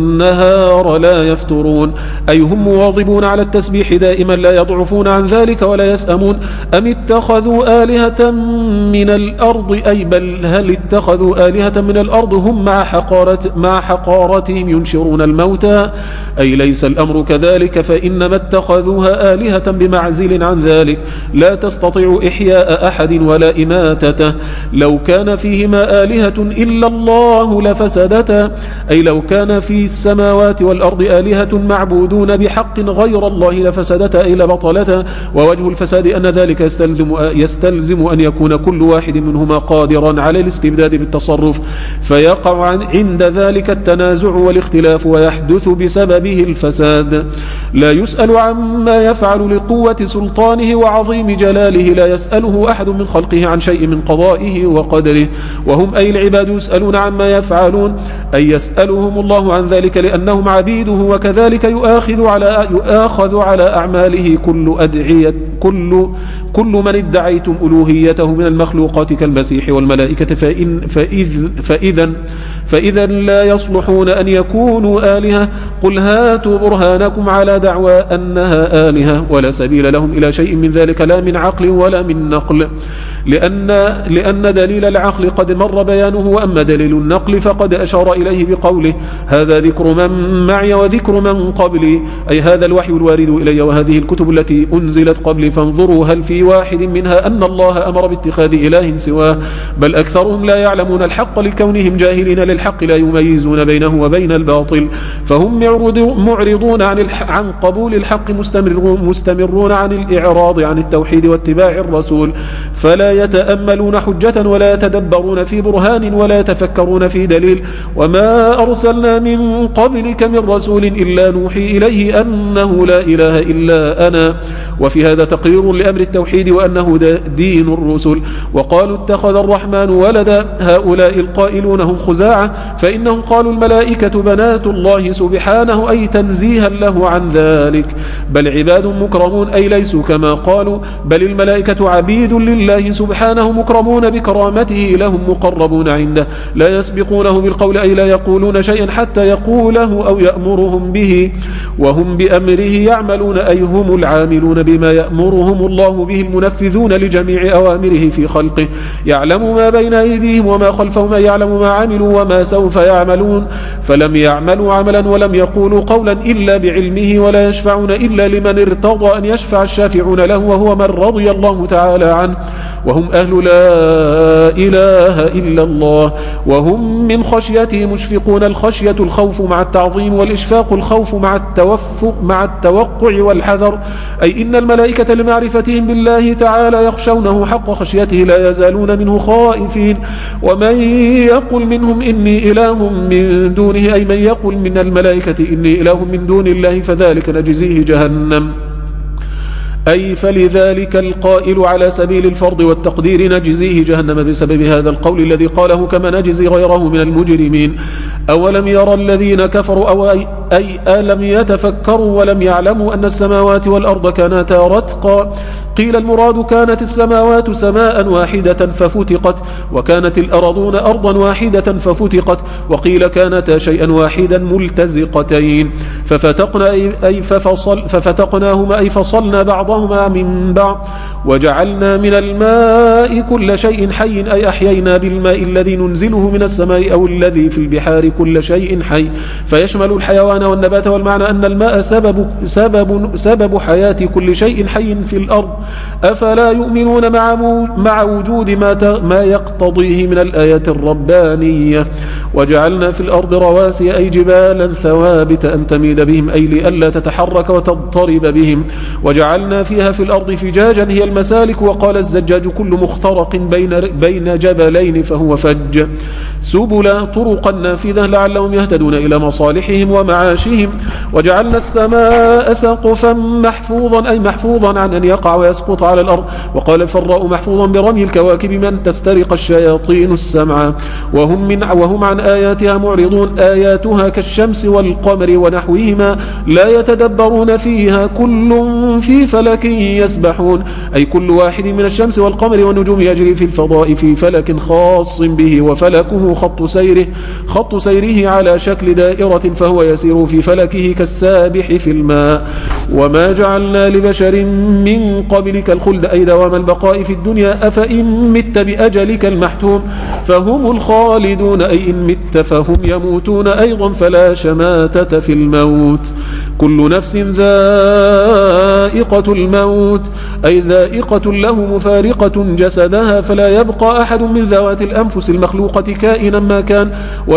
والنهار لا يفترون، أي هم مواظبون على التسبيح دائما لا يضعفون عن ذلك ولا يسأمون. أم اتخذوا آلهة من الأرض أي بل هل اتخذوا آلهة من الأرض هم مع, حقارة مع حقارتهم ينشرون الموتى، أي ليس الأمر كذلك، فإنما اتخذوها آلهة بمعزل عن ذلك، لا تستطيع إحياء أحد ولا إماتته. لو كان فيهما آلهة إلا الله لفسدتا، أي لو كان في السماوات والأرض آلهة معبودون بحق غير الله لفسدتا أي لبطلتا. ووجه الفساد أن ذلك يستلزم, يستلزم أن يكون كل واحد منهما قادرا على الاستبداد بالتصرف، فيقع عند ذلك التنازع والاختلاف ويحدث بسببه الفساد. لا يسأل عما يفعل لقوة سلطانه وعظيم جلاله، لا يسأله أحد من خلقه عن شيء من قضائه وقدره، وهم أي العباد يسألون عما يفعلون، أي يسألهم الله عن ذلك لأنهم عبيده، وكذلك يؤاخذ على, يؤاخذ على أعماله كل أدعية كل, كل من ادعيتم ألوهيته من المخلوقات كالمسيح والملائكة، فإن فإذ فإذا فإذا لا يصلحون أن يكونوا آلهة. قل هاتوا برهانكم على دعوى أنها آلهة، ولا سبيل لهم إلى شيء من ذلك لا من عقل ولا من نقل، لأن, لأن دليل العقل قد مر بيانه، وأما دليل النقل فقد أشار إليه بقوله هذا ذكر من معي وذكر من قبلي، أي هذا الوحي الوارد إلي وهذه الكتب التي أنزلت قبلي، فانظروا هل في واحد منها أن الله أمر باتخاذ إله سواه، بل أكثرهم لا يعلمون الحق لكونهم جاهلين للحق لا يميزون بينه وبين الباطل، فهم معرضون عن, عن قبول الحق، مستمرون, مستمرون عن الإعراض عن التوحيد واتباع الرسول، فلا يتأملون حجة ولا يتدبرون في برهان ولا يتفكرون في دليل. وما أرسلنا من قبلك من رسول إلا نوحي إليه أنه لا إله إلا أنا، وفي هذا تقرير لأمر التوحيد وأنه دين الرسل. وقالوا اتخذ الرحمن ولدا، هؤلاء القائلون هم خزاعة، فإنهم قالوا الملائكة بنات الله سبحانه أي تنزيها له عن ذلك، بل عباد مكرمون أي ليسوا كما قالوا، بل الملائكة عبيد لله سبحانه مكرمون بكرامته، لهم مقربون عنده، لا يسبقونه بالقول أي لا يقولون شيئا حتى يقوله أو يأمرهم به، وهم بأمره يعملون أي هم العاملون بما يأمرهم الله به، المنفذون لجميع أوامره في خلقه، يعلم ما بين أيديهم وما خلفهم، يعلم ما عملوا وما سوف يعملون، فلم يعملوا عملا ولم يقولوا قولا إلا بعلمه، ولا يشفعون إلا لمن ارتضى أن يشفع الشافعون له، وهو من رضي الله تعالى عنه، وهم أهل لا إله إلا الله، وهم من خشيته مشفقون، الخشية الخوف مع التعظيم، والإشفاق الخوف مع التوفق مع التوقع والحذر، أي إن الملائكة لمعرفتهم بالله تعالى يخشونه حق خشيته، لا يزالون منه خائفين. ومن يقل منهم إني إله من دونه، أي من يقل من الملائكة إني إله من دون الله، فذلك نجزيه جهنم، أي فلذلك القائل على سبيل الفرض والتقدير نجزيه جهنم بسبب هذا القول الذي قاله، كما نجزي غيره من المجرمين. أولم يرى الذين كفروا أو أي, أي ألم يتفكروا ولم يعلموا أن السماوات والأرض كانتا رتقا، قيل المراد كانت السماوات سماء واحدة ففتقت، وكانت الأرضون أرضا واحدة ففتقت، وقيل كانتا شيئا واحدا ملتزقتين ففتقنا أي ففصل ففتقناهما أي فصلنا بعضهما من بعض، وجعلنا من الماء كل شيء حي أي أحيينا بالماء الذي ننزله من السماء أو الذي في البحار كل شيء حي، فيشمل الحيوان والنبات، والمعنى أن الماء سبب, سبب, سبب حياة كل شيء حي في الأرض. أفلا يؤمنون مع, مع وجود ما, ما يقتضيه من الآيات الربانية. وجعلنا في الأرض رواسي أي جبالا ثوابت أن تميد بهم أي لئلا تتحرك وتضطرب بهم، وجعلنا فيها في الأرض فجاجا هي المسالك، وقال الزجاج كل مخترق بين, بين جبلين فهو فج، سبلا طرقا نافذة لعلهم يهتدون إلى مصالحهم ومعاشهم. وجعلنا السماء سقفا محفوظا أي محفوظا عن أن يقع ويسقط على الأرض، وقال الفراء محفوظا برمي الكواكب من تسترق الشياطين السمع، وهم, من وهم عن آياتها معرضون آياتها كالشمس والقمر ونحوهما لا يتدبرون فيها كل في فلك يسبحون أي كل واحد من الشمس والقمر والنجوم يجري في الفضاء في فلك خاص به وفلكه خط سيره خط سيره على شكل دائرة فهو يسير في فلكه كالسابح في الماء وما جعلنا لبشر من قبلك الخلد أي دوام البقاء في الدنيا أفإن مت بأجلك المحتوم فهم الخالدون أي إن مت فهم يموتون أيضا فلا شماتة في الموت كل نفس ذائقة الموت أي ذائقة له مفارقة جسدها فلا يبقى أحد من ذوات الأنفس المخلوقة كائنا ما كان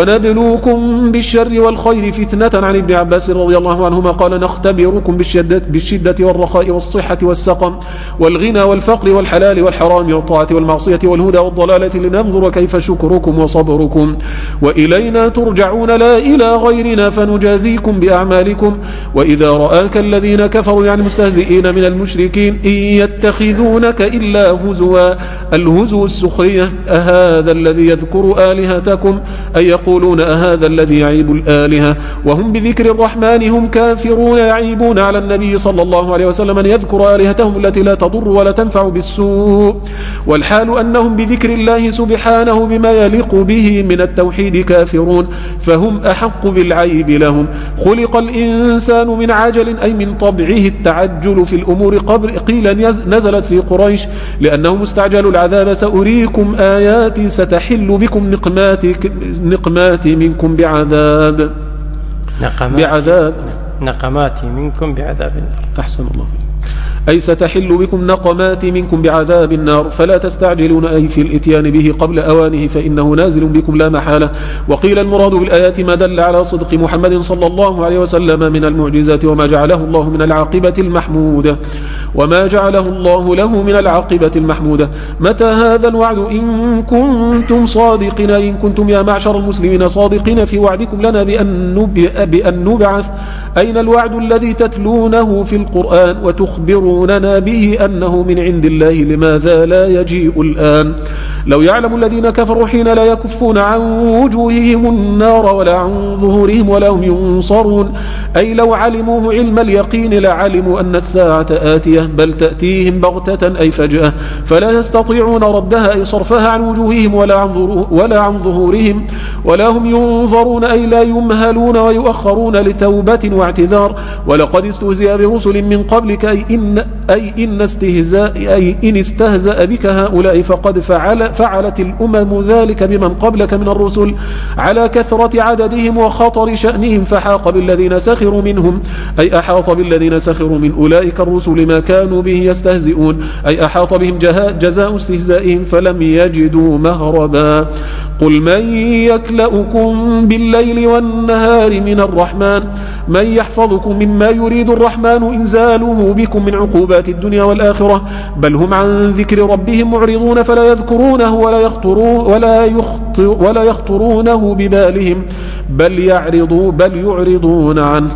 ونبلوكم بالشر والخير فتنة عن ابن عباس رضي الله عنهما قال نختبركم بالشدة, بالشدة والرخاء والصحة والسقم والغنى والفقر والحلال والحرام والطاعة والمعصية والهدى والضلالة لننظر كيف شكركم وصبركم وإلينا ترجعون لا إلى غيرنا فنجازيكم بأعمالكم وإذا رآك الذين كفروا يعني مستهزئين من المشركين إن يتخذونك إلا هزوا الهزو السخرية أهذا الذي يذكر آلهتكم أي يقولون أهذا الذي يعيب الآلهة وهم بذكر الرحمن هم كافرون يعيبون على النبي صلى الله عليه وسلم أن يذكر آلهتهم التي لا تضر ولا تنفع بالسوء والحال أنهم بذكر الله سبحانه بما يليق به من التوحيد كافرون فهم أحق بالعيب لهم خلق الإنسان من عجل أي من طبعه التعجل في الأمور قبل قيل نزلت في قريش لأنه مستعجل العذاب سأريكم آياتي ستحل بكم نقماتي, نقماتي منكم بعذاب نقمات بعذاب نقماتي منكم بعذاب النار أحسن الله أي ستحل بكم نقمات منكم بعذاب النار فلا تستعجلون أي في الإتيان به قبل أوانه فإنه نازل بكم لا محالة وقيل المراد بالآيات ما دل على صدق محمد صلى الله عليه وسلم من المعجزات وما جعله الله من العاقبة المحمودة وما جعله الله له من العاقبة المحمودة متى هذا الوعد إن كنتم صادقين إن كنتم يا معشر المسلمين صادقين في وعدكم لنا بأن نبعث أين الوعد الذي تتلونه في القرآن وتخبروننا به أنه من عند الله لماذا لا يجيء الآن لو يعلم الذين كفروا حين لا يكفون عن وجوههم النار ولا عن ظهورهم ولا هم ينصرون أي لو علموه علم اليقين لعلموا أن الساعة آتية بل تأتيهم بغتة أي فجأة فلا يستطيعون ردها أي صرفها عن وجوههم ولا عن, ولا عن ظهورهم ولا هم ينظرون أي لا يمهلون ويؤخرون لتوبة واعتذار ولقد استهزئ برسل من قبلك أي إن, أي إن, استهزاء أي إن استهزأ بك هؤلاء فقد فعل فعلت الأمم ذلك بمن قبلك من الرسل على كثرة عددهم وخطر شأنهم فحاق بالذين سخروا منهم أي أحاط بالذين سخروا من أولئك الرسل ما كانوا به يستهزئون أي أحاط بهم جزاء استهزائهم فلم يجدوا مهربا قل من يكلأكم بالليل والنهار من الرحمن من يحفظكم مما يريد الرحمن إنزاله بكم من عقوبات الدنيا والآخرة بل هم عن ذكر ربهم معرضون فلا يذكرونه ولا يخطرون ولا يخطر ولا يخطرونه ببالهم بل يعرضوا بل يعرضون عنه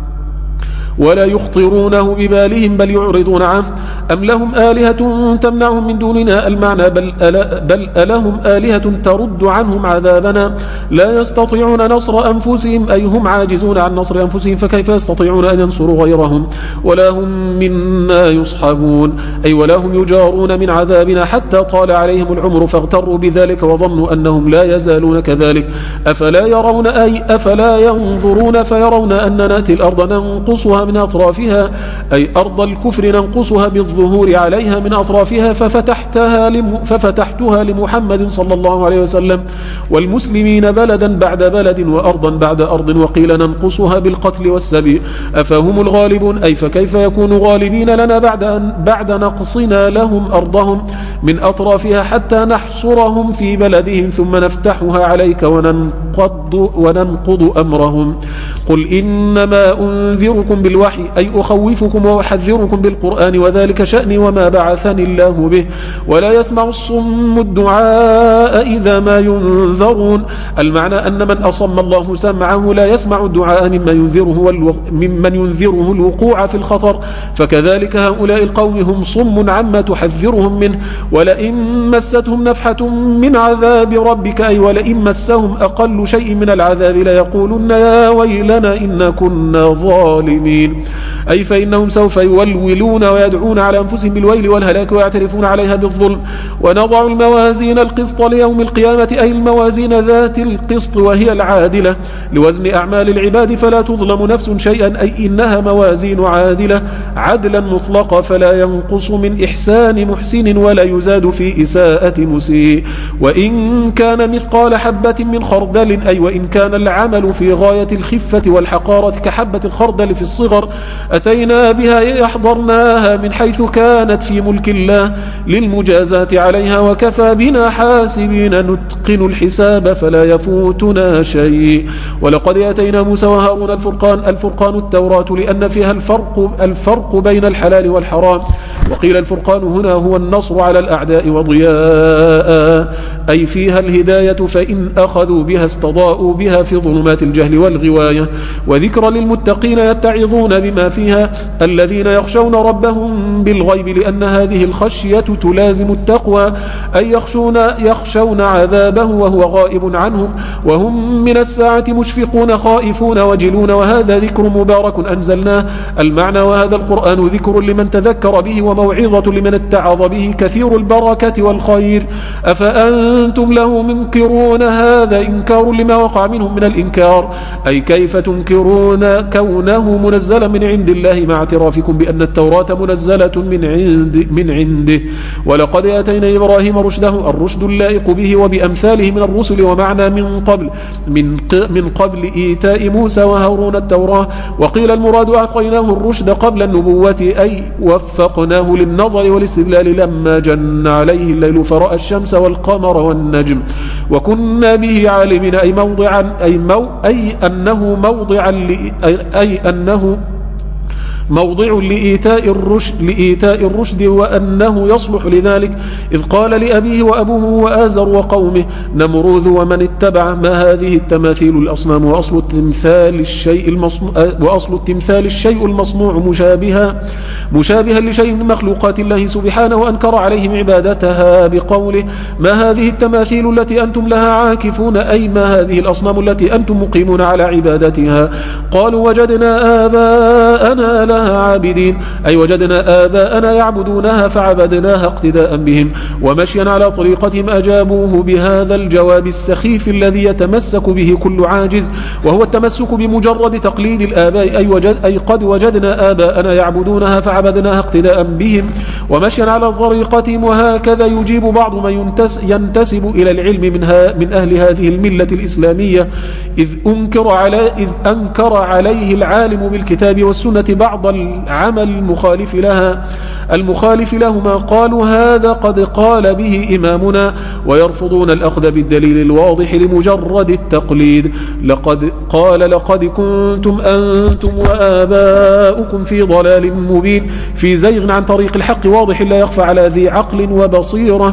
ولا يخطرونه ببالهم بل يعرضون عنه أم لهم آلهة تمنعهم من دوننا المعنى بل, ألا بل ألهم آلهة ترد عنهم عذابنا لا يستطيعون نصر أنفسهم أي هم عاجزون عن نصر أنفسهم فكيف يستطيعون أن ينصروا غيرهم ولا هم منا يصحبون أي ولا هم يجارون من عذابنا حتى طال عليهم العمر فاغتروا بذلك وظنوا أنهم لا يزالون كذلك أفلا يرون أي أفلا ينظرون فيرون أن نأتي الأرض ننقصها من أطرافها أي أرض الكفر ننقصها بالظهور عليها من أطرافها ففتحتها, لم ففتحتها لمحمد صلى الله عليه وسلم والمسلمين بلدا بعد بلد وأرضا بعد أرض وقيل ننقصها بالقتل والسبي أفهم الغالبون أي فكيف يكون غالبين لنا بعد, أن بعد نقصنا لهم أرضهم من أطرافها حتى نحصرهم في بلدهم ثم نفتحها عليك وننقض, وننقض أمرهم قل إنما أنذركم بالله بالوحي أي أخوفكم وأحذركم بالقرآن وذلك شأني وما بعثني الله به. ولا يسمع الصم الدعاء إذا ما ينذرون. المعنى أن من أصم الله سمعه لا يسمع الدعاء مما ينذره, ممن ينذره الوقوع في الخطر، فكذلك هؤلاء القوم هم صم عما تحذرهم منه. ولئن مستهم نفحة من عذاب ربك أي ولئن مسهم أقل شيء من العذاب ليقولن يا ويلنا إنا كنا ظالمين، أي فإنهم سوف يولولون ويدعون على أنفسهم بالويل والهلاك ويعترفون عليها بالظلم. ونضع الموازين القسط ليوم القيامة أي الموازين ذات القسط وهي العادلة لوزن أعمال العباد فلا تظلم نفس شيئا، أي إنها موازين عادلة عدلا مطلقا فلا ينقص من إحسان محسن ولا يزاد في إساءة مسيء. وإن كان مثقال حبة من خردل أي وإن كان العمل في غاية الخفة والحقارة كحبة الخردل في الصغر أتينا بها يحضرناها من حيث كانت في ملك الله للمجازاة عليها وكفى بنا حاسبين نتقن الحساب فلا يفوتنا شيء. ولقد آتينا موسى وهارون الفرقان الفرقان التوراة لأن فيها الفرق, الفرق بين الحلال والحرام. وقيل الفرقان هنا هو النصر على الأعداء وضياء أي فيها الهداية فإن أخذوا بها استضاءوا بها في ظلمات الجهل والغواية. وذكر للمتقين يتعظون بما فيها الذين يخشون ربهم بالغيب لأن هذه الخشية تلازم التقوى أي يخشون, يخشون عذابه وهو غائب عنهم وهم من الساعة مشفقون خائفون وجلون. وهذا ذكر مبارك أنزلناه. المعنى وهذا القرآن ذكر لمن تذكر به وموعظة لمن اتعظ به كثير البركة والخير. أفأنتم له منكرون هذا إنكار لما وقع منهم من الإنكار أي كيف تنكرون كونه منزلا من عند الله مع اعترافكم بأن التوراة منزلة من, عند من عنده. ولقد آتينا إبراهيم رشده الرشد اللائق به وبأمثاله من الرسل ومعنى من قبل من, من قبل إيتاء موسى وهارون التوراة. وقيل المراد أعطيناه الرشد قبل النبوة أي وفقناه للنظر والاستدلال لما جن عليه الليل فرأى الشمس والقمر والنجم وكنا به عالمين أي موضعا أي, مو أي أنه موضعا أي, أي أنه موضع لإيتاء الرشد, لإيتاء الرشد وأنه يصلح لذلك إذ قال لأبيه وأبوه وآزر وقومه نمروذ ومن اتبع ما هذه التماثيل الأصنام وأصل التمثال الشيء المصنوع, وأصل التمثال الشيء المصنوع مشابها مشابها لشيء من مخلوقات الله سبحانه وأنكر عليهم عبادتها بقوله ما هذه التماثيل التي أنتم لها عاكفون أي ما هذه الأصنام التي أنتم مقيمون على عبادتها. قالوا وجدنا آباءنا لها عابدين أي وجدنا آباءنا يعبدونها فعبدناها اقتداء بهم ومشيا على طريقتهم. أجابوه بهذا الجواب السخيف الذي يتمسك به كل عاجز وهو التمسك بمجرد تقليد الآباء أي, وجد أي قد وجدنا آباءنا يعبدونها فعبدناها اقتداء بهم ومشيا على طريقتهم. وهكذا يجيب بعض من ينتسب إلى العلم منها من أهل هذه الملة الإسلامية إذ أنكر, على إذ أنكر عليه العالم بالكتاب والسنة بعض العمل المخالف لها المخالف لهما قالوا هذا قد قال به إمامنا ويرفضون الأخذ بالدليل الواضح لمجرد التقليد. لقد قال لقد كنتم أنتم وآباؤكم في ضلال مبين في زيغ عن طريق الحق واضح لا يخفى على ذي عقل وبصيرة.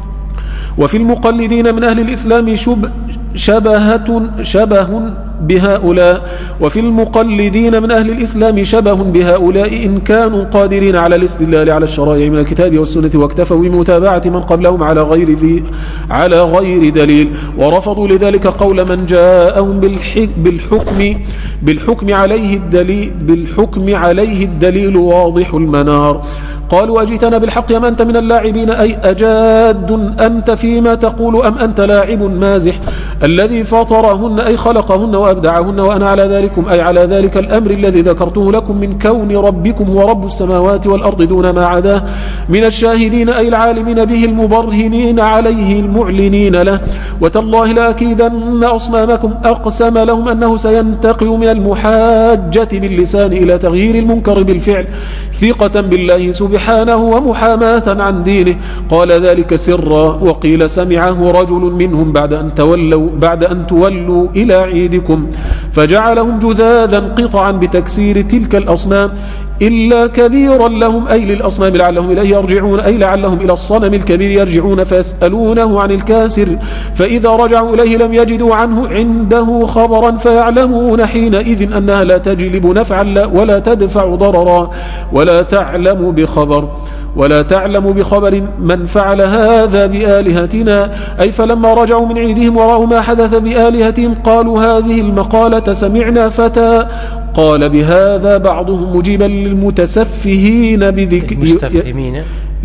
وفي المقلدين من أهل الإسلام شب شبهة شبه بهؤلاء وفي المقلدين من أهل الإسلام شبه بهؤلاء إن كانوا قادرين على الاستدلال على الشرائع من الكتاب والسنة واكتفوا بمتابعة من قبلهم على غير ذي على غير دليل ورفضوا لذلك قول من جاءهم بالحكم بالحكم عليه الدليل بالحكم عليه الدليل واضح المنار. قالوا أجئتنا بالحق أم أنت من اللاعبين أي أجاد أنت فيما تقول أم أنت لاعب مازح الذي فطرهن أي خلقهن وأبدعهن وأنا على ذلكم أي على ذلك الأمر الذي ذكرته لكم من كون ربكم ورب السماوات والأرض دون ما عداه من الشاهدين أي العالمين به المبرهنين عليه المعلنين له. وتالله لأكيدن أصنامكم أقسم لهم أنه سينتقل من المحاجة باللسان إلى تغيير المنكر بالفعل ثقة بالله سبحانه ومحاماة عن دينه. قال ذلك سرا وقيل سمعه رجل منهم بعد أن تولوا بعد أن تولوا إلى عيدكم فجعلهم جذاذا قطعا بتكسير تلك الأصنام إلا كبيرا لهم أي للأصنام لعلهم إليه يرجعون أي لعلهم إلى الصنم الكبير يرجعون فيسألونه عن الكاسر فإذا رجعوا إليه لم يجدوا عنه عنده خبرا فيعلمون حينئذ أنها لا تجلب نفعا ولا تدفع ضررا ولا تعلم بخبر ولا تعلم بخبر من فعل هذا بآلهتنا أي فلما رجعوا من عيدهم ورأوا ما حدث بآلهتهم قالوا هذه المقالة سمعنا فتى قال بهذا بعضهم مجيبا للمتسفهين بذكر المستفهمين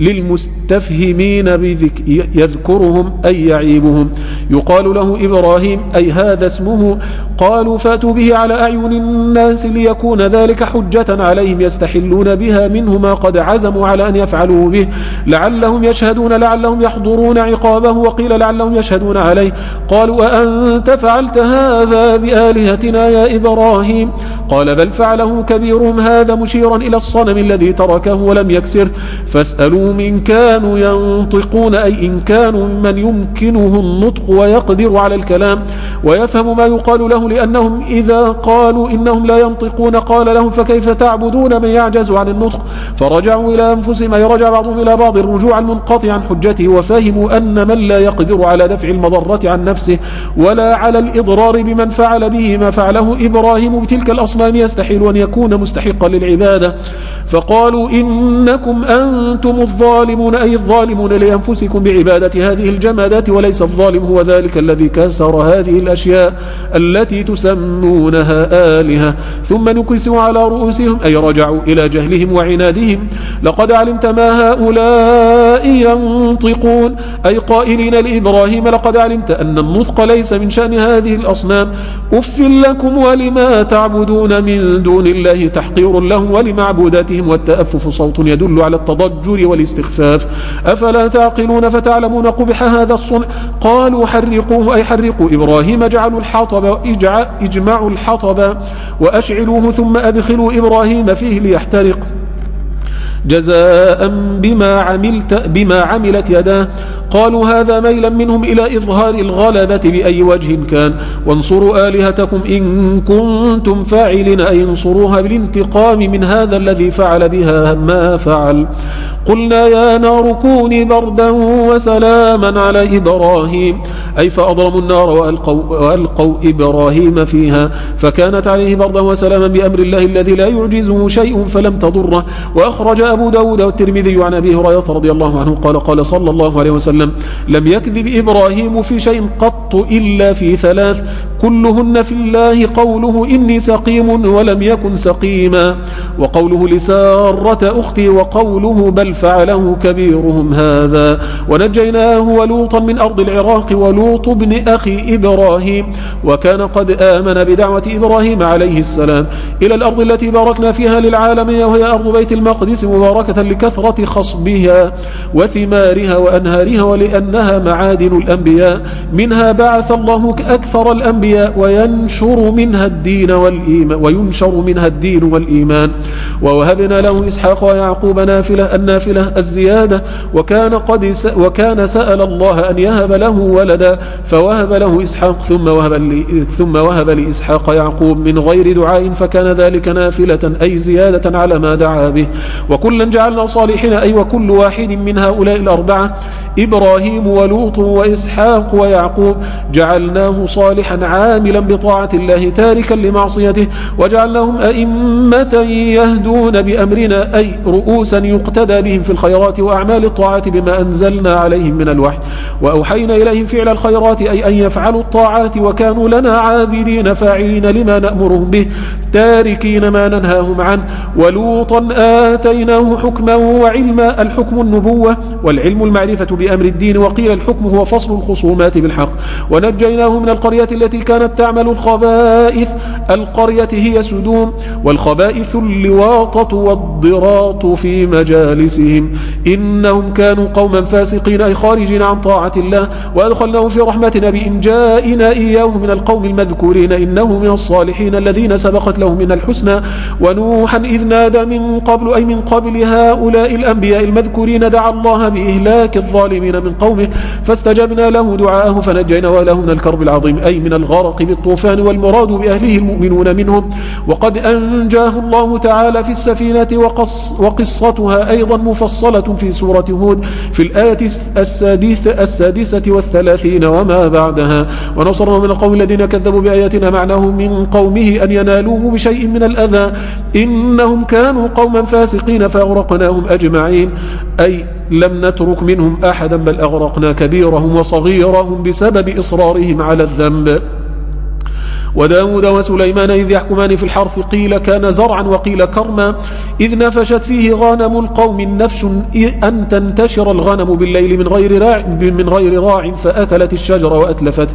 للمستفهمين بذك يذكرهم أي يعيبهم يقال له إبراهيم أي هذا اسمه قالوا فاتوا به على أعين الناس ليكون ذلك حجة عليهم يستحلون بها منه ما قد عزموا على أن يفعلوا به لعلهم يشهدون لعلهم يحضرون عقابه وقيل لعلهم يشهدون عليه قالوا أأنت فعلت هذا بآلهتنا يا إبراهيم قال بل فعله كبيرهم هذا مشيرا إلى الصنم الذي تركه ولم يكسر فاسألوا من كانوا ينطقون أي إن كانوا ممن يمكنه النطق ويقدر على الكلام ويفهم ما يقال له لأنهم إذا قالوا إنهم لا ينطقون قال لهم فكيف تعبدون من يعجز عن النطق فرجعوا إلى أنفسهم أي رجع بعضهم إلى بعض الرجوع المنقطع عن حجته وفهموا أن من لا يقدر على دفع المضرة عن نفسه ولا على الإضرار بمن فعل به ما فعله إبراهيم بتلك الأصنام يستحيل أن يكون مستحقا للعبادة فقالوا إنكم أنتم الظالمون أي الظالمون لأنفسكم بعبادة هذه الجمادات وليس الظالم هو ذلك الذي كسر هذه الأشياء التي تسمونها آلهة ثم نكسوا على رؤوسهم أي رجعوا إلى جهلهم وعنادهم لقد علمت ما هؤلاء ينطقون أي قائلين لإبراهيم لقد علمت أن النطق ليس من شأن هذه الأصنام أف لكم ولما تعبدون من دون الله تحقير لهم ولمعبوداتهم والتأفف صوت يدل على التضجر والاستخفاف أفلا تعقلون فتعلمون قبح هذا الصنع قالوا حرقوه أي حرقوا إبراهيم اجعلوا الحطب اجمعوا الحطب وأشعلوه ثم أدخلوا إبراهيم فيه ليحترق جزاء بما عملت بما عملت يداه قالوا هذا ميلا منهم إلى إظهار الغلبة بأي وجه كان وانصروا آلهتكم إن كنتم فاعلين أي انصروها بالانتقام من هذا الذي فعل بها ما فعل قلنا يا نار كوني بردا وسلاما على إبراهيم أي فأضرموا النار وألقوا, وألقوا إبراهيم فيها فكانت عليه بردا وسلاما بأمر الله الذي لا يعجزه شيء فلم تضره وأخرج أبو داود والترمذي عن أبي هريرة رضي الله عنه قال قال صلى الله عليه وسلم لم يكذب إبراهيم في شيء قط إلا في ثلاث كلهن في الله قوله إني سقيم ولم يكن سقيما وقوله لسارة أختي وقوله بل فعله كبيرهم هذا ونجيناه ولوطا من أرض العراق ولوط بن أخي إبراهيم وكان قد آمن بدعوة إبراهيم عليه السلام إلى الأرض التي باركنا فيها للعالمين وهي أرض بيت المقدس مباركة لكثرة خصبها وثمارها وأنهارها ولأنها معادن الأنبياء منها بعث الله أكثر الأنبياء وينشر منها الدين والإيمان وينشر منها الدين والإيمان ووهبنا له إسحاق ويعقوب نافلة النافلة الزيادة وكان قد س... وكان سأل الله أن يهب له ولدا فوهب له إسحاق ثم وهب لي... ثم وهب لإسحاق يعقوب من غير دعاء فكان ذلك نافلة أي زيادة على ما دعا به وكلا جعلنا صالحين أي وكل واحد من هؤلاء الأربعة إبراهيم ولوط وإسحاق ويعقوب جعلناه صالحا عاملا بطاعة الله تاركا لمعصيته وجعلناهم أئمة يهدون بأمرنا أي رؤوسا يقتدى بهم في الخيرات وأعمال الطاعات بما أنزلنا عليهم من الوحي وأوحينا إليهم فعل الخيرات أي أن يفعلوا الطاعات وكانوا لنا عابدين فاعلين لما نأمرهم به تاركين ما ننهاهم عنه ولوطا آتيناه حكما وعلما الحكم النبوة والعلم المعرفة بأمر الدين وقيل الحكم هو فصل الخصومات بالحق ونجيناه من القرية التي كانت تعمل الخبائث القرية هي سدوم والخبائث اللواطة والضراط في مجالسهم إنهم كانوا قوما فاسقين أي خارجين عن طاعة الله وأدخلناهم في رحمتنا بإن جائنا إياه من القوم المذكورين إنه من الصالحين الذين سبقت لهم من الحسنى ونوحا إذ نادى من قبل أي من قبل هؤلاء الأنبياء المذكورين دعا الله بإهلاك الظالمين من قومه فاستجبنا له دعاءه فنجينا وله من الكرب العظيم أي من الغم الغرق بالطوفان والمراد بأهله المؤمنون منهم. وقد أنجاه الله تعالى في السفينة، وقص وقصتها أيضا مفصلة في سورة هود في الآية السادسة, السادسة والثلاثين وما بعدها. ونصرنا من القوم الذين كذبوا بآياتنا معناه من قومه أن ينالوه بشيء من الأذى، إنهم كانوا قوما فاسقين فأغرقناهم أجمعين، أي لم نترك منهم أحدا بل أغرقنا كبيرهم وصغيرهم بسبب إصرارهم على الذنب. وداود وسليمان إذ يحكمان في الحرث قيل كان زرعا وقيل كرما إذ نفشت فيه غنم القوم النفش أن تنتشر الغنم بالليل من غير راع, من غير راع فأكلت الشجر وأتلفت.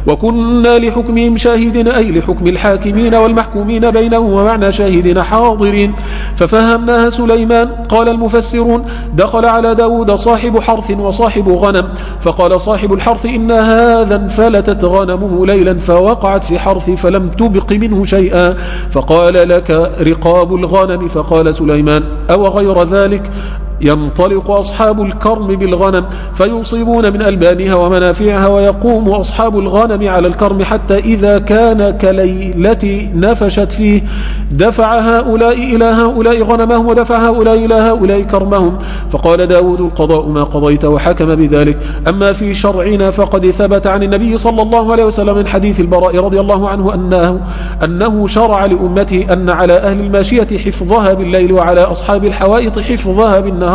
وكنا لحكمهم شاهدين، أي لحكم الحاكمين والمحكومين بينهم، ومعنى شاهدين حاضرين ففهمناها سليمان. قال المفسرون دخل على داود صاحب حرث وصاحب غنم، فقال صاحب الحرث إن هذا انفلتت غنمه ليلا فوقعت في حرث فلم تبق منه شيئا، فقال لك رقاب الغنم. فقال سليمان أو غير ذلك ينطلق أصحاب الكرم بالغنم فيصيبون من ألبانها ومنافعها، ويقوم أصحاب الغنم على الكرم حتى إذا كان كليلة نفشت فيه دفع هؤلاء إلى هؤلاء غنمهم ودفع هؤلاء إلى هؤلاء كرمهم. فقال داود القضاء ما قضيت وحكم بذلك. أما في شرعنا فقد ثبت عن النبي صلى الله عليه وسلم من حديث البراء رضي الله عنه أنه, أنه شرع لأمته أن على أهل الماشية حفظها بالليل وعلى أصحاب الحوائط حفظها بالنهار،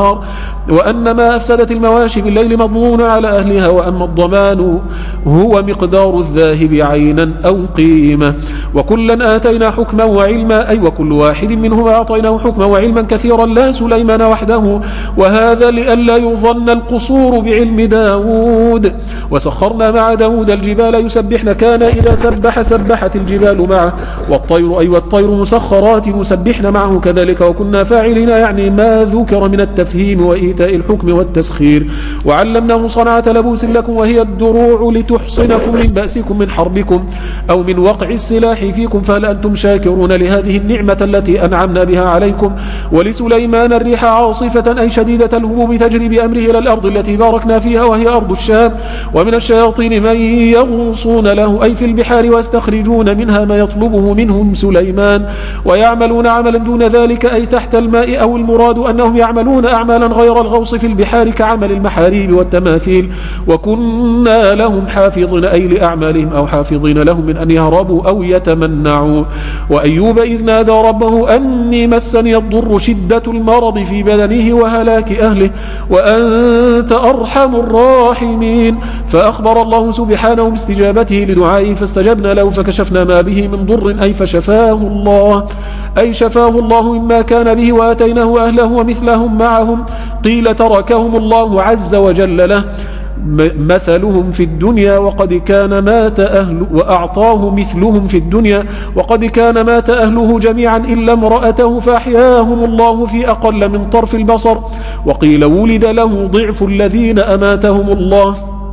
وأن ما أفسدت المواشي بالليل مضمون على أهلها، وأما الضمان هو مقدار الذاهب عينا أو قيمة. وكلا آتينا حكما وعلما، أي وكل واحد منهما أعطيناه حكما وعلما كثيرا لا سليمان وحده، وهذا لئلا يظن القصور بعلم داود. وسخرنا مع داود الجبال يسبحن، كان إذا سبح سبحت الجبال معه، والطير أي والطير مسخرات يسبحن معه كذلك. وكنا فاعلين يعني ما ذكر من التفهيم وإيتاء الحكم والتسخير. وعلمناه صنعة لبوس لكم وهي الدروع لتحصنكم من بأسكم من حربكم أو من وقع السلاح فيكم، فهل أنتم شاكرون لهذه النعمة التي أنعمنا بها عليكم. ولسليمان الريح عاصفة أي شديدة الهبوب تجري بأمره إلى الأرض التي باركنا فيها وهي أرض الشام. ومن الشياطين من يغوصون له أي في البحار ويستخرجون منها ما يطلبه منهم سليمان، ويعملون عملا دون ذلك أي تحت الماء، أو المراد أنهم يعملون أعمالا غير الغوص في البحار كعمل المحاريب والتماثيل. وكنا لهم حافظين أي لأعمالهم أو حافظين لهم من أن يهربوا أو يتمنعوا. وأيوب إذ نادى ربه أني مسني الضر شدة المرض في بدنه وهلاك أهله وأنت أرحم الراحمين، فأخبر الله سبحانه باستجابته لدعائه فاستجبنا له فكشفنا ما به من ضر أي فشفاه الله، أي شفاه الله مما كان به وآتيناه أهله ومثلهم معهم. قيل تركهم الله عز وجل له مثلهم في الدنيا وقد كان مات أهله، وأعطاه مثلهم في الدنيا وقد كان مات أهله جميعا إلا امرأته فأحياهم الله في أقل من طرف البصر. وقيل ولد له ضعف الذين أماتهم الله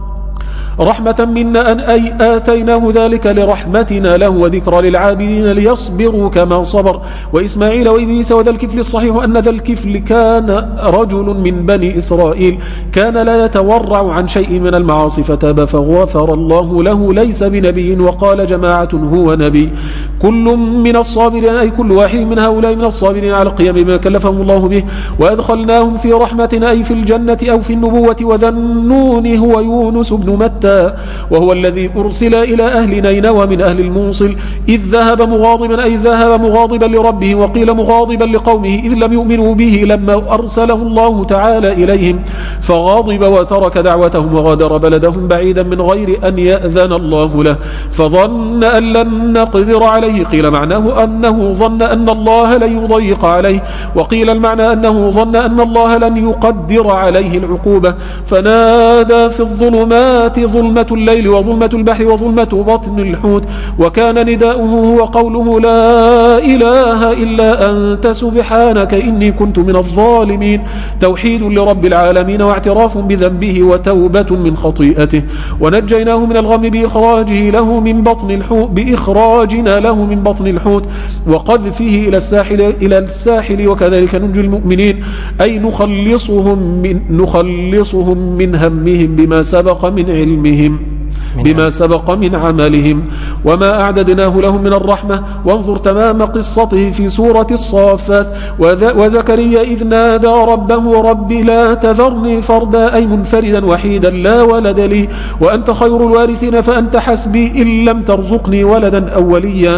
رحمة منا أن أي آتيناه ذلك لرحمتنا له وذكرى للعابدين ليصبروا كما صبر. وإسماعيل وإدريس وذا الكفل الصحيح أن ذا الكفل كان رجل من بني إسرائيل كان لا يتورع عن شيء من المعاصي فتاب فغفر الله له ليس بنبي. وقال جماعة هو نبي. كل من الصابرين أي كل واحد من هؤلاء من الصابرين على القيام بما كلفهم الله به. وأدخلناهم في رحمتنا أي في الجنة أو في النبوة. وذا النون هو يونس بن متى وهو الذي أرسل إلى أهل نينوى من أهل الموصل إذ ذهب مغاضبا أي ذهب مغاضبا لربه، وقيل مغاضبا لقومه إذ لم يؤمنوا به لما أرسله الله تعالى إليهم فغاضب وترك دعوتهم وغادر بلدهم بعيدا من غير أن يأذن الله له فظن أن لن نقدر عليه. قيل معناه أنه ظن أن الله لن يضيق عليه، وقيل المعنى أنه ظن أن الله لن يقدر عليه العقوبة. فنادى في الظلمات ظلمة الليل وظلمة البحر وظلمة بطن الحوت، وكان نداؤه هو قوله لا إله إلا أنت سبحانك إني كنت من الظالمين. توحيد لرب العالمين واعتراف بذنبه وتوبة من خطيئته. ونجيناه من الغم بإخراجه له من بطن الحوت بإخراجنا له من بطن الحوت وقذفه إلى الساحل إلى الساحل وكذلك ننجي المؤمنين أي نخلصهم من نخلصهم من همهم بما سبق من علمهم. بما سبق من عملهم وما أعددناه لهم من الرحمة. وانظر تمام قصته في سورة الصافات: وزكريا إذ نادى ربه رب لا تذرني فردا، أي منفردا وحيدا لا ولد لي، وأنت خير الوارثين، فأنت حسبي إن لم ترزقني ولدا أو وليا،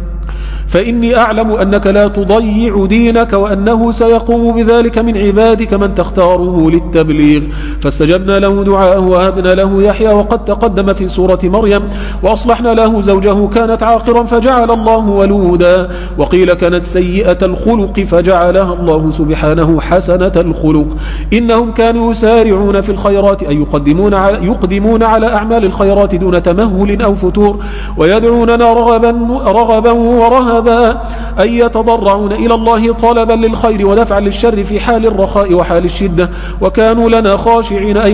فإني أعلم أنك لا تضيع دينك، وأنه سيقوم بذلك من عبادك من تختاره للتبليغ. فاستجبنا له دعاءه وهبنا له يحيى، وقد تقدم في سورة مريم: وأصلحنا له زوجه كانت عاقرا فجعل الله ولودا، وقيل كانت سيئة الخلق فجعلها الله سبحانه حسنة الخلق. إنهم كانوا يسارعون في الخيرات، أي يقدمون على, يقدمون على أعمال الخيرات دون تمهل أو فتور، ويدعوننا رغبا, رغبا ورهبا، أي يتضرعون إلى الله طلبا للخير ودفعا للشر في حال الرخاء وحال الشدة. وكانوا لنا خاشعين، أي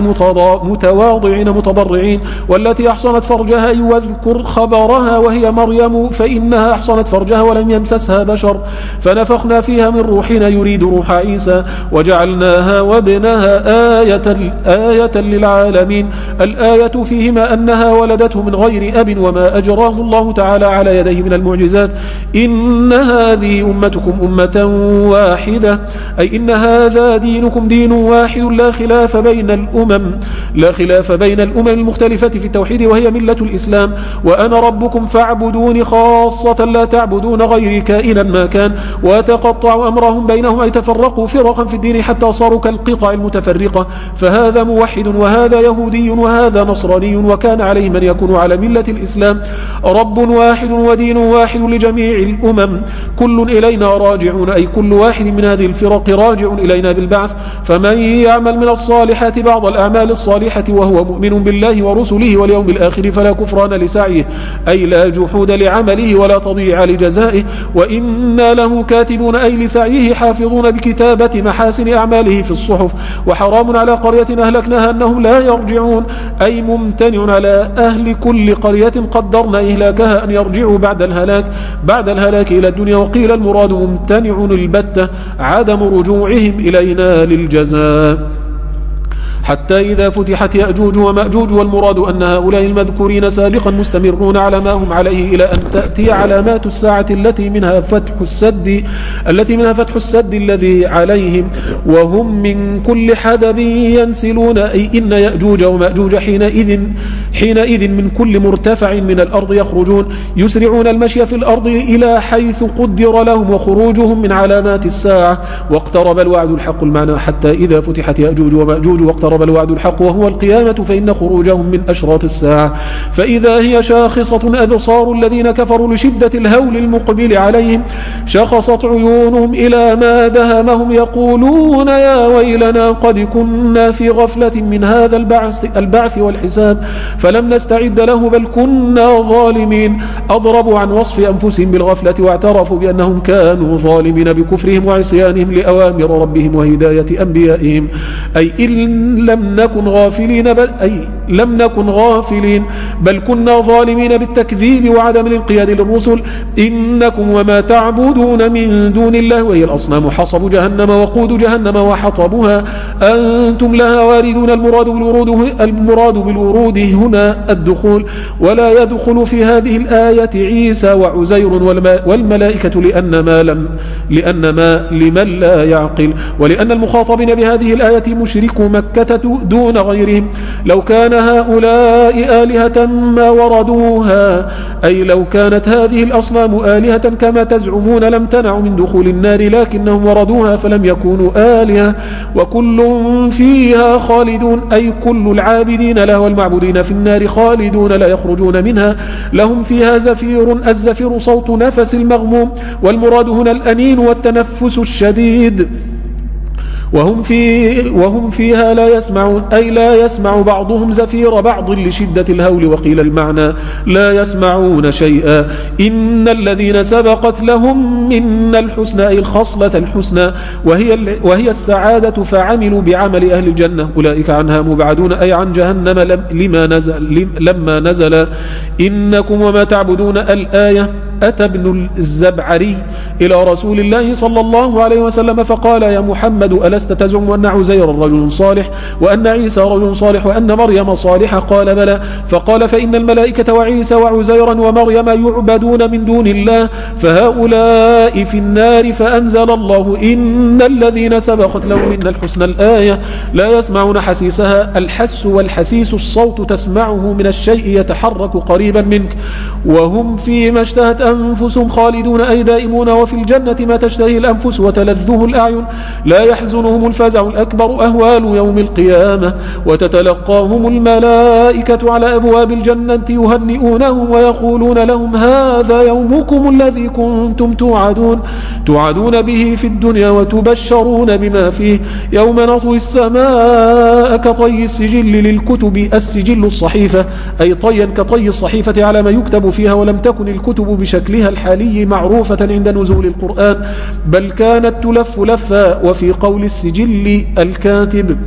متواضعين متضرعين. والتي أحصنت فرجها، أي واذكر خبرها، وهي مريم، فإنها أحصنت فرجها ولم يمسسها بشر، فنفخنا فيها من روحنا، يريد روح عيسى، وجعلناها وابنها آية, آية للعالمين. الآية فيهما أنها ولدته من غير أب، وما أجراه الله تعالى على يديه من المعجزات. إن هذه أمتكم أمة واحدة، أي إن هذا دينكم دين واحد لا خلاف بين الأمم لا خلاف بين الأمم المختلفة في التوحيد، وهي ملة الإسلام. وأنا ربكم فاعبدوني خاصة، لا تعبدون غيري كائنا ما كان. وتقطعوا أمرهم بينهم، أي تفرقوا فرقا في الدين حتى صاروا كالقطع المتفرقة، فهذا موحد وهذا يهودي وهذا نصراني، وكان عليه من يكون على ملة الإسلام. رب واحد ودين واحد لجميع الأمم، كل إلينا راجعون، أي كل واحد من هذه الفرق راجع إلينا بالبعث. فمن يعمل من الصالحات بعض الأعمال الصالحة وهو مؤمن بالله ورسله واليوم الآخر فلا كفران لسعيه، أي لا جحود لعمله ولا تضيع لجزائه. وإنا له كاتبون، أي لسعيه حافظون بكتابة محاسن أعماله في الصحف. وحرام على قرية أهلكناها أنهم لا يرجعون، أي ممتنع على أهل كل قرية قدرنا إهلاكها أن يرجعوا بعد الهلاك بعد الهلاك إلى الدنيا. وقيل المراد ممتنع البتة، عدم رجوعهم إلينا للجزاء. حتى إذا فتحت يأجوج ومأجوج، والمراد أن هؤلاء المذكورين سابقا مستمرون على ما هم عليه إلى أن تأتي علامات الساعة التي منها فتح السد التي منها فتح السد الذي عليهم، وهم من كل حدب ينسلون، أي إن يأجوج ومأجوج حينئذ حينئذ من كل مرتفع من الأرض يخرجون، يسرعون المشي في الأرض إلى حيث قدر لهم، وخروجهم من علامات الساعة. واقترب الوعد الحق، المعنى حتى إذا فتحت يأجوج ومأجوج واقترب الوعد الحق وهو القيامة، فإن خروجهم من أشراط الساعة. فإذا هي شاخصة أبصار الذين كفروا لشدة الهول المقبل عليهم، شخصت عيونهم إلى ما دهمهم، يقولون يا ويلنا قد كنا في غفلة من هذا البعث, البعث والحساب فلم نستعد له بل كنا ظالمين. أضربوا عن وصف أنفسهم بالغفلة، واعترفوا بأنهم كانوا ظالمين بكفرهم وعصيانهم لأوامر ربهم وهداية أنبيائهم، أي إن لم نكن غافلين بل أي لم نكن غافلين بل كنا ظالمين بالتكذيب وعدم الانقياد للرسل. إنكم وما تعبدون من دون الله، وهي الأصنام، حصب جهنم وقود جهنم وحطبها أنتم لها واردون. المراد بالورود المراد بالورود هنا الدخول، ولا يدخل في هذه الآية عيسى وعزير والملائكة لأن ما لم لأن ما لمن لا يعقل، ولأن المخاطبين بهذه الآية مشركو مكة دون غيرهم. لو كان هؤلاء آلهة ما وردوها، أي لو كانت هذه الأصنام آلهة كما تزعمون لم تنعوا من دخول النار، لكنهم وردوها فلم يكونوا آلهة. وكل فيها خالدون، أي كل العابدين لها والمعبودين في النار خالدون لا يخرجون منها، لهم فيها زفير، الزفير صوت نفس المغموم، والمراد هنا الأنين والتنفس الشديد. وهم, في وهم فيها لا يسمعون، أي لا يسمع بعضهم زفير بعض لشدة الهول. وقيل المعنى لا يسمعون شيئا. إن الذين سبقت لهم من الحسنى، أي الخصلة الحسنى وهي, وهي السعادة، فعملوا بعمل أهل الجنة أولئك عنها مبعدون، أي عن جهنم لما نزل, لما نزل. إنكم وما تعبدون الآية أتى ابن الزبعري إلى رسول الله صلى الله عليه وسلم فقال يا محمد ألست تزعم أن عزير رجل صالح وأن عيسى رجل صالح وأن مريم صالحة؟ قال بلى. فقال فإن الملائكة وعيسى وعزيرا ومريم يعبدون من دون الله فهؤلاء في النار. فأنزل الله إن الذين سبقت لهم من الحسنى الآية لا يسمعون حسيسها. الحس والحسيس الصوت تسمعه من الشيء يتحرك قريبا منك وهم فيما اشتهت أنفسهم خالدون أي دائمون وفي الجنة ما تشتهي الأنفس وتلذه الأعين لا يحزنهم الفزع الأكبر أهوال يوم القيامة وتتلقاهم الملائكة على أبواب الجنة يهنئونهم ويقولون لهم هذا يومكم الذي كنتم توعدون توعدون به في الدنيا وتبشرون بما فيه يوم نطوي السماء كطي السجل للكتب السجل الصحيفة أي طيا كطي الصحيفة على ما يكتب فيها ولم تكن الكتب بشكلها الحالي معروفة عند نزول القرآن بل كانت تلف لفا. وفي قول السجل الكاتب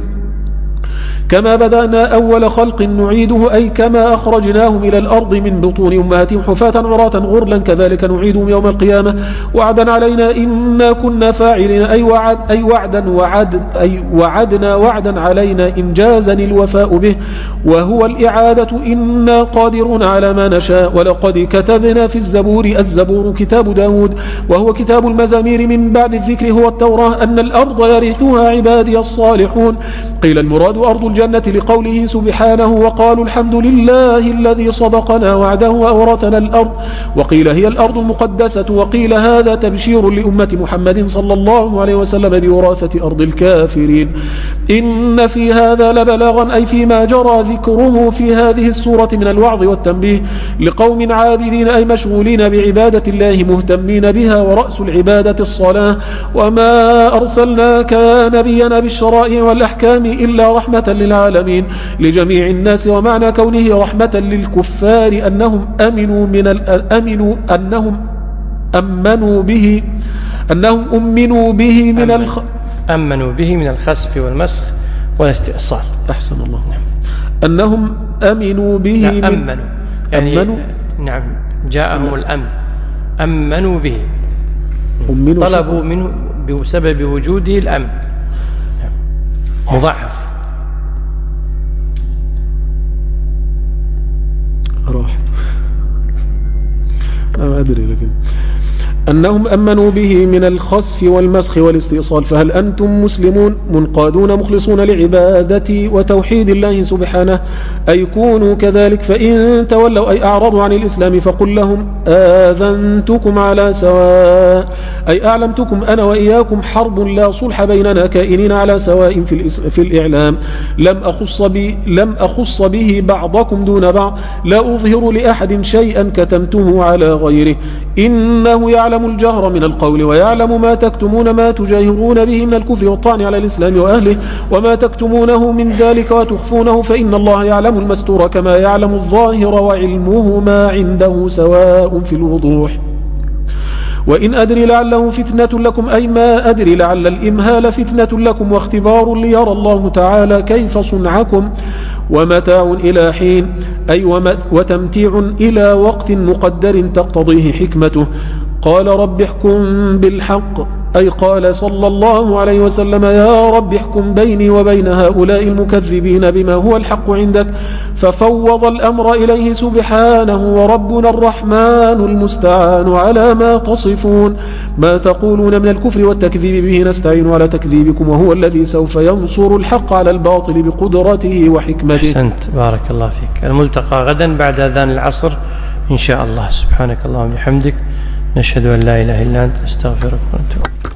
كما بدأنا أول خلق نعيده أي كما أخرجناهم إلى الأرض من بطون أمهاتهم حفاة عراة غرلا كذلك نعيدهم يوم القيامة وعدا علينا إنا كنا فاعلين أي, وعد أي وعدا وعد أي وعدنا وعدا علينا إنجازا الوفاء به وهو الإعادة إنا قادرون على ما نشاء. ولقد كتبنا في الزبور الزبور كتاب داود وهو كتاب المزامير من بعد الذكر هو التوراة أن الأرض يرثها عبادي الصالحون. قيل المراد أرض الجنة لقوله سبحانه وقالوا الحمد لله الذي صدقنا وعده وأورثنا الأرض وقيل هي الأرض المقدسة وقيل هذا تبشير لأمة محمد صلى الله عليه وسلم بوراثة أرض الكافرين. إن في هذا لبلاغا أي فيما جرى ذكره في هذه السورة من الوعظ والتنبيه لقوم عابدين أي مشغولين بعبادة الله مهتمين بها ورأس العبادة الصلاة وما أرسلناك يا نبينا بالشرائع والأحكام إلا رحمة للعالمين لجميع الناس. ومعنى كونه رحمة للكفار أنهم أمنوا من أمنوا أنهم أمنوا به أنهم أمنوا به من الخ أمنوا به من الخسف والمسخ والاستئصال. أحسن الله. نعم. أنهم أمنوا به نعم. أمنوا يعني أمنوا نعم جاءهم أمنوا. الأمن أمنوا به أمنوا طلبوا منه بسبب وجوده الأمن مضاعف. راحت ما أدري لكن أنهم أمنوا به من الخسف والمسخ والاستئصال. فهل أنتم مسلمون منقادون مخلصون لعبادة وتوحيد الله سبحانه أي كونوا كذلك. فإن تولوا أي أعرضوا عن الإسلام فقل لهم آذنتكم على سواء أي أعلمتكم أنا وإياكم حرب لا صلح بيننا كائنين على سواء في, في الإعلام لم أخص, بي لم أخص به بعضكم دون بعض لا أظهر لأحد شيئا كتمته على غيره إنه يعلم الجهر من القول ويعلم ما تكتمون ما تجاهرون به من الكفر والطعن على الإسلام وأهله وما تكتمونه من ذلك وتخفونه فإن الله يعلم المستور كما يعلم الظاهر وعلمه ما عنده سواء في الوضوح. وإن أدري لعله فتنة لكم أي ما أدري لعل الإمهال فتنة لكم واختبار ليرى الله تعالى كيف صنعكم ومتاع إلى حين أي وتمتيع إلى وقت مقدر تقتضيه حكمته. قال رب احكم بالحق أي قال صلى الله عليه وسلم يا رب احكم بيني وبين هؤلاء المكذبين بما هو الحق عندك ففوض الأمر إليه سبحانه وربنا الرحمن المستعان على ما تصفون. ما تقولون من الكفر والتكذيب به نستعين على تكذيبكم وهو الذي سوف ينصر الحق على الباطل بقدرته وحكمته. أحسنت بارك الله فيك. الملتقى غدا بعد أذان العصر إن شاء الله. سبحانك اللهم وبحمدك نشهد أن لا إله إلا أنت نستغفرك ونتوب.